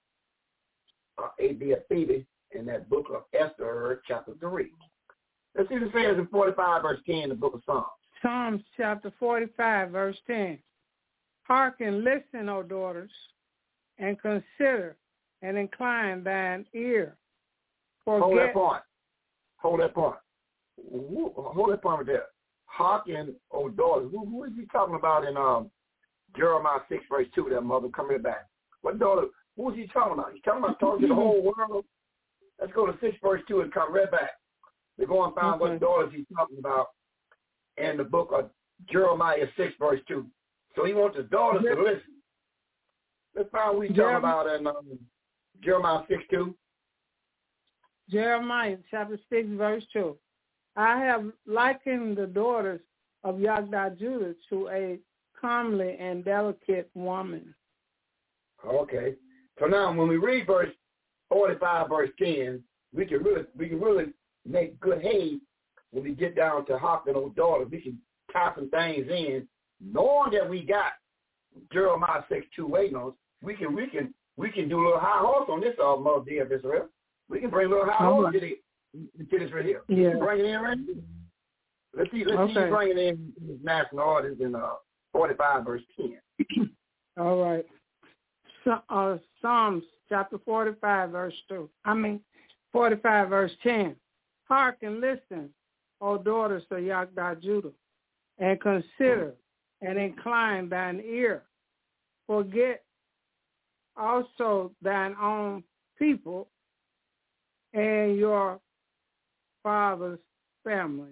uh, A B F Phoebe in that book of Esther, chapter three. Let's see what it says in forty-five verse ten, the book of Psalms. Psalms chapter forty-five, verse ten. Hearken, listen, O daughters, and consider and incline thine ear. Forget. Hold that point. Hold that point. Hold that point right there. Hearken, O daughters. Who, who is he talking about in um, Jeremiah six, verse two, that mother coming back? What daughter? Who is he talking about? He's talking about talking to the whole world. Let's go to six, verse two, and come right back. We're going to find okay. what daughters he's talking about in the book of Jeremiah six, verse two. So he wants his daughters to listen. Let's find what he's talking about in um, Jeremiah six, two. Jeremiah chapter six, verse two. I have likened the daughters of Yagda Judah to a comely and delicate woman. Okay. So now when we read verse forty-five, verse ten, we can really we can really make good hay when we get down to Hoffman old daughters. We can tie some things in, knowing that we got Jeremiah six two waiting on us. We can we can we can do a little high horse on this uh, Mother D of Israel. We can bring a little high horse to, the, to this right here. Yeah. Bring it in right here. Let's see let's okay. see you bring it in in national orders in uh, forty-five verse ten. All right. So, uh, Psalms chapter forty-five verse two. I mean forty-five verse ten. Hearken, listen, O daughters of Yagda Judah, and consider and incline thine ear. Forget also thine own people and your father's family.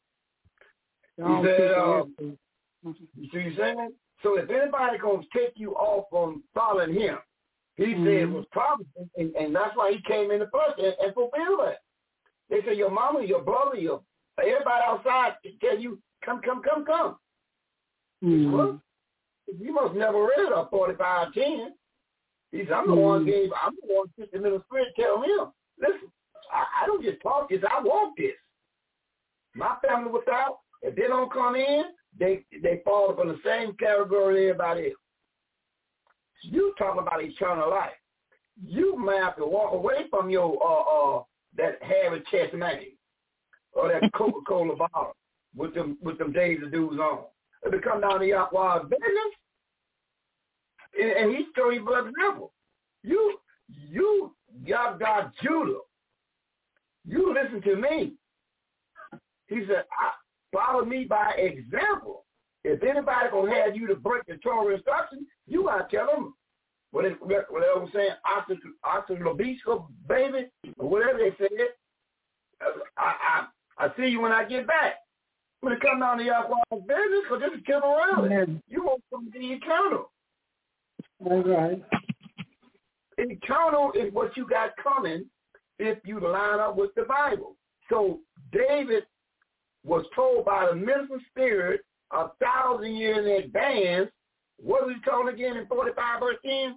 He said, uh, you see what you're saying? So if anybody going to take you off from following him, He mm-hmm. said it was promised, and, and that's why he came in the flesh and, and fulfilled that. They say your mama, your brother, your everybody outside tell you, come, come, come, come. Mm-hmm. Well, you must never read a forty-five ten. He said, I'm the mm-hmm. one gave, I'm the one sent the middle spirit tell him, listen, I, I don't just talk this, I walk this. My family without, if they don't come in, they they fall up in the same category as everybody else. You talking about eternal life. You might have to walk away from your uh uh that Harry chest name or that Coca-Cola bottle with them with them days of dudes on. If it come down to Yahweh's business, and, and he show you blood example. You you Yahweh Judah. You listen to me. He said, I, follow me by example. If anybody gonna have you to break the Torah instructions, you gotta tell them what it, whatever I'm saying, oxylobisco, baby, or whatever they said. I, I I see you when I get back. When it comes down to Yahweh's business, because this is temporary. You want something to be eternal. All right. Eternal is what you got coming if you line up with the Bible. So David was told by the minister spirit a thousand years in advance. What was he told again in forty-five verse ten?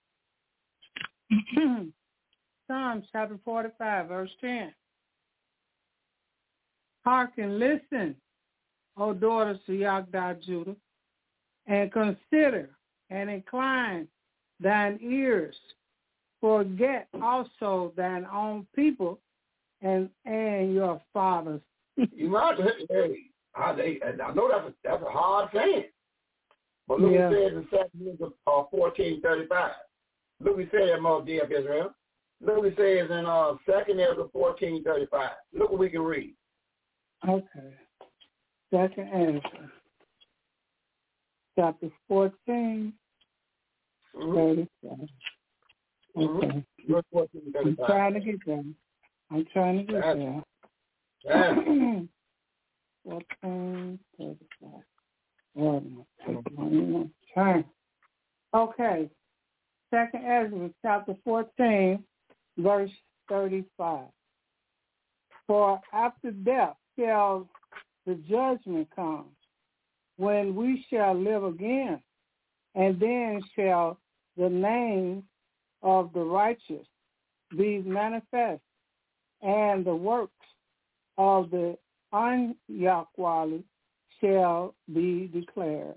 Psalms chapter forty-five verse ten. Hearken, listen, O daughters of Yahweh Judah, and consider and incline thine ears. Forget also thine own people and and your fathers. You might hey, I, I know that's a, that's a hard thing. But look yeah. what it says in Second uh, fourteen thirty-five. Look what it says in Most D F Israel. Look what it says in uh, Second Ezra fourteen thirty-five. Look what we can read. Okay. Second Ezra, chapter fourteen, mm-hmm. thirty-five. Okay. Verse fourteen thirty-five. I'm trying to get there. I'm trying to get That's, there. That's, fourteen thirty-five. Turn. Okay. Second Ezra, chapter fourteen, verse thirty-five. For after death shall the judgment come, when we shall live again, and then shall the name of the righteous be manifest, and the works of the un-Yahweh shall be declared.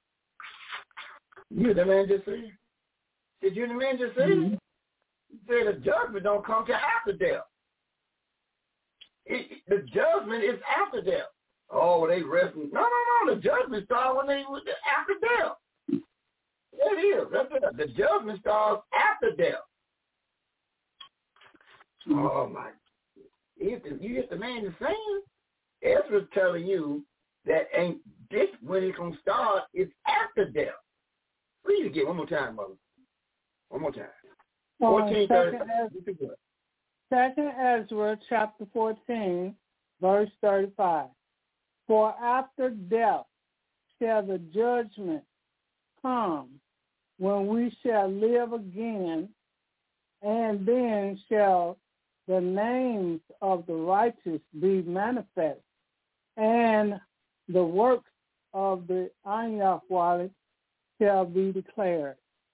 You the man just said. Did you the man just say? Mm-hmm. He said the judgment don't come till after death. It, the judgment is after death. Oh, they resting. No, no, no. The judgment starts when they after death. It is. That's it. The judgment starts after death. Mm-hmm. Oh my! You get the man the same. Ezra's telling you that ain't this when it's gonna start. It's after death. Read it again one more time, mother. One more time. Fourteen thirty. Second Ezra, chapter fourteen, verse thirty-five. For after death shall the judgment come, when we shall live again, and then shall the names of the righteous be manifest, and the works of the un-Yahweh shall be declared.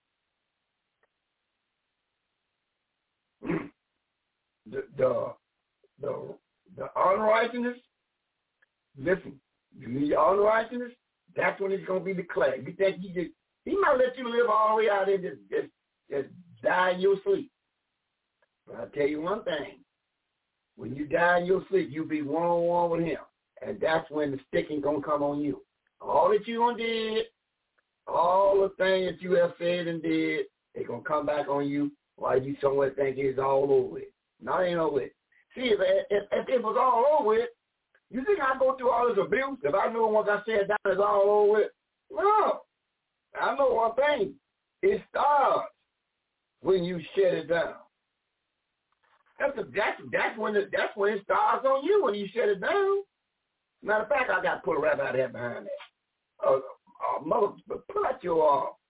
The the the, the unrighteousness, listen, you need unrighteousness, that's when it's gonna be declared. You think he just he might let you live all the way out there and just just, just die in your sleep. But I'll tell you one thing. When you die in your sleep, you'll be one on one with him. And that's when the sticking gonna come on you. All that you done did, all the things that you have said and did, they gonna come back on you while you somewhere think it's all over with. No, it ain't over with. See, if, if, if it was all over with, you think I go through all this abuse? If I know once I said down it's all over with? No. I know one thing. It starts when you shut it down. That's, a, that's, that's, when it, that's when it starts on you, when you shut it down. Matter of fact, I got to pull a rabbit out of here behind that. Uh, uh, mother, pull out your, uh,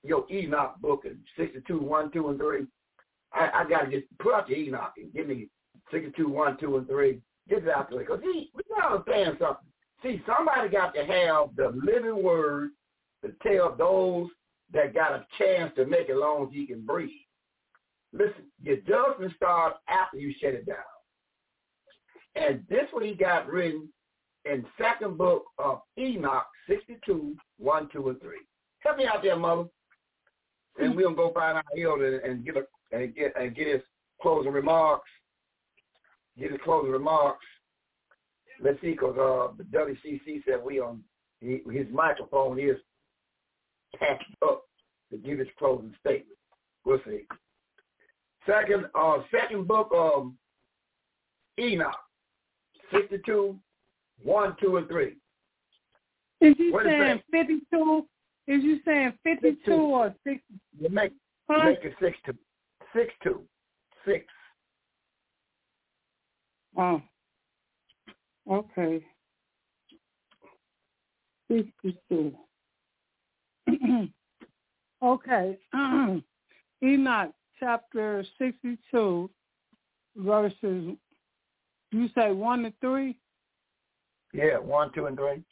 your Enoch book in sixty-two, one, two, and three. I, I got to just put out your Enoch and give me sixty-two, one, two, and three. Get it out there. Because, see, we got to understand something. See, somebody got to have the living word to tell those that got a chance to make it as long as he can breathe. Listen, your judgment starts after you shut it down. And this one he got written in second book of Enoch, sixty-two, one, two, and three. Help me out there, Mother. And we're going to go find out Elder and get, a, and, get, and get his closing remarks. Get his closing remarks. Let's see, because uh, the W C C said we on he, his microphone is packed up to give his closing statement. We'll see. Second, uh, second book of Enoch, sixty-two, one, two, and three. Is you what saying fifty-two? Is you saying fifty-two six, or six? You make, huh? make it six two. Six two. Six. Oh. Okay. fifty-two. Okay. Enoch chapter sixty-two, verses, you say one to three? Yeah, one, two, and three.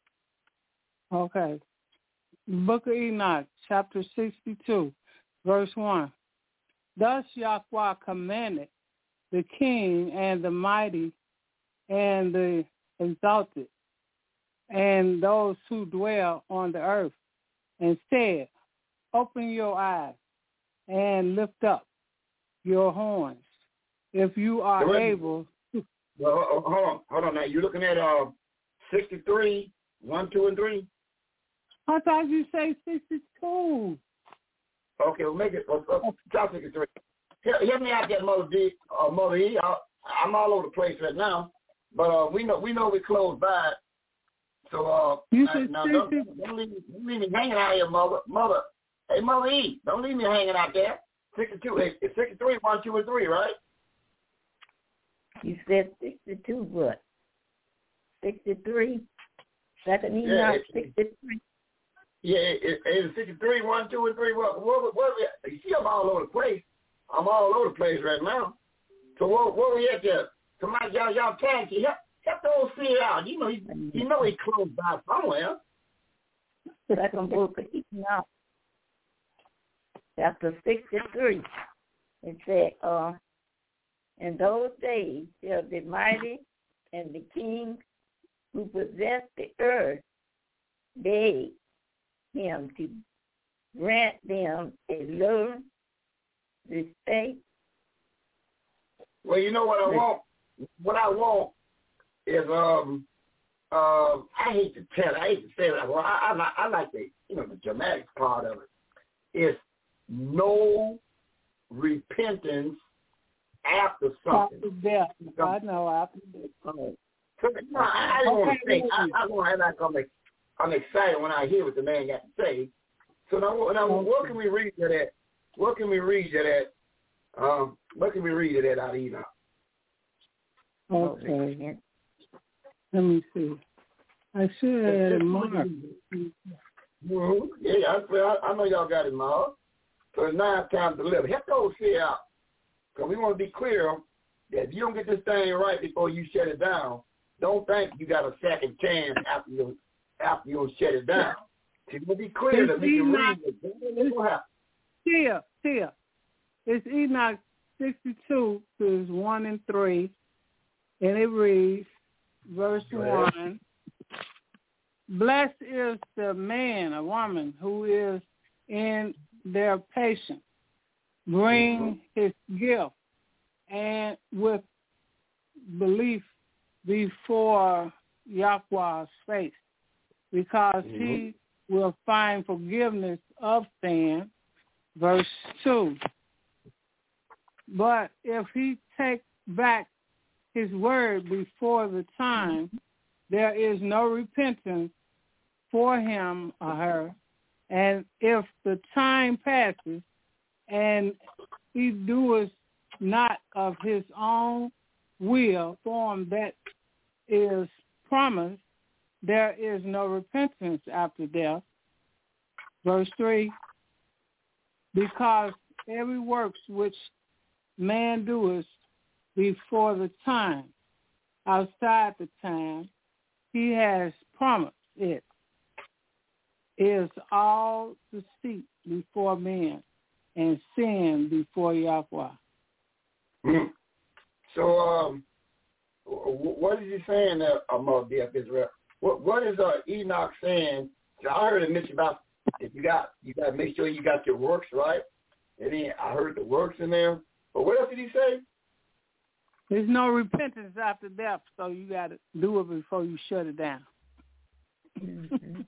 Okay. Book of Enoch, chapter sixty-two, verse one. Thus Yahweh commanded the king and the mighty and the exalted and those who dwell on the earth, and said, open your eyes and lift up your horns, if you are well, able to. Well, hold on, hold on now. You're looking at uh, sixty-three, one, two, and three? I thought you say sixty-two. Okay, well, make it, uh, uh, top sixty-three. Help me out there, Mother D, uh, Mother E. I, I'm all over the place right now, but uh, we know we know we're close by. So, uh, you now, now don't, don't, leave, don't leave me hanging out here, Mother. Mother, hey, Mother E, don't leave me hanging out there. sixty-two, it's sixty-three, one, two, and three, right? You said sixty-two what? sixty-three? Second Enoch, yeah, sixty-three? Yeah, it, it's sixty-three, one, two, and three. What, what, what, you see, I'm all over the place. I'm all over the place right now. So what, what we at there? Somebody, y'all, y'all tag you. Help, help those see out. You know, he, you know he close by somewhere. Second book of Enoch, chapter sixty-three. It said, uh, in those days shall the mighty and the king who possess the earth beg him to grant them a little respect. Well, you know what I want? What I want is, um, uh, I hate to tell it, I hate to say it, well, I, I, I like the, you know, the dramatic part of it. It's no repentance after something. After death. I know, after death. So, no, I, I don't want to say, I, I want to act like I'm, I'm excited when I hear what the man got to say. So now, now okay. what can we read that at? What can we read that at? Um, what can we read it at out of Enoch? Okay. Let me see. I should have had it marked. Mm-hmm. Yeah, I, I know y'all got it marked. So it's nine times to live. Help those see out. Because we want to be clear that if you don't get this thing right before you shut it down, don't think you got a second chance after you after you shut it down. So we'll be clear that we can read it. Tia, Tia. It's Enoch sixty-two, is one and three, and it reads, verse one, blessed is the man, a woman, who is in their patience, bring his gift, and with belief before Yahweh's face, because mm-hmm. he will find forgiveness of sin. Verse two, but if he take back his word before the time, there is no repentance for him or her. And if the time passes and he doeth not of his own will form that is promised, there is no repentance after death. Verse three, Because every works which man doeth before the time, outside the time, he has promised it, is all deceit before men and sin before Yahweh. Mm. So, um, what is he saying there, Mother D F Israel? What What is uh, Enoch saying? I heard it mentioned about if you got you got to make sure you got your works right. And then I heard the works in there. But what else did he say? There's no repentance after death, so you got to do it before you shut it down. Mm-hmm.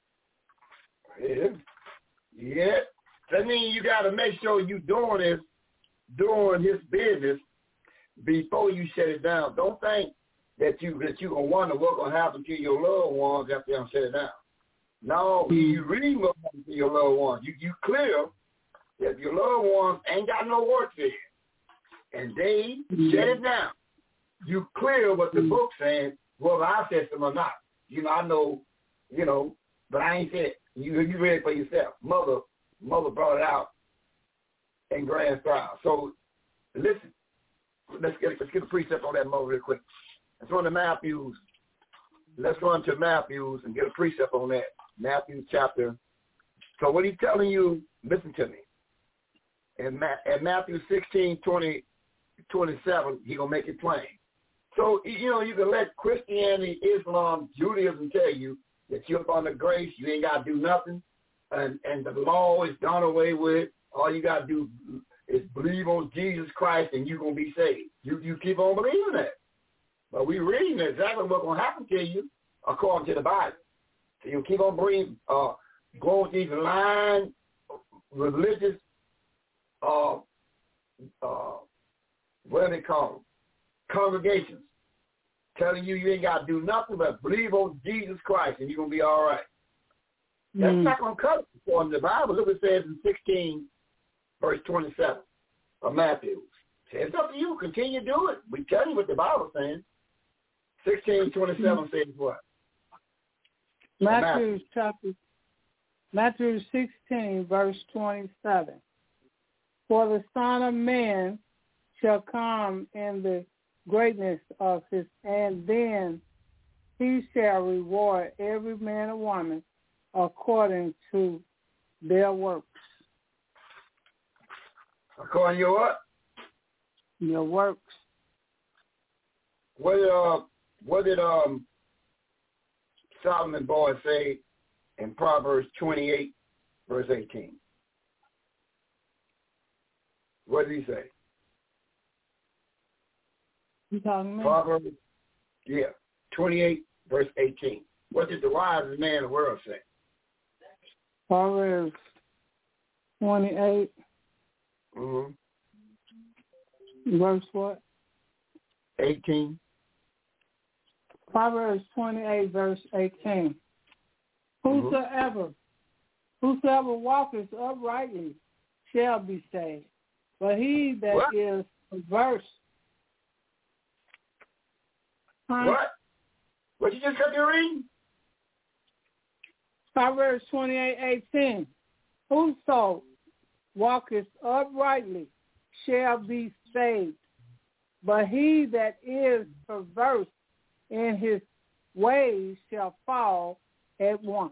Yeah. Yeah. That means you got to make sure you doing this, doing his business before you shut it down. Don't think that you that you gonna wonder what's gonna happen to your loved ones after you shut it down. No, mm-hmm. you really what's happen to your loved ones. You you clear that your loved ones ain't got no work there, and they mm-hmm. shut it down. You clear what the mm-hmm. book's saying, whether I said them or not. You know, I know, you know, but I ain't said you you read it for yourself. Mother mother brought it out in grand style. So listen. Let's get let's get a precept on that mother real quick. Let's run to Matthews. Let's run to Matthews and get a precept on that. Matthew chapter. So what he's telling you, listen to me. In, Ma- in Matthew sixteen, twenty, twenty-seven, he's going to make it plain. So, you know, you can let Christianity, Islam, Judaism tell you that you're up under grace, you ain't got to do nothing, and, and the law is done away with. All you got to do is believe on Jesus Christ and you're going to be saved. You you keep on believing that. But we're reading exactly what's going to happen to you according to the Bible. So you keep on bringing, uh, going to these lying religious, uh, uh, what do they call them? Congregations, telling you you ain't got to do nothing but believe on Jesus Christ and you're going to be all right. Mm. That's not going to cut it according to the Bible. Look what it says in sixteen, verse twenty-seven of Matthew. It's up to you. Continue to do it. We tell you what the Bible's saying. sixteen twenty-seven says what? Matthew chapter Matthew sixteen, verse twenty-seven. For the Son of Man shall come in the greatness of his, and then he shall reward every man and woman according to their works. According to your what? Your works. What did uh what did um Solomon boy say in Proverbs twenty-eight, verse eighteen? What did he say? You talking me? Proverbs, yeah, twenty-eight, verse eighteen. What did the wisest man in the world say? Proverbs twenty-eight. Mm-hmm. Verse what? eighteen. Proverbs twenty-eight, verse eighteen. Whosoever, mm-hmm. whosoever walketh uprightly shall be saved, but he that what? is perverse. Huh? What? What you just got to read? Proverbs twenty-eight, eighteen. Whoso walketh uprightly shall be saved, but he that is perverse in his ways shall fall at once.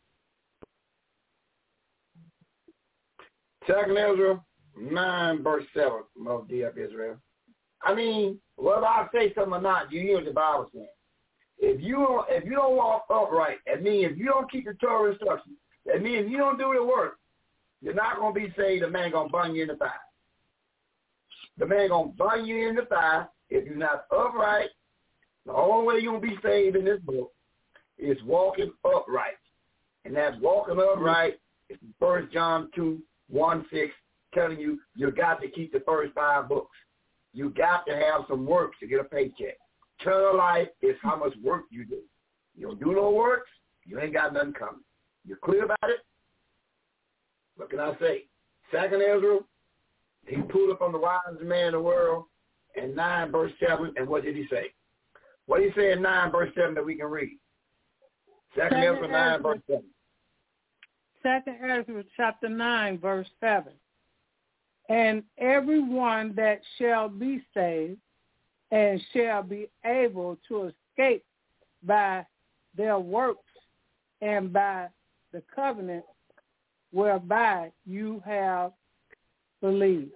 Second Ezra nine, verse seven, of D F Israel. I mean, whether I say something or not, you hear what the Bible saying. If you don't, if you don't walk upright, that means if you don't keep the Torah instructions, that means if you don't do the work, you're not going to be saved. The man going to burn you in the fire. The man going to burn you in the fire if you're not upright. The only way you're going to be saved in this book is walking upright. And that walking upright is First John two, one, six, telling you you got to keep the first five books. You got to have some work to get a paycheck. Eternal life is how much work you do. You don't do no works, you ain't got nothing coming. You clear about it? What can I say? Second Ezra, he pulled up on the wisest man in the world in nine verse seven, and what did he say? What did he say in nine verse seven that we can read? Second Ezra nine verse seven. Second Ezra chapter nine, verse seven. And everyone that shall be saved and shall be able to escape by their works and by the covenant whereby you have believed.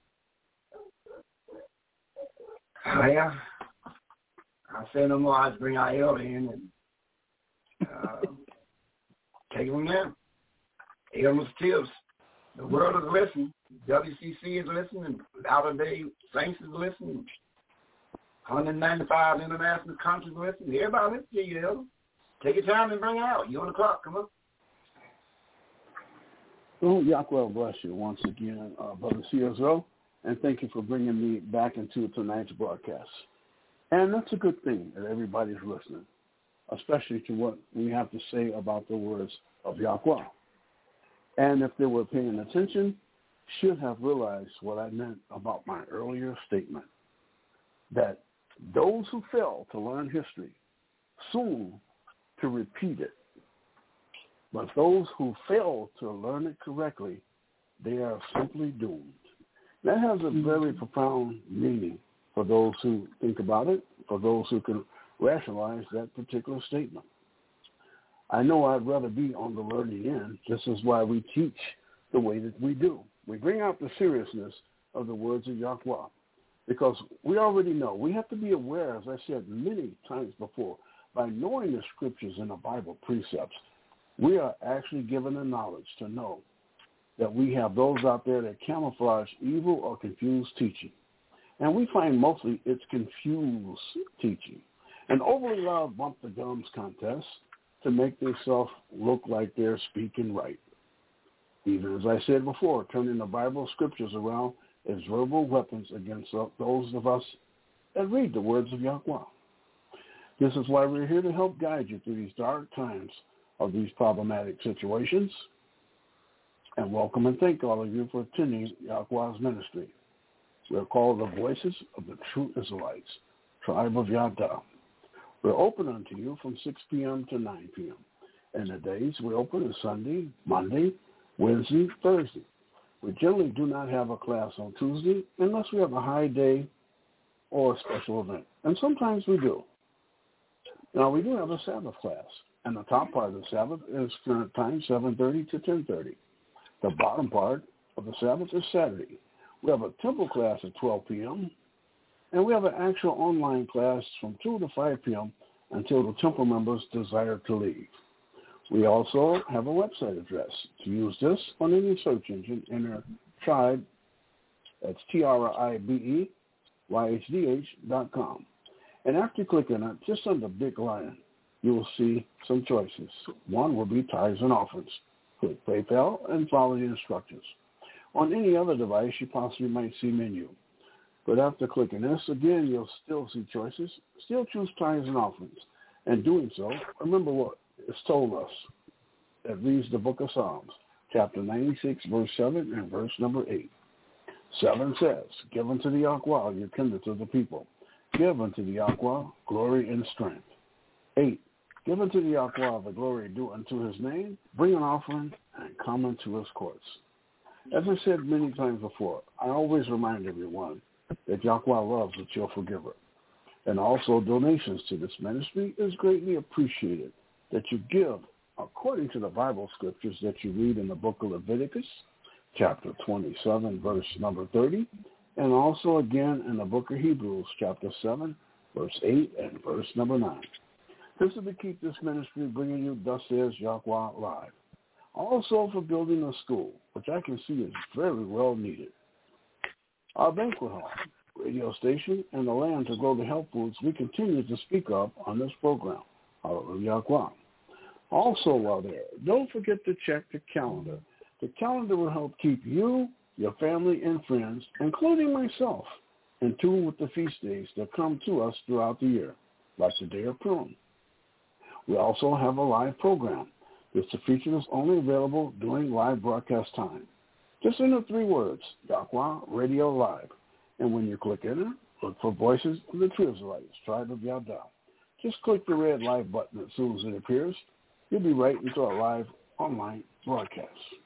Well, I'll say no more. I'll bring our elder in and uh, take them there. Elmer's tips. The world is listening. W C C is listening. Outer Day Saints is listening. one hundred ninety-five international countries listening. Everybody listen to you, elder. Take your time and bring it out. You on the clock. Come on. Well, Yahweh bless you once again, uh, Brother C S O, and thank you for bringing me back into tonight's broadcast. And that's a good thing that everybody's listening, especially to what we have to say about the words of Yahweh. And if they were paying attention, should have realized what I meant about my earlier statement, that those who fail to learn history soon to repeat it. But those who fail to learn it correctly, they are simply doomed. That has a very profound meaning for those who think about it, for those who can rationalize that particular statement. I know I'd rather be on the learning end. This is why we teach the way that we do. We bring out the seriousness of the words of Yahweh, because we already know. We have to be aware, as I said many times before, by knowing the scriptures and the Bible precepts, we are actually given the knowledge to know that we have those out there that camouflage evil or confused teaching. And we find mostly it's confused teaching. And overly loud bump the gums contest to make themselves look like they're speaking right. Even as I said before, turning the Bible scriptures around as verbal weapons against those of us that read the words of Yahweh. This is why we're here to help guide you through these dark times of these problematic situations. And welcome and thank all of you for attending Yahweh's ministry. We're called the Voices of the True Israelites, Tribe of Yada. We're open unto you from six p.m. to nine p.m. And the days we open is Sunday, Monday, Wednesday, Thursday. We generally do not have a class on Tuesday unless we have a high day or a special event. And sometimes we do. Now, we do have a Sabbath class. And the top part of the Sabbath is current time, seven thirty to ten thirty. The bottom part of the Sabbath is Saturday. We have a temple class at twelve p.m., and we have an actual online class from two to five p.m. until the temple members desire to leave. We also have a website address. To use this on any search engine, enter tribe, that's T R I B E Y H D H dot com. And after clicking on it, just under Big Lion, you will see some choices. One will be tithes and offerings. Click PayPal and follow the instructions. On any other device, you possibly might see menu. But after clicking this, again, you'll still see choices. Still choose tithes and offerings. And doing so, remember what it's told us. That reads the book of Psalms, chapter ninety-six, verse seven and verse number eight. seven says, give unto the Yahweh your kindred of the people. Give unto the Yahweh glory and strength. eight. Give unto the Yahweh the glory due unto his name. Bring an offering and come into his courts. As I said many times before, I always remind everyone that Yahweh loves a cheerful giver. And also donations to this ministry is greatly appreciated, that you give according to the Bible scriptures that you read in the book of Leviticus, chapter twenty-seven, verse number thirty, and also again in the book of Hebrews, chapter seven, verse eight and verse number nine. This is to keep this ministry bringing you Thus Says Yahweh live. Also for building a school, which I can see is very well needed. Our banquet hall, radio station, and the land to grow the health foods we continue to speak of on this program. Hallelujah. Also while there, don't forget to check the calendar. The calendar will help keep you, your family, and friends, including myself, in tune with the feast days that come to us throughout the year, like the Day of Purim. We also have a live program. This feature is only available during live broadcast time. Just enter three words, Yahweh Radio Live. And when you click enter, look for Voices of the True Israelites, Tribe of Yada. Just click the red live button as soon as it appears. You'll be right into our live online broadcasts.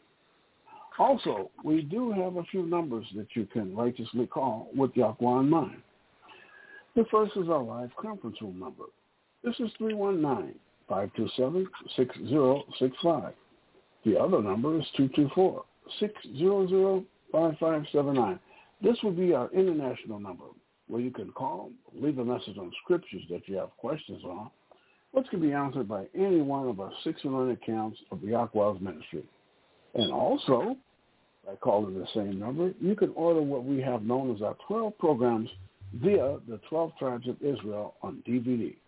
Also, we do have a few numbers that you can righteously call with Yahweh in mind. The first is our live conference room number. This is three one nine, five two seven, six zero six five. The other number is two two four, six zero zero, five five seven nine. This will be our international number, where you can call, leave a message on scriptures that you have questions on, which can be answered by any one of our six hundred accounts of the Yahweh's ministry. And also, by calling the same number, you can order what we have known as our twelve programs via the twelve Tribes of Israel on D V D.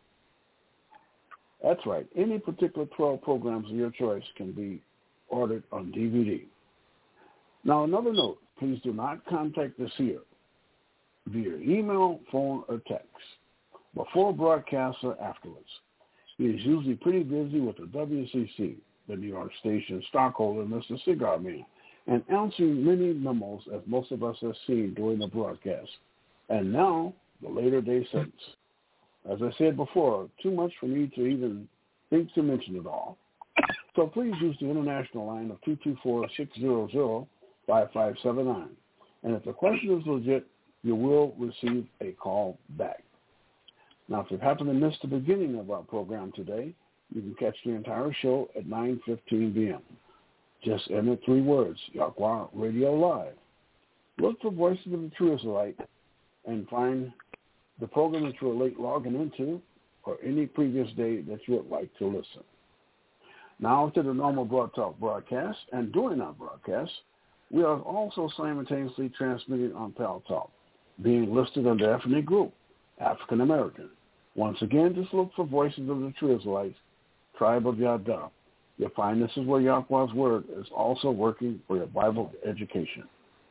That's right. Any particular twelve programs of your choice can be ordered on D V D. Now, another note, please do not contact the seer via email, phone, or text before broadcast or afterwards. He is usually pretty busy with the W C C, the New York station stockholder, Mister Cigar Man, and answering many memos, as most of us have seen during the broadcast, and now the later day sentence. As I said before, too much for me to even think to mention it all. So please use the international line of two two four, six zero zero, five five seven nine. And if the question is legit, you will receive a call back. Now, if you happen to miss the beginning of our program today, you can catch the entire show at nine fifteen p.m. Just enter three words, Yahweh Radio Live. Look for Voices of the True Israelite and find the program that you are late logging into or any previous day that you would like to listen. Now to the normal Broad Talk broadcast, and during our broadcast, we are also simultaneously transmitting on Pal Talk, being listed under ethnic group, African American. Once again, just look for Voices of the True Israelites, Tribe of Yada. You'll find this is where Yahweh's Word is also working for your Bible education.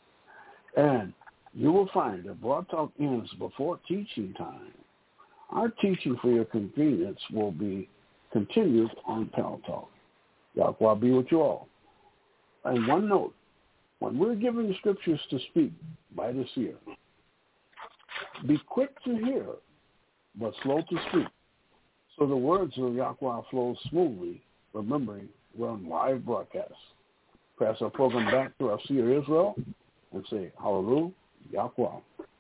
And you will find that Broad Talk ends before teaching time. Our teaching for your convenience will be continued on Pal Talk. Yahweh be with you all. And one note, when we're given the scriptures to speak by the seer, be quick to hear, but slow to speak, so the words of Yahweh flow smoothly, remembering we're on live broadcast. Pass our program back to our seer Israel and say, hallelujah, Yahweh.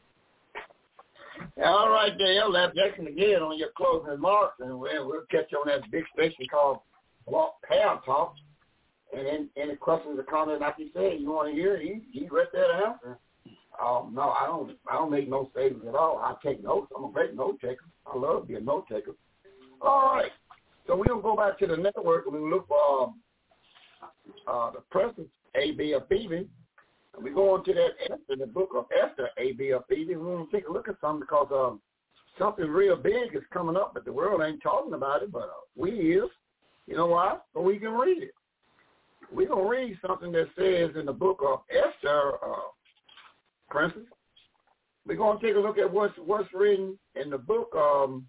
All right, Dale, that's Jackson again on your closing remarks, and we'll, we'll catch you on that big station called Pal Talk. And then any questions or comments, like you said, you want to hear, he, he right there to answer. Um, no, I don't I don't make no statements at all. I take notes. I'm a great note taker. I love to be a note taker. All right. So we're going to go back to the network and we look for um, uh, the presence A B of Phoebe. And we go on to that Esther, the book of Esther, A B of Phoebe. We want to take a look at something because um, something real big is coming up, but the world ain't talking about it, but uh, we is. You know why? So we can read it. We're going to read something that says in the book of Esther, uh, Princess. We're going to take a look at what's what's written in the book um,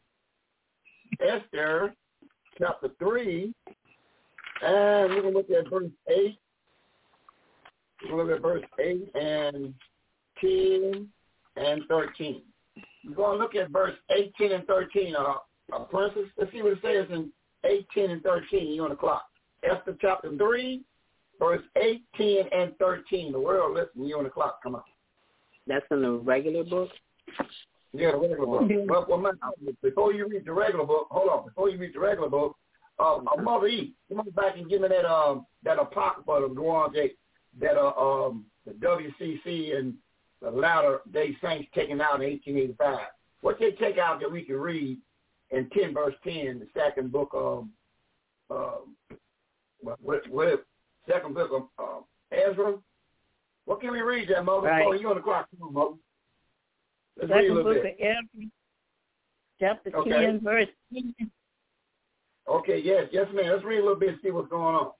Esther, chapter three, and we're going to look at verse eight. We're going to look at verse eight and ten and thirteen. We're going to look at verse eight, ten, and thirteen, uh, uh, Princess. Let's see what it says in eight, ten, and thirteen. You're on the clock. Esther chapter three, verse eight, ten, and thirteen. The world listening, you on the clock. Come on. That's in the regular book? Yeah, the regular book. But, well, man, before you read the regular book, hold on. Before you read the regular book, uh, uh, Mother E, come on back and give me that um that apocrypha of the ones that that uh, um the W C C and the Latter Day Saints taken out in eighteen eighty-five. What they take out that we can read in ten verse ten, the second book of um. What, what, second book of uh, Ezra. What can we read that, Mother? Right. Oh, you on the clock. Come on, Mother. Let's second read a little book bit. of Ezra, chapter okay. ten, verse ten. Okay, yes, yes, ma'am. Let's read a little bit and see what's going on.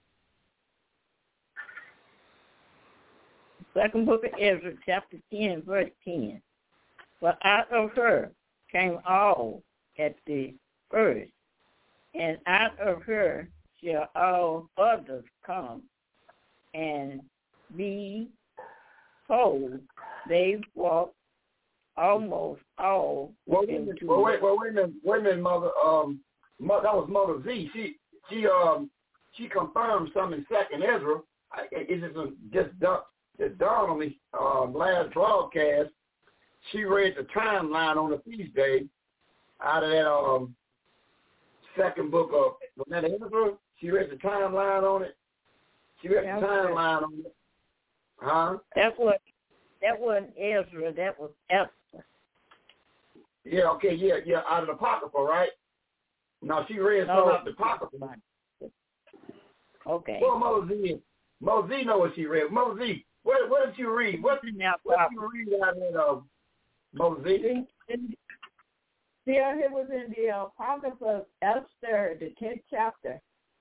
Second book of Ezra, chapter ten, verse ten. For out of her came all at the first, and out of her shall all others come, and be whole. They walk almost all. Well, wait, into well, wait, well, wait a minute, wait a minute, Mother. Um, Mother, that was Mother Z. She, she, um, she confirmed some in Second Ezra. I, it just just just dawned on me. Uh, last broadcast, she read the timeline on the feast day out of that um second book of was that Ezra. She read the timeline on it. She read the timeline on it. Huh? That was that wasn't Ezra. That was Esther. Yeah. Okay. Yeah. Yeah. Out of the Apocrypha, right? No, she read some Oh. out of the Apocrypha. Okay. Well, Mosey, Mosey know what she read. Mosey, what what did you read? What did what did you read out of uh, Mosey? Yeah, it was in the Apocrypha of Esther, the tenth chapter.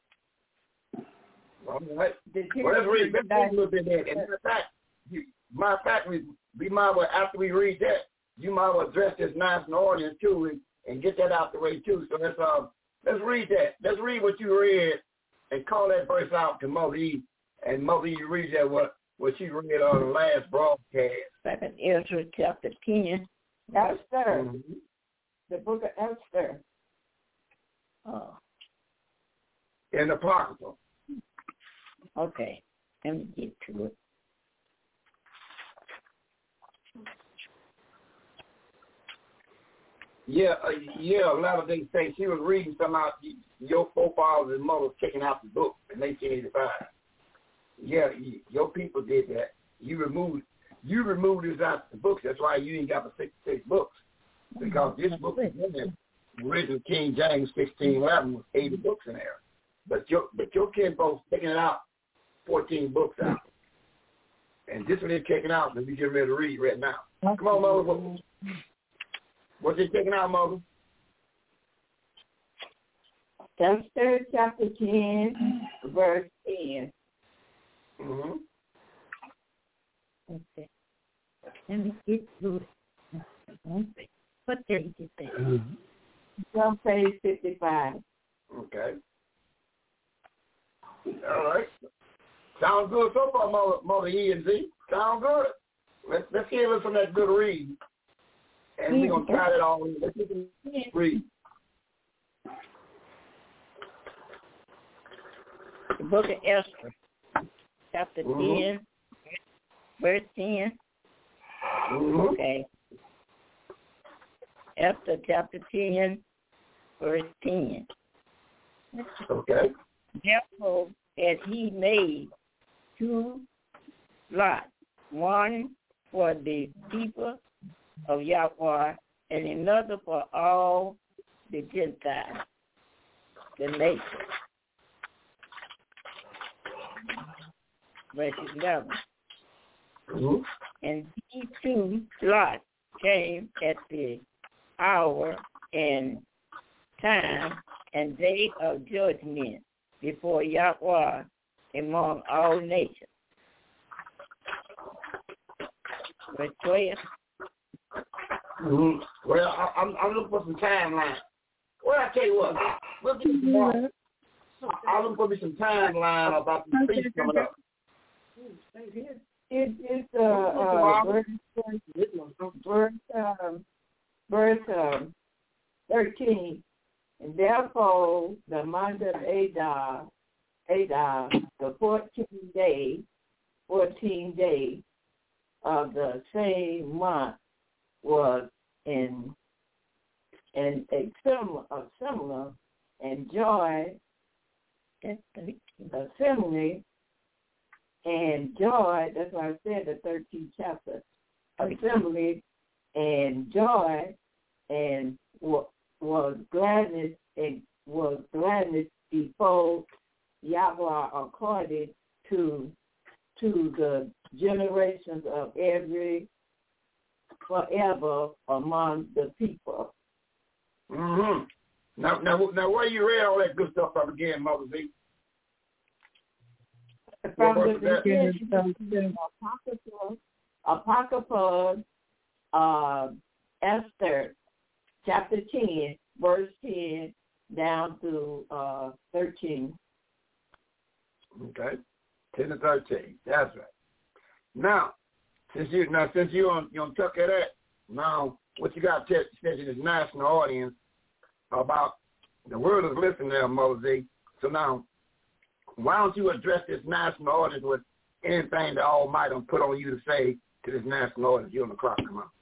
All right. Well, let's read, let's read a little bit there. And matter of fact, you, matter of fact, we, we might well, after we read that, you might well address this national audience too and, and get that out the way too. So let's uh, let's read that. Let's read what you read and call that verse out to Mosey. And Mosey, you read that what what she read on the last broadcast. Second Ezra chapter ten. Esther. Mm-hmm. The book of Esther. Oh. In the Apocrypha. Okay. Let me get to it. Yeah, uh, yeah. A lot of they say she was reading some out. Your forefathers and mothers taking out the book in eighteen eighty-five. Yeah, you, your people did that. You removed, you removed this out of the books. That's why you ain't got the sixty-six books because this book is in there. The original King James sixteen eleven was eighty books in there, but your but your kinfolks taking it out, fourteen books out, and this one they're taking out that we get ready to read right now. Come on, Moses. What's it taking out, Moses? Esther chapter ten, verse ten. Mm-hmm. Okay. Let me get to it. What day is that? It's on page fifty-five. Okay. All right. Sounds good so far, Mother, Mother E and Z. Sounds good. Let's let's hear some of that good read, and we're gonna try that all. Let's read. The book of Esther, chapter mm-hmm. ten, verse ten. Mm-hmm. Okay. Esther chapter ten, verse ten. Okay. Therefore, as he made two lots, one for the people of Yahweh and another for all the Gentiles, the nation. Verse eleven. Mm-hmm. And these two lots came at the hour and time and day of judgment before Yahweh among all nations. Verse twelve. Mm-hmm. Well, I, I'm, I'm looking for some timeline. Well, I tell you what, we'll get some more. I'm looking for me some timeline about the feast coming up. It, it's uh, uh, verse, verse, um, verse um, thirteen. And therefore, the month of Adar, Adar, the fourteenth day, fourteen day of the same month was in in a similar, a similar and joy, assembly and joy. That's why I said the thirteenth chapter. Assembly and joy and was was gladness and was gladness before Yahweh according to to the generations of every forever among the people. Mm-hmm. Now, now, now, where you read all that good stuff from again, Mother Z? From the beginning, the Apocrypha, Apocrypha, uh, Esther, chapter ten, verse ten, down to uh, thirteen. Okay, ten to thirteen. That's right. Now, since you now since you on you on tuck at that, now what you got to tell this national audience about the world is listening there, Mother Z. So now, why don't you address this national audience with anything the Almighty will put on you to say to this national audience? You on the clock, come on.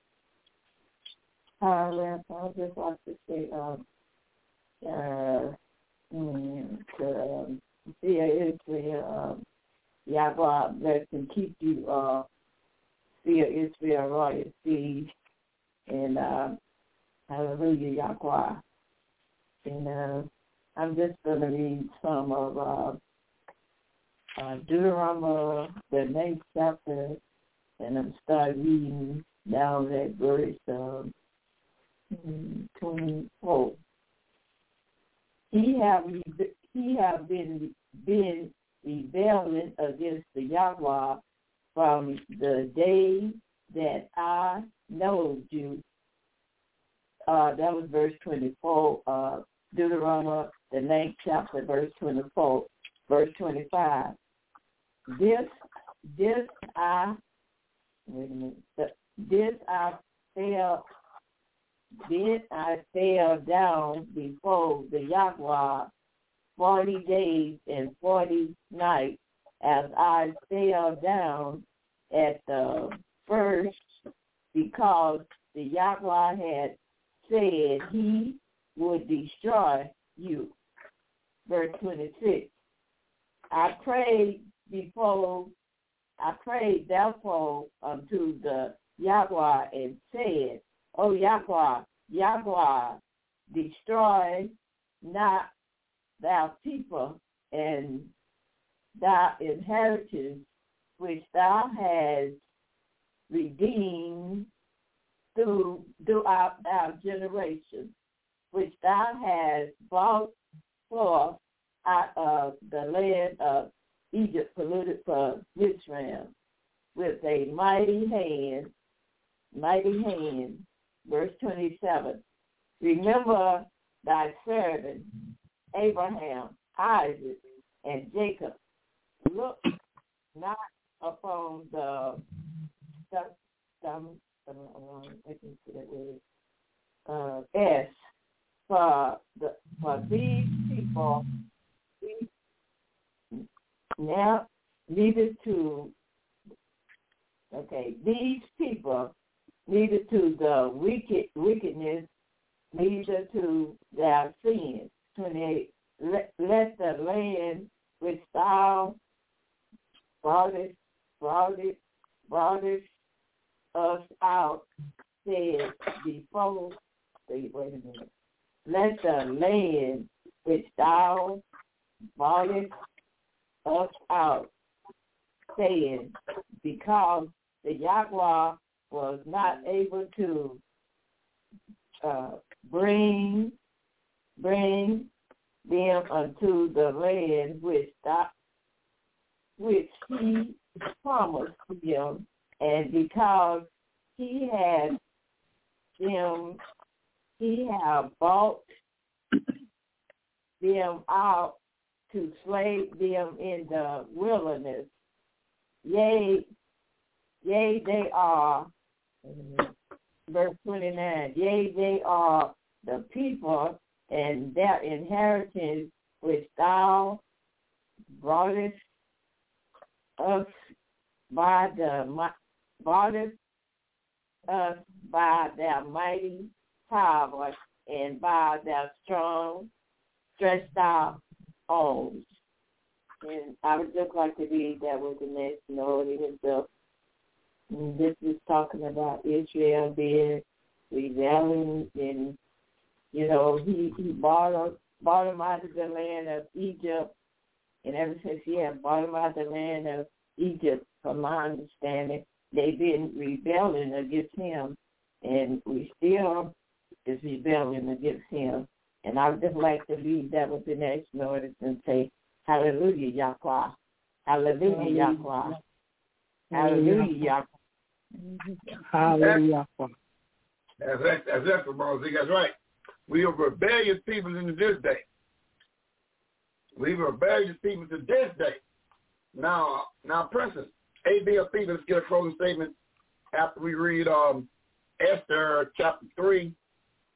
Uh, Lance, I would just like to say, um, uh, mm, to um, see Israel, um, Yahweh bless and keep you, uh, see Israel royalty, and uh, hallelujah, Yahweh. And uh, I'm just going to read some of uh, uh, Deuteronomy, the ninth chapter, and I'm start reading down at verse um, twenty-four. He have he have been been rebelling against the Yahweh from the day that I know you. Uh, that was verse twenty-four. Uh, Deuteronomy, the ninth chapter, verse twenty-four, verse twenty-five. This, this I, wait a minute. This I fell. Then I fell down before the Yahweh forty days and forty nights, as I fell down at the first, because the Yahweh had said he would destroy you. Verse twenty-six. I prayed before, I prayed therefore unto the Yahweh and said, O Yahweh, Yahweh, destroy not thy people and thy inheritance, which thou hast redeemed through throughout our generations, which thou hast brought forth out of the land of Egypt, polluted for Israel, with a mighty hand, mighty hand. Verse twenty-seven. Remember thy servant Abraham, Isaac, and Jacob. Look not upon the some uh, S for the for these people now needed to okay these people neither to the wicked wickedness, neither to their sins. twenty-eight. Let, let the land which thou broughtest, broughtest, broughtest us out, said before, wait, wait a minute. Let the land which thou broughtest us out, saying, because the Yahweh was not able to uh, bring bring them unto the land which that, which he promised them, and because he had them, he had bought them out to slay them in the wilderness. Yea, yea, they are. Verse twenty-nine, yea, they are the people and their inheritance which thou broughtest us by the broughtest us by their mighty power and by their strong stretched out arms. And I would just like to read that with the next note himself. And this is talking about Israel being rebelling, and you know he he bought them, bought them out of the land of Egypt, and ever since he had bought them out of the land of Egypt, from my understanding, they've been rebelling against him, and we still is rebelling against him. And I would just like to read that with the next notice and say, Hallelujah, Yahweh, Hallelujah, Yahweh. Hallelujah, Yahweh. Hallelujah. That's right, that's right, Brother Z. That's right. We are rebellious people in this day. We are rebellious people to this day. Now, now, Princess, A B L P, let's get a closing statement after we read um, Esther chapter three,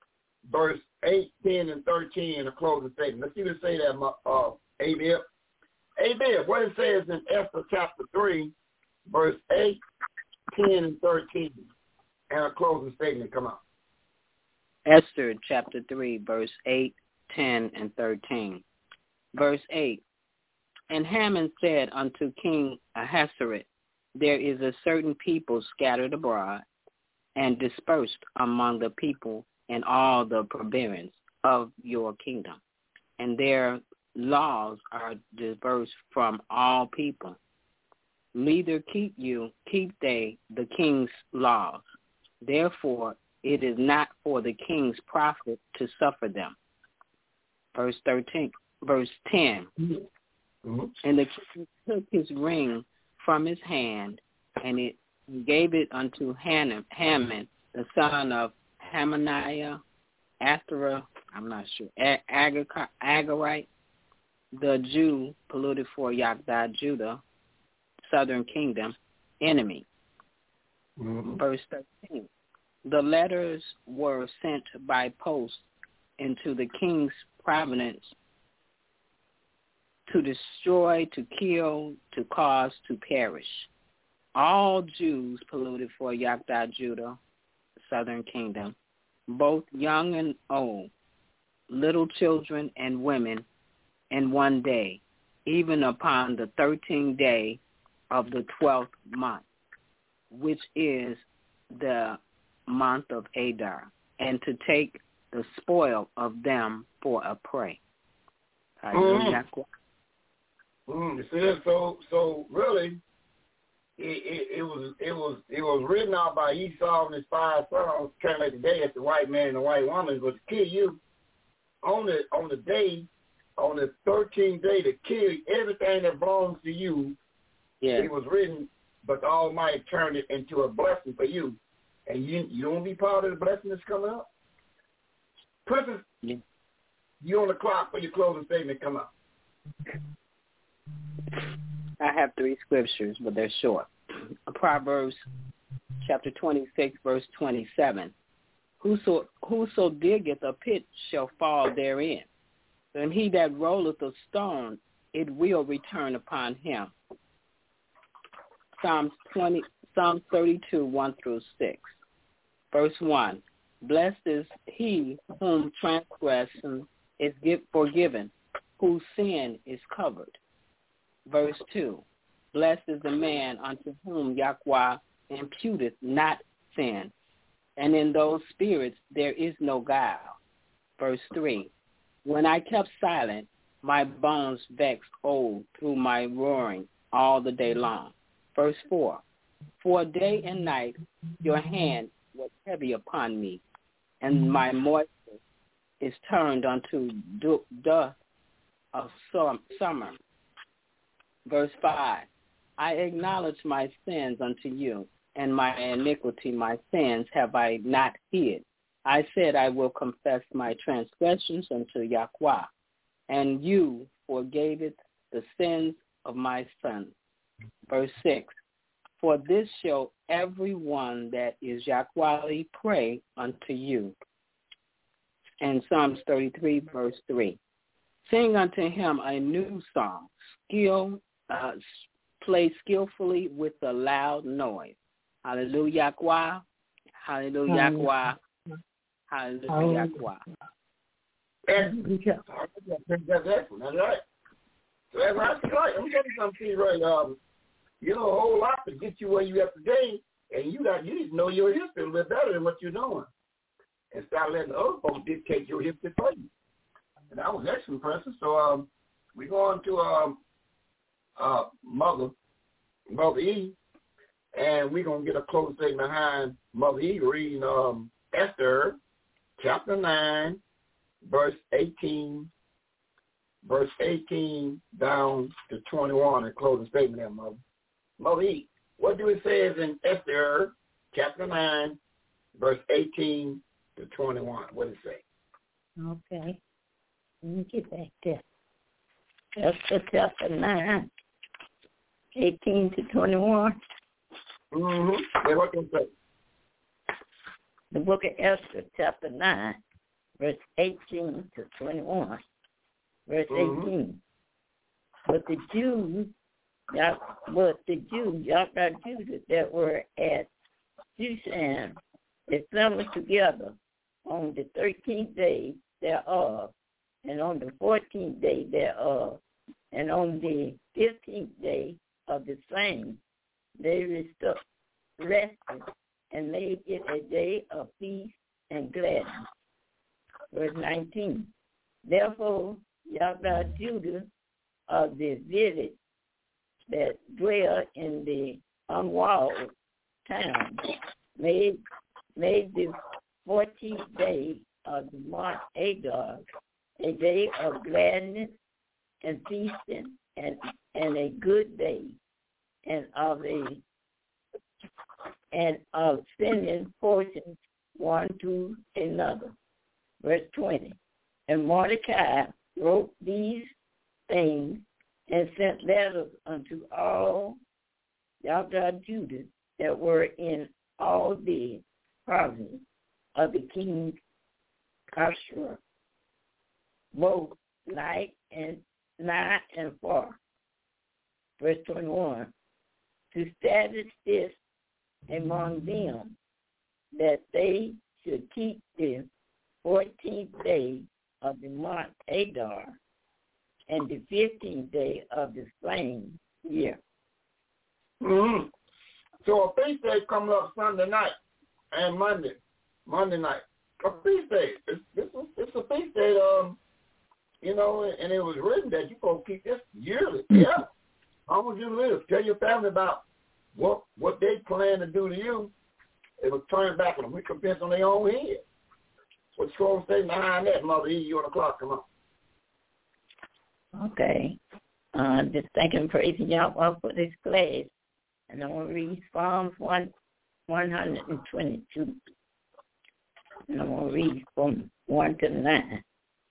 verse eight, ten, and thirteen, a closing statement. Let's see what it say there, uh, A B L. Amen. What it says in Esther chapter three, verse eight, ten, and thirteen. And a closing statement come out. Esther chapter three, verse eight, ten, and thirteen. Verse eight. And Haman said unto King Ahasuerus, there is a certain people scattered abroad and dispersed among the people in all the provinces of your kingdom, and their laws are diverse from all people. Neither keep you, keep they the king's laws. Therefore, it is not for the king's profit to suffer them. Verse thirteen, verse ten. Mm-hmm. And the king took his ring from his hand, and it gave it unto Haman, Haman the son of Hamaniah, Athra, I'm not sure, Agagite, the Jew polluted for Yagda, Judah, southern kingdom, enemy. Mm-hmm. Verse thirteen. The letters were sent by post into the king's province to destroy, to kill, to cause, to perish. All Jews polluted for Yagda, Judah, southern kingdom, both young and old, little children and women, in one day, even upon the thirteenth day of the twelfth month, which is the month of Adar, and to take the spoil of them for a prey. Mm. Mm, you see that? So, so really, it, it, it was it was it was written out by Esau and his five sons, kind of like today, as the white man and the white woman, was to kill you on the on the day, on the thirteenth day, to kill everything that belongs to you. Yeah. It was written, but the Almighty turned it into a blessing for you. And you you don't be part of the blessing that's coming up? Princess, yeah. You on the clock for your closing statement come up. I have three scriptures, but they're short. Proverbs chapter twenty-six, verse twenty-seven. Whoso, whoso diggeth a pit shall fall therein, and he that rolleth a stone, it will return upon him. Psalms twenty, Psalm thirty-two, one through six. Verse one, blessed is he whom transgression is forgiven, whose sin is covered. Verse two, blessed is the man unto whom Yahweh imputeth not sin, and in those spirits there is no guile. Verse three, when I kept silent, my bones vexed old through my roaring all the day long. Verse four, for day and night your hand was heavy upon me, and my moisture is turned unto dust of summer. Verse five, I acknowledge my sins unto you, and my iniquity, my sins, have I not hid. I said I will confess my transgressions unto Yahweh, and you forgaveth the sins of my sons. Verse six, for this shall every one that is Yahweh pray unto you. And Psalms thirty-three, verse three, sing unto him a new song, skill, uh, play skillfully with a loud noise. Hallelujah, Yahweh. Hallelujah, Yahweh. Hallelujah, Yahweh. That's excellent. That's right. So that's right. I'm going to tell you something, right? Um, you know a whole lot to get you where you are today, and you got you need to know your history a little bit better than what you're doing, and start letting other folks dictate your history for you. And that was excellent, Princess. So um, we go on to um, uh, Mother, Mother E, and we're gonna get a close thing behind Mother E reading um, Esther chapter nine, verse eighteen, verse eighteen down to twenty-one, and closing statement there, Mother. Mother E, what do it says in Esther chapter nine, verse eighteen to twenty-one? What does it say? Okay. Let me get back there. Esther chapter nine, eighteen to twenty-one. Mm-hmm. Yeah, what does it say? The book of Esther chapter nine, verse eighteen to twenty-one. Verse mm-hmm. eighteen. But the Jews, but the Jews, Yahweh Judah, that were at Shushan, assembled together on the thirteenth day thereof, and on the fourteenth day thereof, and on the fifteenth day of the same, they rested and made it a day of peace and gladness. Verse nineteen. Therefore, Yahweh Judah of the village that dwell in the unwalled town made made the fourteenth day of the month Adar a day of gladness and feasting and and a good day, and of a and of sending portions one to another. Verse twenty. And Mordecai wrote these things and sent letters unto all Yahweh Judah that were in all the provinces of the king Ashur, both night and nigh and far. Verse twenty-one. To establish this among them, that they should keep the fourteenth day of the month Adar, and the fifteenth day of the same year. Mm-hmm. So a feast day coming up Sunday night and Monday, Monday night. A feast day. It's, it's, it's a feast day, um, you know, and it was written that you're supposed to keep this yearly. Yeah. How would you live? Tell your family about what what they plan to do to you. It was turned back on them. We convinced on their own head. What's going to say behind that, Mother E? You on the clock? Come on. Okay. Uh, just thanking and praising Yahweh for this class. And I'm going to read Psalms one, one twenty-two. And I'm going to read from one to nine.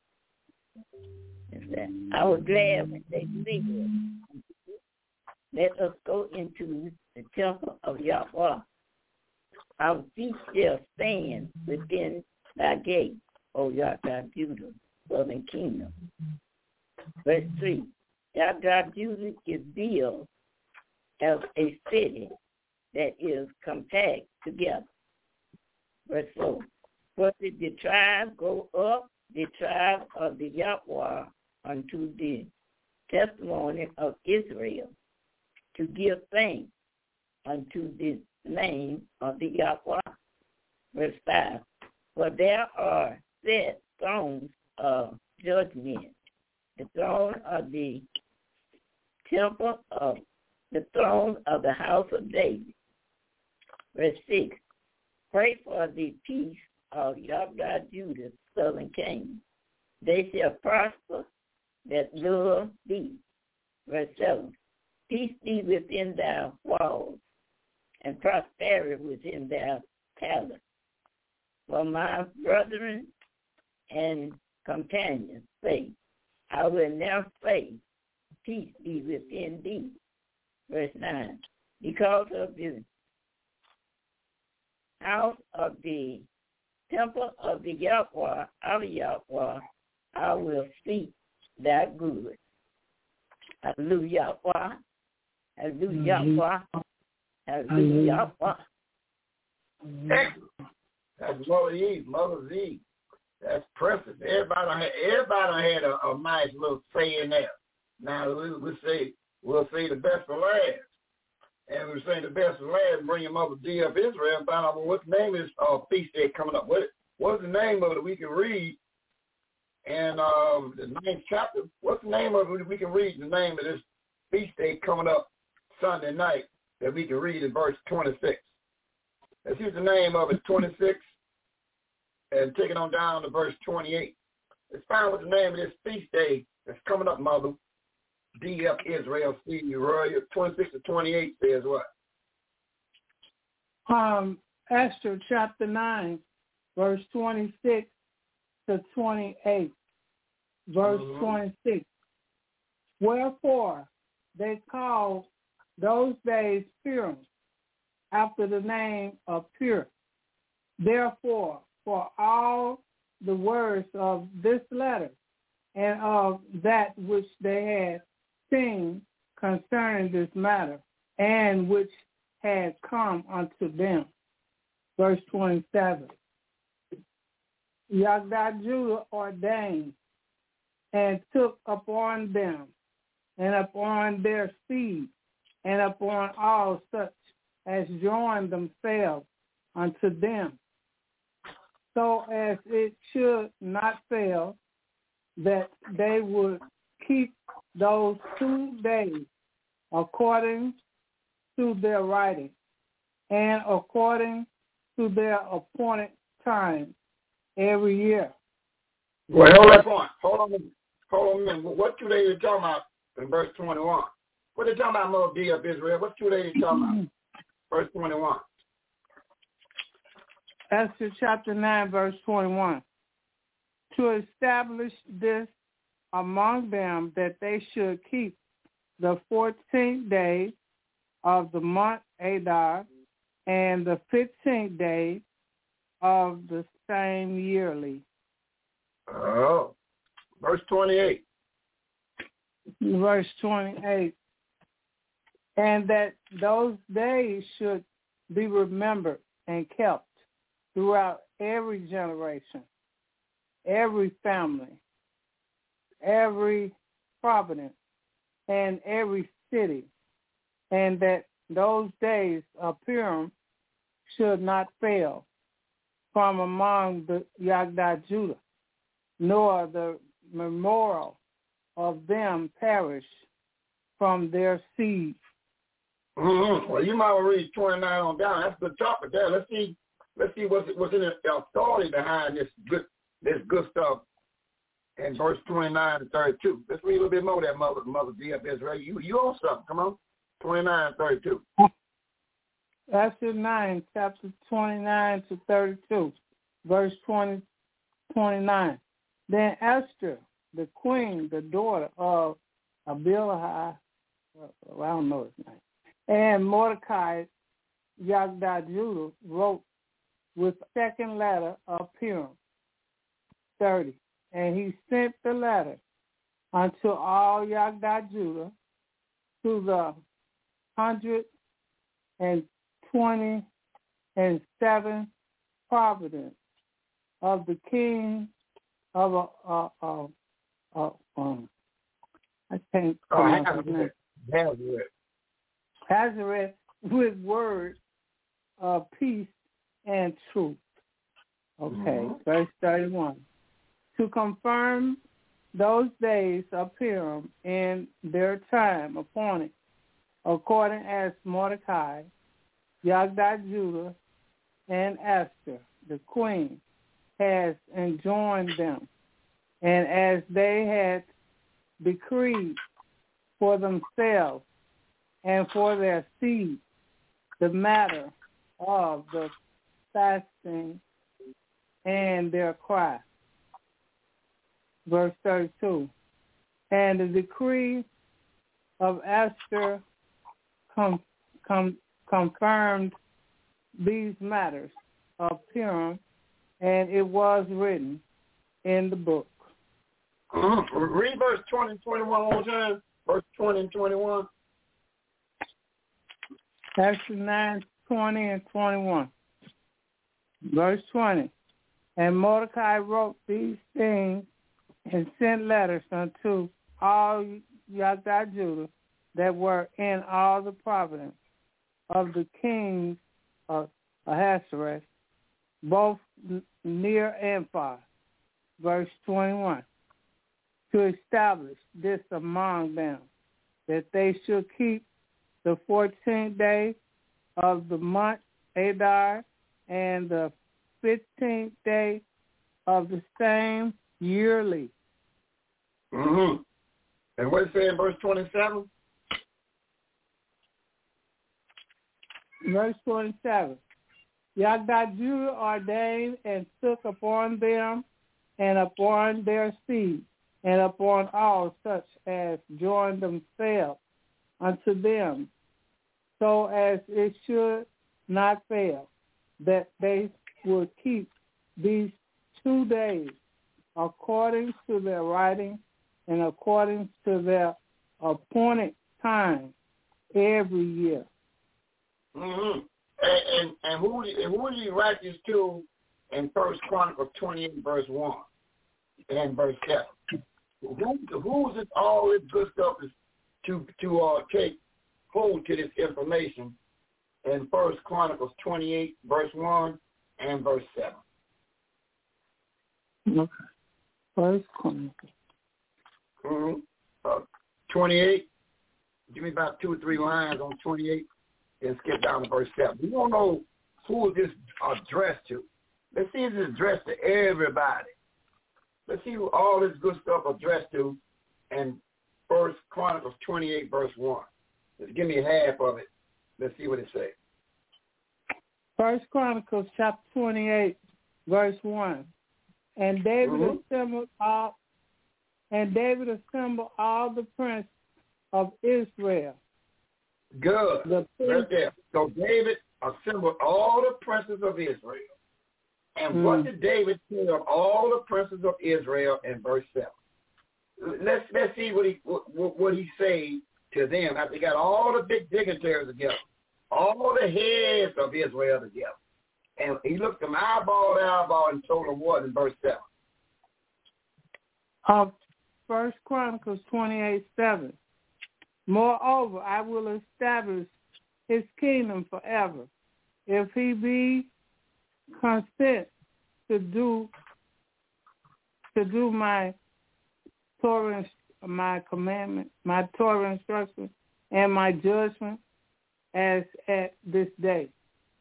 It said, I was glad when they said, let us go into the temple of Yahweh. Our feet shall stand within thy gate, O Yahweh Judah, southern kingdom. Verse three. Yahweh Judah is built as a city that is compact together. Verse four. For did the tribe go up, the tribe of the Yahweh, unto the testimony of Israel, to give thanks unto the name of the Yahweh. Verse five. For there are set thrones of judgment, the throne of the temple of the throne of the house of David. Verse six. Pray for the peace of Yahweh Judah, southern kingdom. They shall prosper that love thee. Verse seven. Peace be within thy walls, and prosperity within thy palace. For my brethren and companions say, I will never say, peace be within thee. Verse nine. Because of the house of the temple of the Yahweh, our Yahweh, I will speak that good. Hallelujah, Yahweh. Hallelujah, Yahweh. Hallelujah, Yahweh. Excellent. That's Mother E, Mother Z. That's precious. Everybody had, everybody had a, a nice little say in there. Now we we say we'll say the best for last, and we say the best for last. Bring him up with D F Israel and find out well, what the name is uh, feast day coming up. What what's the name of it? We can read. And um, the ninth chapter. What's the name of it? We can read the name of this feast day coming up Sunday night that we can read in verse twenty-six. Let's use the name of it, twenty-six, and take it on down to verse twenty-eight. Let's find what the name of this feast day that's coming up, Mother. D F Israel, C. Roy, twenty-six to twenty-eight says what? Um, Esther chapter nine, verse twenty-six to twenty-eight. Verse mm-hmm. twenty-six. Wherefore they called those days Purim, after the name of Pur. Therefore, for all the words of this letter and of that which they had thing concerning this matter, and which had come unto them. Verse twenty-seven. Yagda Judah ordained and took upon them and upon their seed and upon all such as joined themselves unto them, so as it should not fail, that they would keep those two days according to their writing and according to their appointed time every year. Well, hold that point. Hold on a minute. Hold on a minute. What two days are you talking about in verse twenty-one? What are they talking about, Mother D of Israel? What two days are you talking about? Verse twenty-one. Esther chapter nine, verse twenty-one. To establish this among them, that they should keep the fourteenth day of the month Adar and the fifteenth day of the same yearly. Oh, verse twenty-eight. Verse twenty-eight. And that those days should be remembered and kept throughout every generation, every family, every province, and every city, and that those days of Purim should not fail from among the Yagda Judah, nor the memorial of them perish from their seed. Mm-hmm. Well, you might well read twenty-nine on down. That's the topic there. Let's see. Let's see what's what's in the authority behind this good this good stuff. In verse twenty-nine and thirty-two. Let's read a little bit more of that, Mother Mother D of Israel. You you on something? Come on. Twenty-nine and thirty-two. Esther nine, chapter twenty-nine to thirty-two, verse twenty, twenty-nine. Then Esther, the queen, the daughter of Abielahai, well, I don't know his name, and Mordecai, Yagda Judah, wrote with second letter of Purim, thirty. And he sent the letter unto all Yagda Judah to the hundred and twenty and seven province of the king of a uh, uh, uh, um, I can't pronounce his name. Hazareth. Hazareth with words of peace and truth. Okay, mm-hmm. Verse thirty-one. To confirm those days of Purim in their time appointed, according as Mordecai, Yagda Judah, and Esther, the queen, has enjoined them, and as they had decreed for themselves and for their seed the matter of the fasting and their cry. Verse thirty-two. And the decree of Esther com- com- confirmed these matters of Purim, and it was written in the book. Mm-hmm. Read verse twenty and twenty-one one more time. Verse twenty and twenty-one. Esther nine, twenty and twenty-one. Verse twenty. And Mordecai wrote these things and sent letters unto all Yagda Judah that were in all the province of the kings of Ahasuerus, both near and far. Verse twenty-one. To establish this among them, that they should keep the fourteenth day of the month Adar and the fifteenth day of the same yearly. Mm-hmm. And what it say in verse twenty-seven? Verse twenty-seven. Yagda Judah ordained and took upon them and upon their seed and upon all such as joined themselves unto them, so as it should not fail, that they would keep these two days according to their writing and according to their appointed time every year. Mm-hmm. And, and, and who, who did he write this to in First Chronicles twenty-eight, verse one and verse seven? Who, who is this, all this good stuff is to, to uh, take hold to this information in First Chronicles twenty-eight, verse one and verse seven? Okay. First Chronicles. Mm-hmm. Uh, twenty-eight. Give me about two or three lines on twenty-eight and skip down to verse seven. We don't know who this addressed to. Let's see if it's addressed to everybody. Let's see who all this good stuff addressed to in First Chronicles twenty-eight, verse one. Just give me half of it. Let's see what it says. First Chronicles chapter twenty-eight, verse one. And David mm-hmm. assembled all and David assembled all the princes of Israel. Good. The right there. So David assembled all the princes of Israel. And mm. what did David tell all the princes of Israel in verse seven? Let's let's see what he what, what he said to them after he got all the big dignitaries together, all the heads of Israel together. And he looked them eyeball to eyeball and told them what in verse seven? Of First Chronicles twenty-eight, seven. Moreover, I will establish his kingdom forever, if he be consent to do to do my Torah, my commandment, my Torah instruction, and my judgment, as at this day.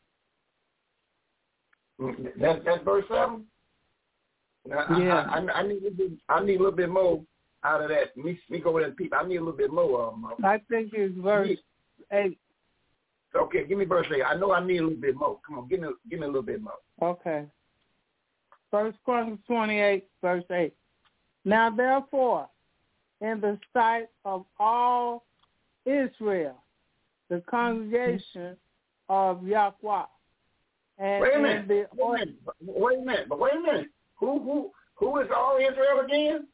That's that's verse seven. I, yeah. I, I, I need a little bit, I need a little bit more out of that. Me speak over that people. I need a little bit more of them. I think it's verse eight. Okay, give me verse eight. I know I need a little bit more. Come on, give me give me a little bit more. Okay. First Chronicles twenty-eight, verse eight. Now therefore, in the sight of all Israel, the congregation of Yahweh, and wait a minute. The, wait a minute. Wait a minute. But wait a minute. Who who who is all Israel again?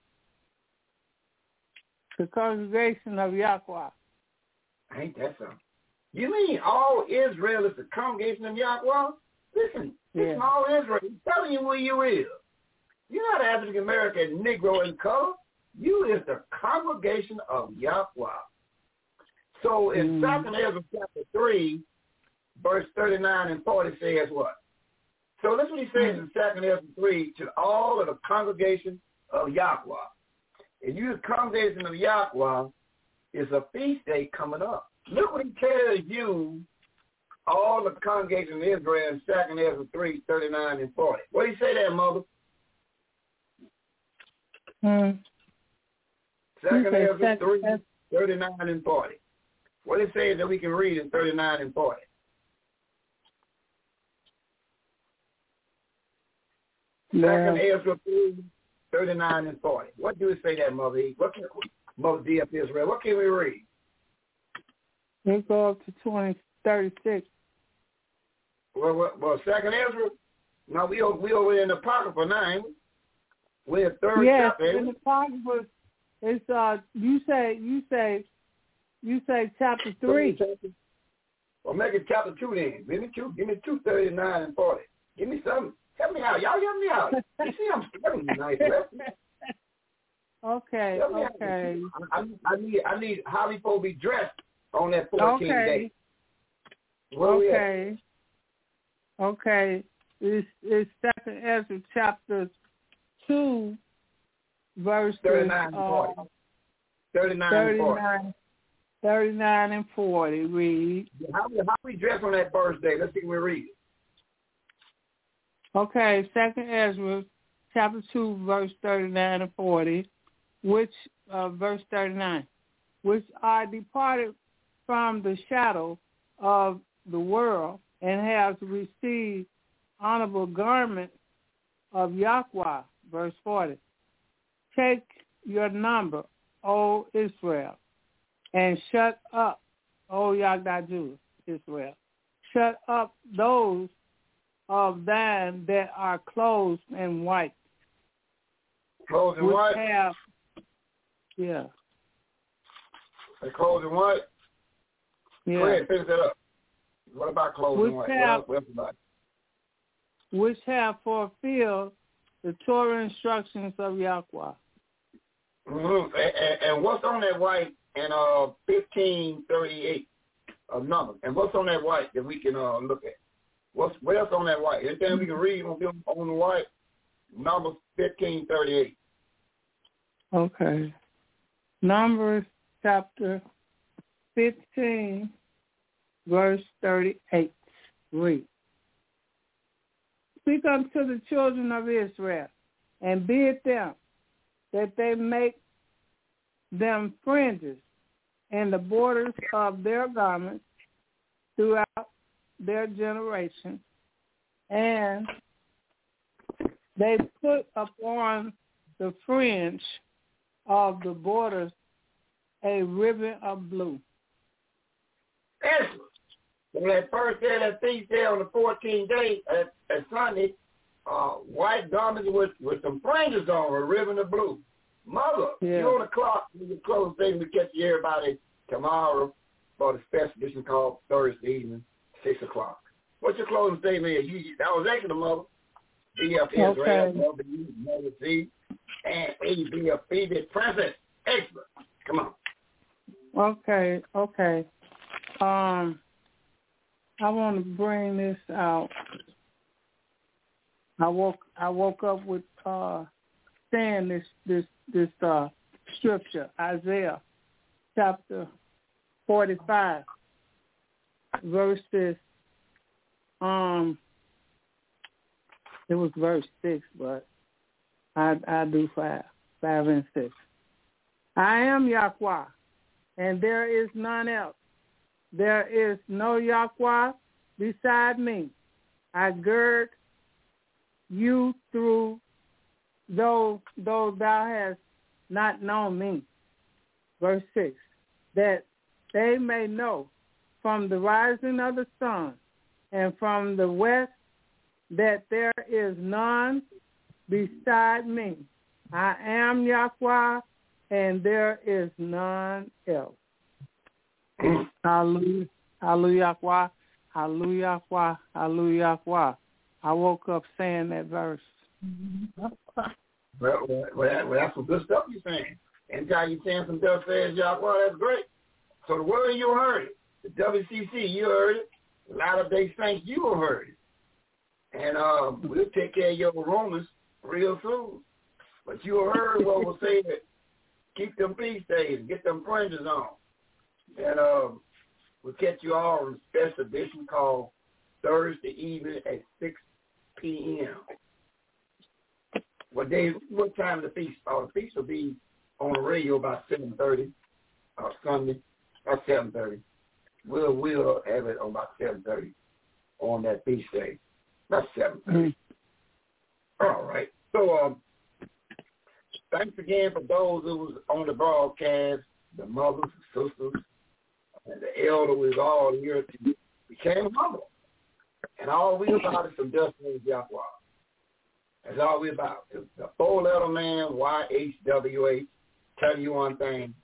The congregation of Yahweh. Ain't that something? You mean all Israel is the congregation of Yahweh? Listen, yeah. Listen, all Israel. He's telling you who you is. You're not African American, Negro in color. You is the congregation of Yahweh. So in mm. Second Ezra chapter three, verse thirty-nine and forty says what? So that's what he says in Second Ezra three to all of the congregation of Yahweh. If you the congregation of Yahweh, it's a feast day coming up. Look what he tells you, all the congregation of Israel in Second Ezra three, thirty-nine and forty. What do you say there, Mother? Hmm. Second Ezra three, thirty-nine and forty. What it says that we can read in thirty-nine and forty. Second Ezra three, thirty-nine and forty. What do it say there, Mother E? What can, Mother D of Israel, what can we read? We go up to twenty, thirty-six. Well, well, well Second Ezra? No, we over, we over in the Apocrypha now, ain't we? We're in third yes, chapter. Yes, in the Apocrypha, it's, uh, you say, you say, you say chapter three. Well, make it chapter two then. Give me two, give me two, thirty-nine and forty. Give me something. Help me out. Y'all help me out. You see I'm studying tonight, Okay, okay. I, I, I need I need how we supposed to be dressed on that fourteenth okay. day. Where okay. Okay. It's, it's Second Ezra chapter two, verse thirty-nine uh, and forty. thirty-nine, thirty-nine, and forty. thirty-nine and forty. Read. How, how we dress on that first day? Let's see what we read. Okay, Second Ezra, chapter two, verse thirty-nine and forty, which uh, verse thirty-nine, which are departed from the shadow of the world and has received honorable garments of Yahweh, verse forty. Take your number, O Israel, and shut up, O Yahweh Judah, Israel. Shut up those of thine that are clothed in white. Clothed in white? Have, yeah. The closing what? Yeah. Go ahead, finish it up. What about closing which what? Have, what else, what which have fulfilled the Torah instructions of Yahweh. Mm-hmm. And, and, and what's on that white in uh, fifteen thirty-eight of Numbers? And what's on that white that we can uh, look at? What's what else on that white? Anything we can read on, on the white? Numbers fifteen thirty-eight. Okay. Numbers chapter fifteen, verse thirty-eight. Read. Speak unto the children of Israel, and bid them that they make them fringes in the borders of their garments throughout their generation, and they put upon the fringe of the borders a ribbon of blue. Excellent. When that first day of that feast day on the fourteenth day at, at Sunday, uh, white garments with, with some fringes on, a ribbon of blue. Mother, yeah. you on the clock. We can close things. We catch you everybody tomorrow for the special edition called Thursday evening, six o'clock. What's your closing statement? You, that was excellent, Mother. B F Israel, okay. Mother, Mother C, and A B F B, the Princess. Excellent. Come on. Okay, okay. Um, I want to bring this out. I woke I woke up with uh, saying this this this uh, scripture, Isaiah chapter forty-five, verses. Um, it was verse six, but I I do five, five and six. I am Yahweh, and there is none else. There is no Yahweh beside me. I gird you through, though, though thou hast not known me. Verse six, that they may know from the rising of the sun and from the west that there is none beside me. I am Yahweh, and there is none else. Hallelujah, hallelujah, hallelujah, hallelujah. I woke up saying that verse. Well, well, well, that's some good stuff you're saying. Anytime you're saying some stuff says Yahweh, that's great. So the word, you heard it. The W C C, you heard it. A lot of day saints, you heard it. And uh, we'll take care of your Romans real soon. But you heard what was said. Keep them feast days, get them fringes on. And uh, we'll catch you all on a special edition called Thursday evening at six p.m. What day? What time of the feast? Oh, the feast will be on the radio about seven thirty, uh, Sunday, or seven thirty. We'll we'll have it on about seven thirty on that feast day. About seven thirty. Mm-hmm. All right. So um, thanks again for those who was on the broadcast, the mothers, the sisters, and the elder was all here to became humble. And all we about is some destiny of Yahweh. That's all we about. The four-letter man, Y H W H, tell you one thing,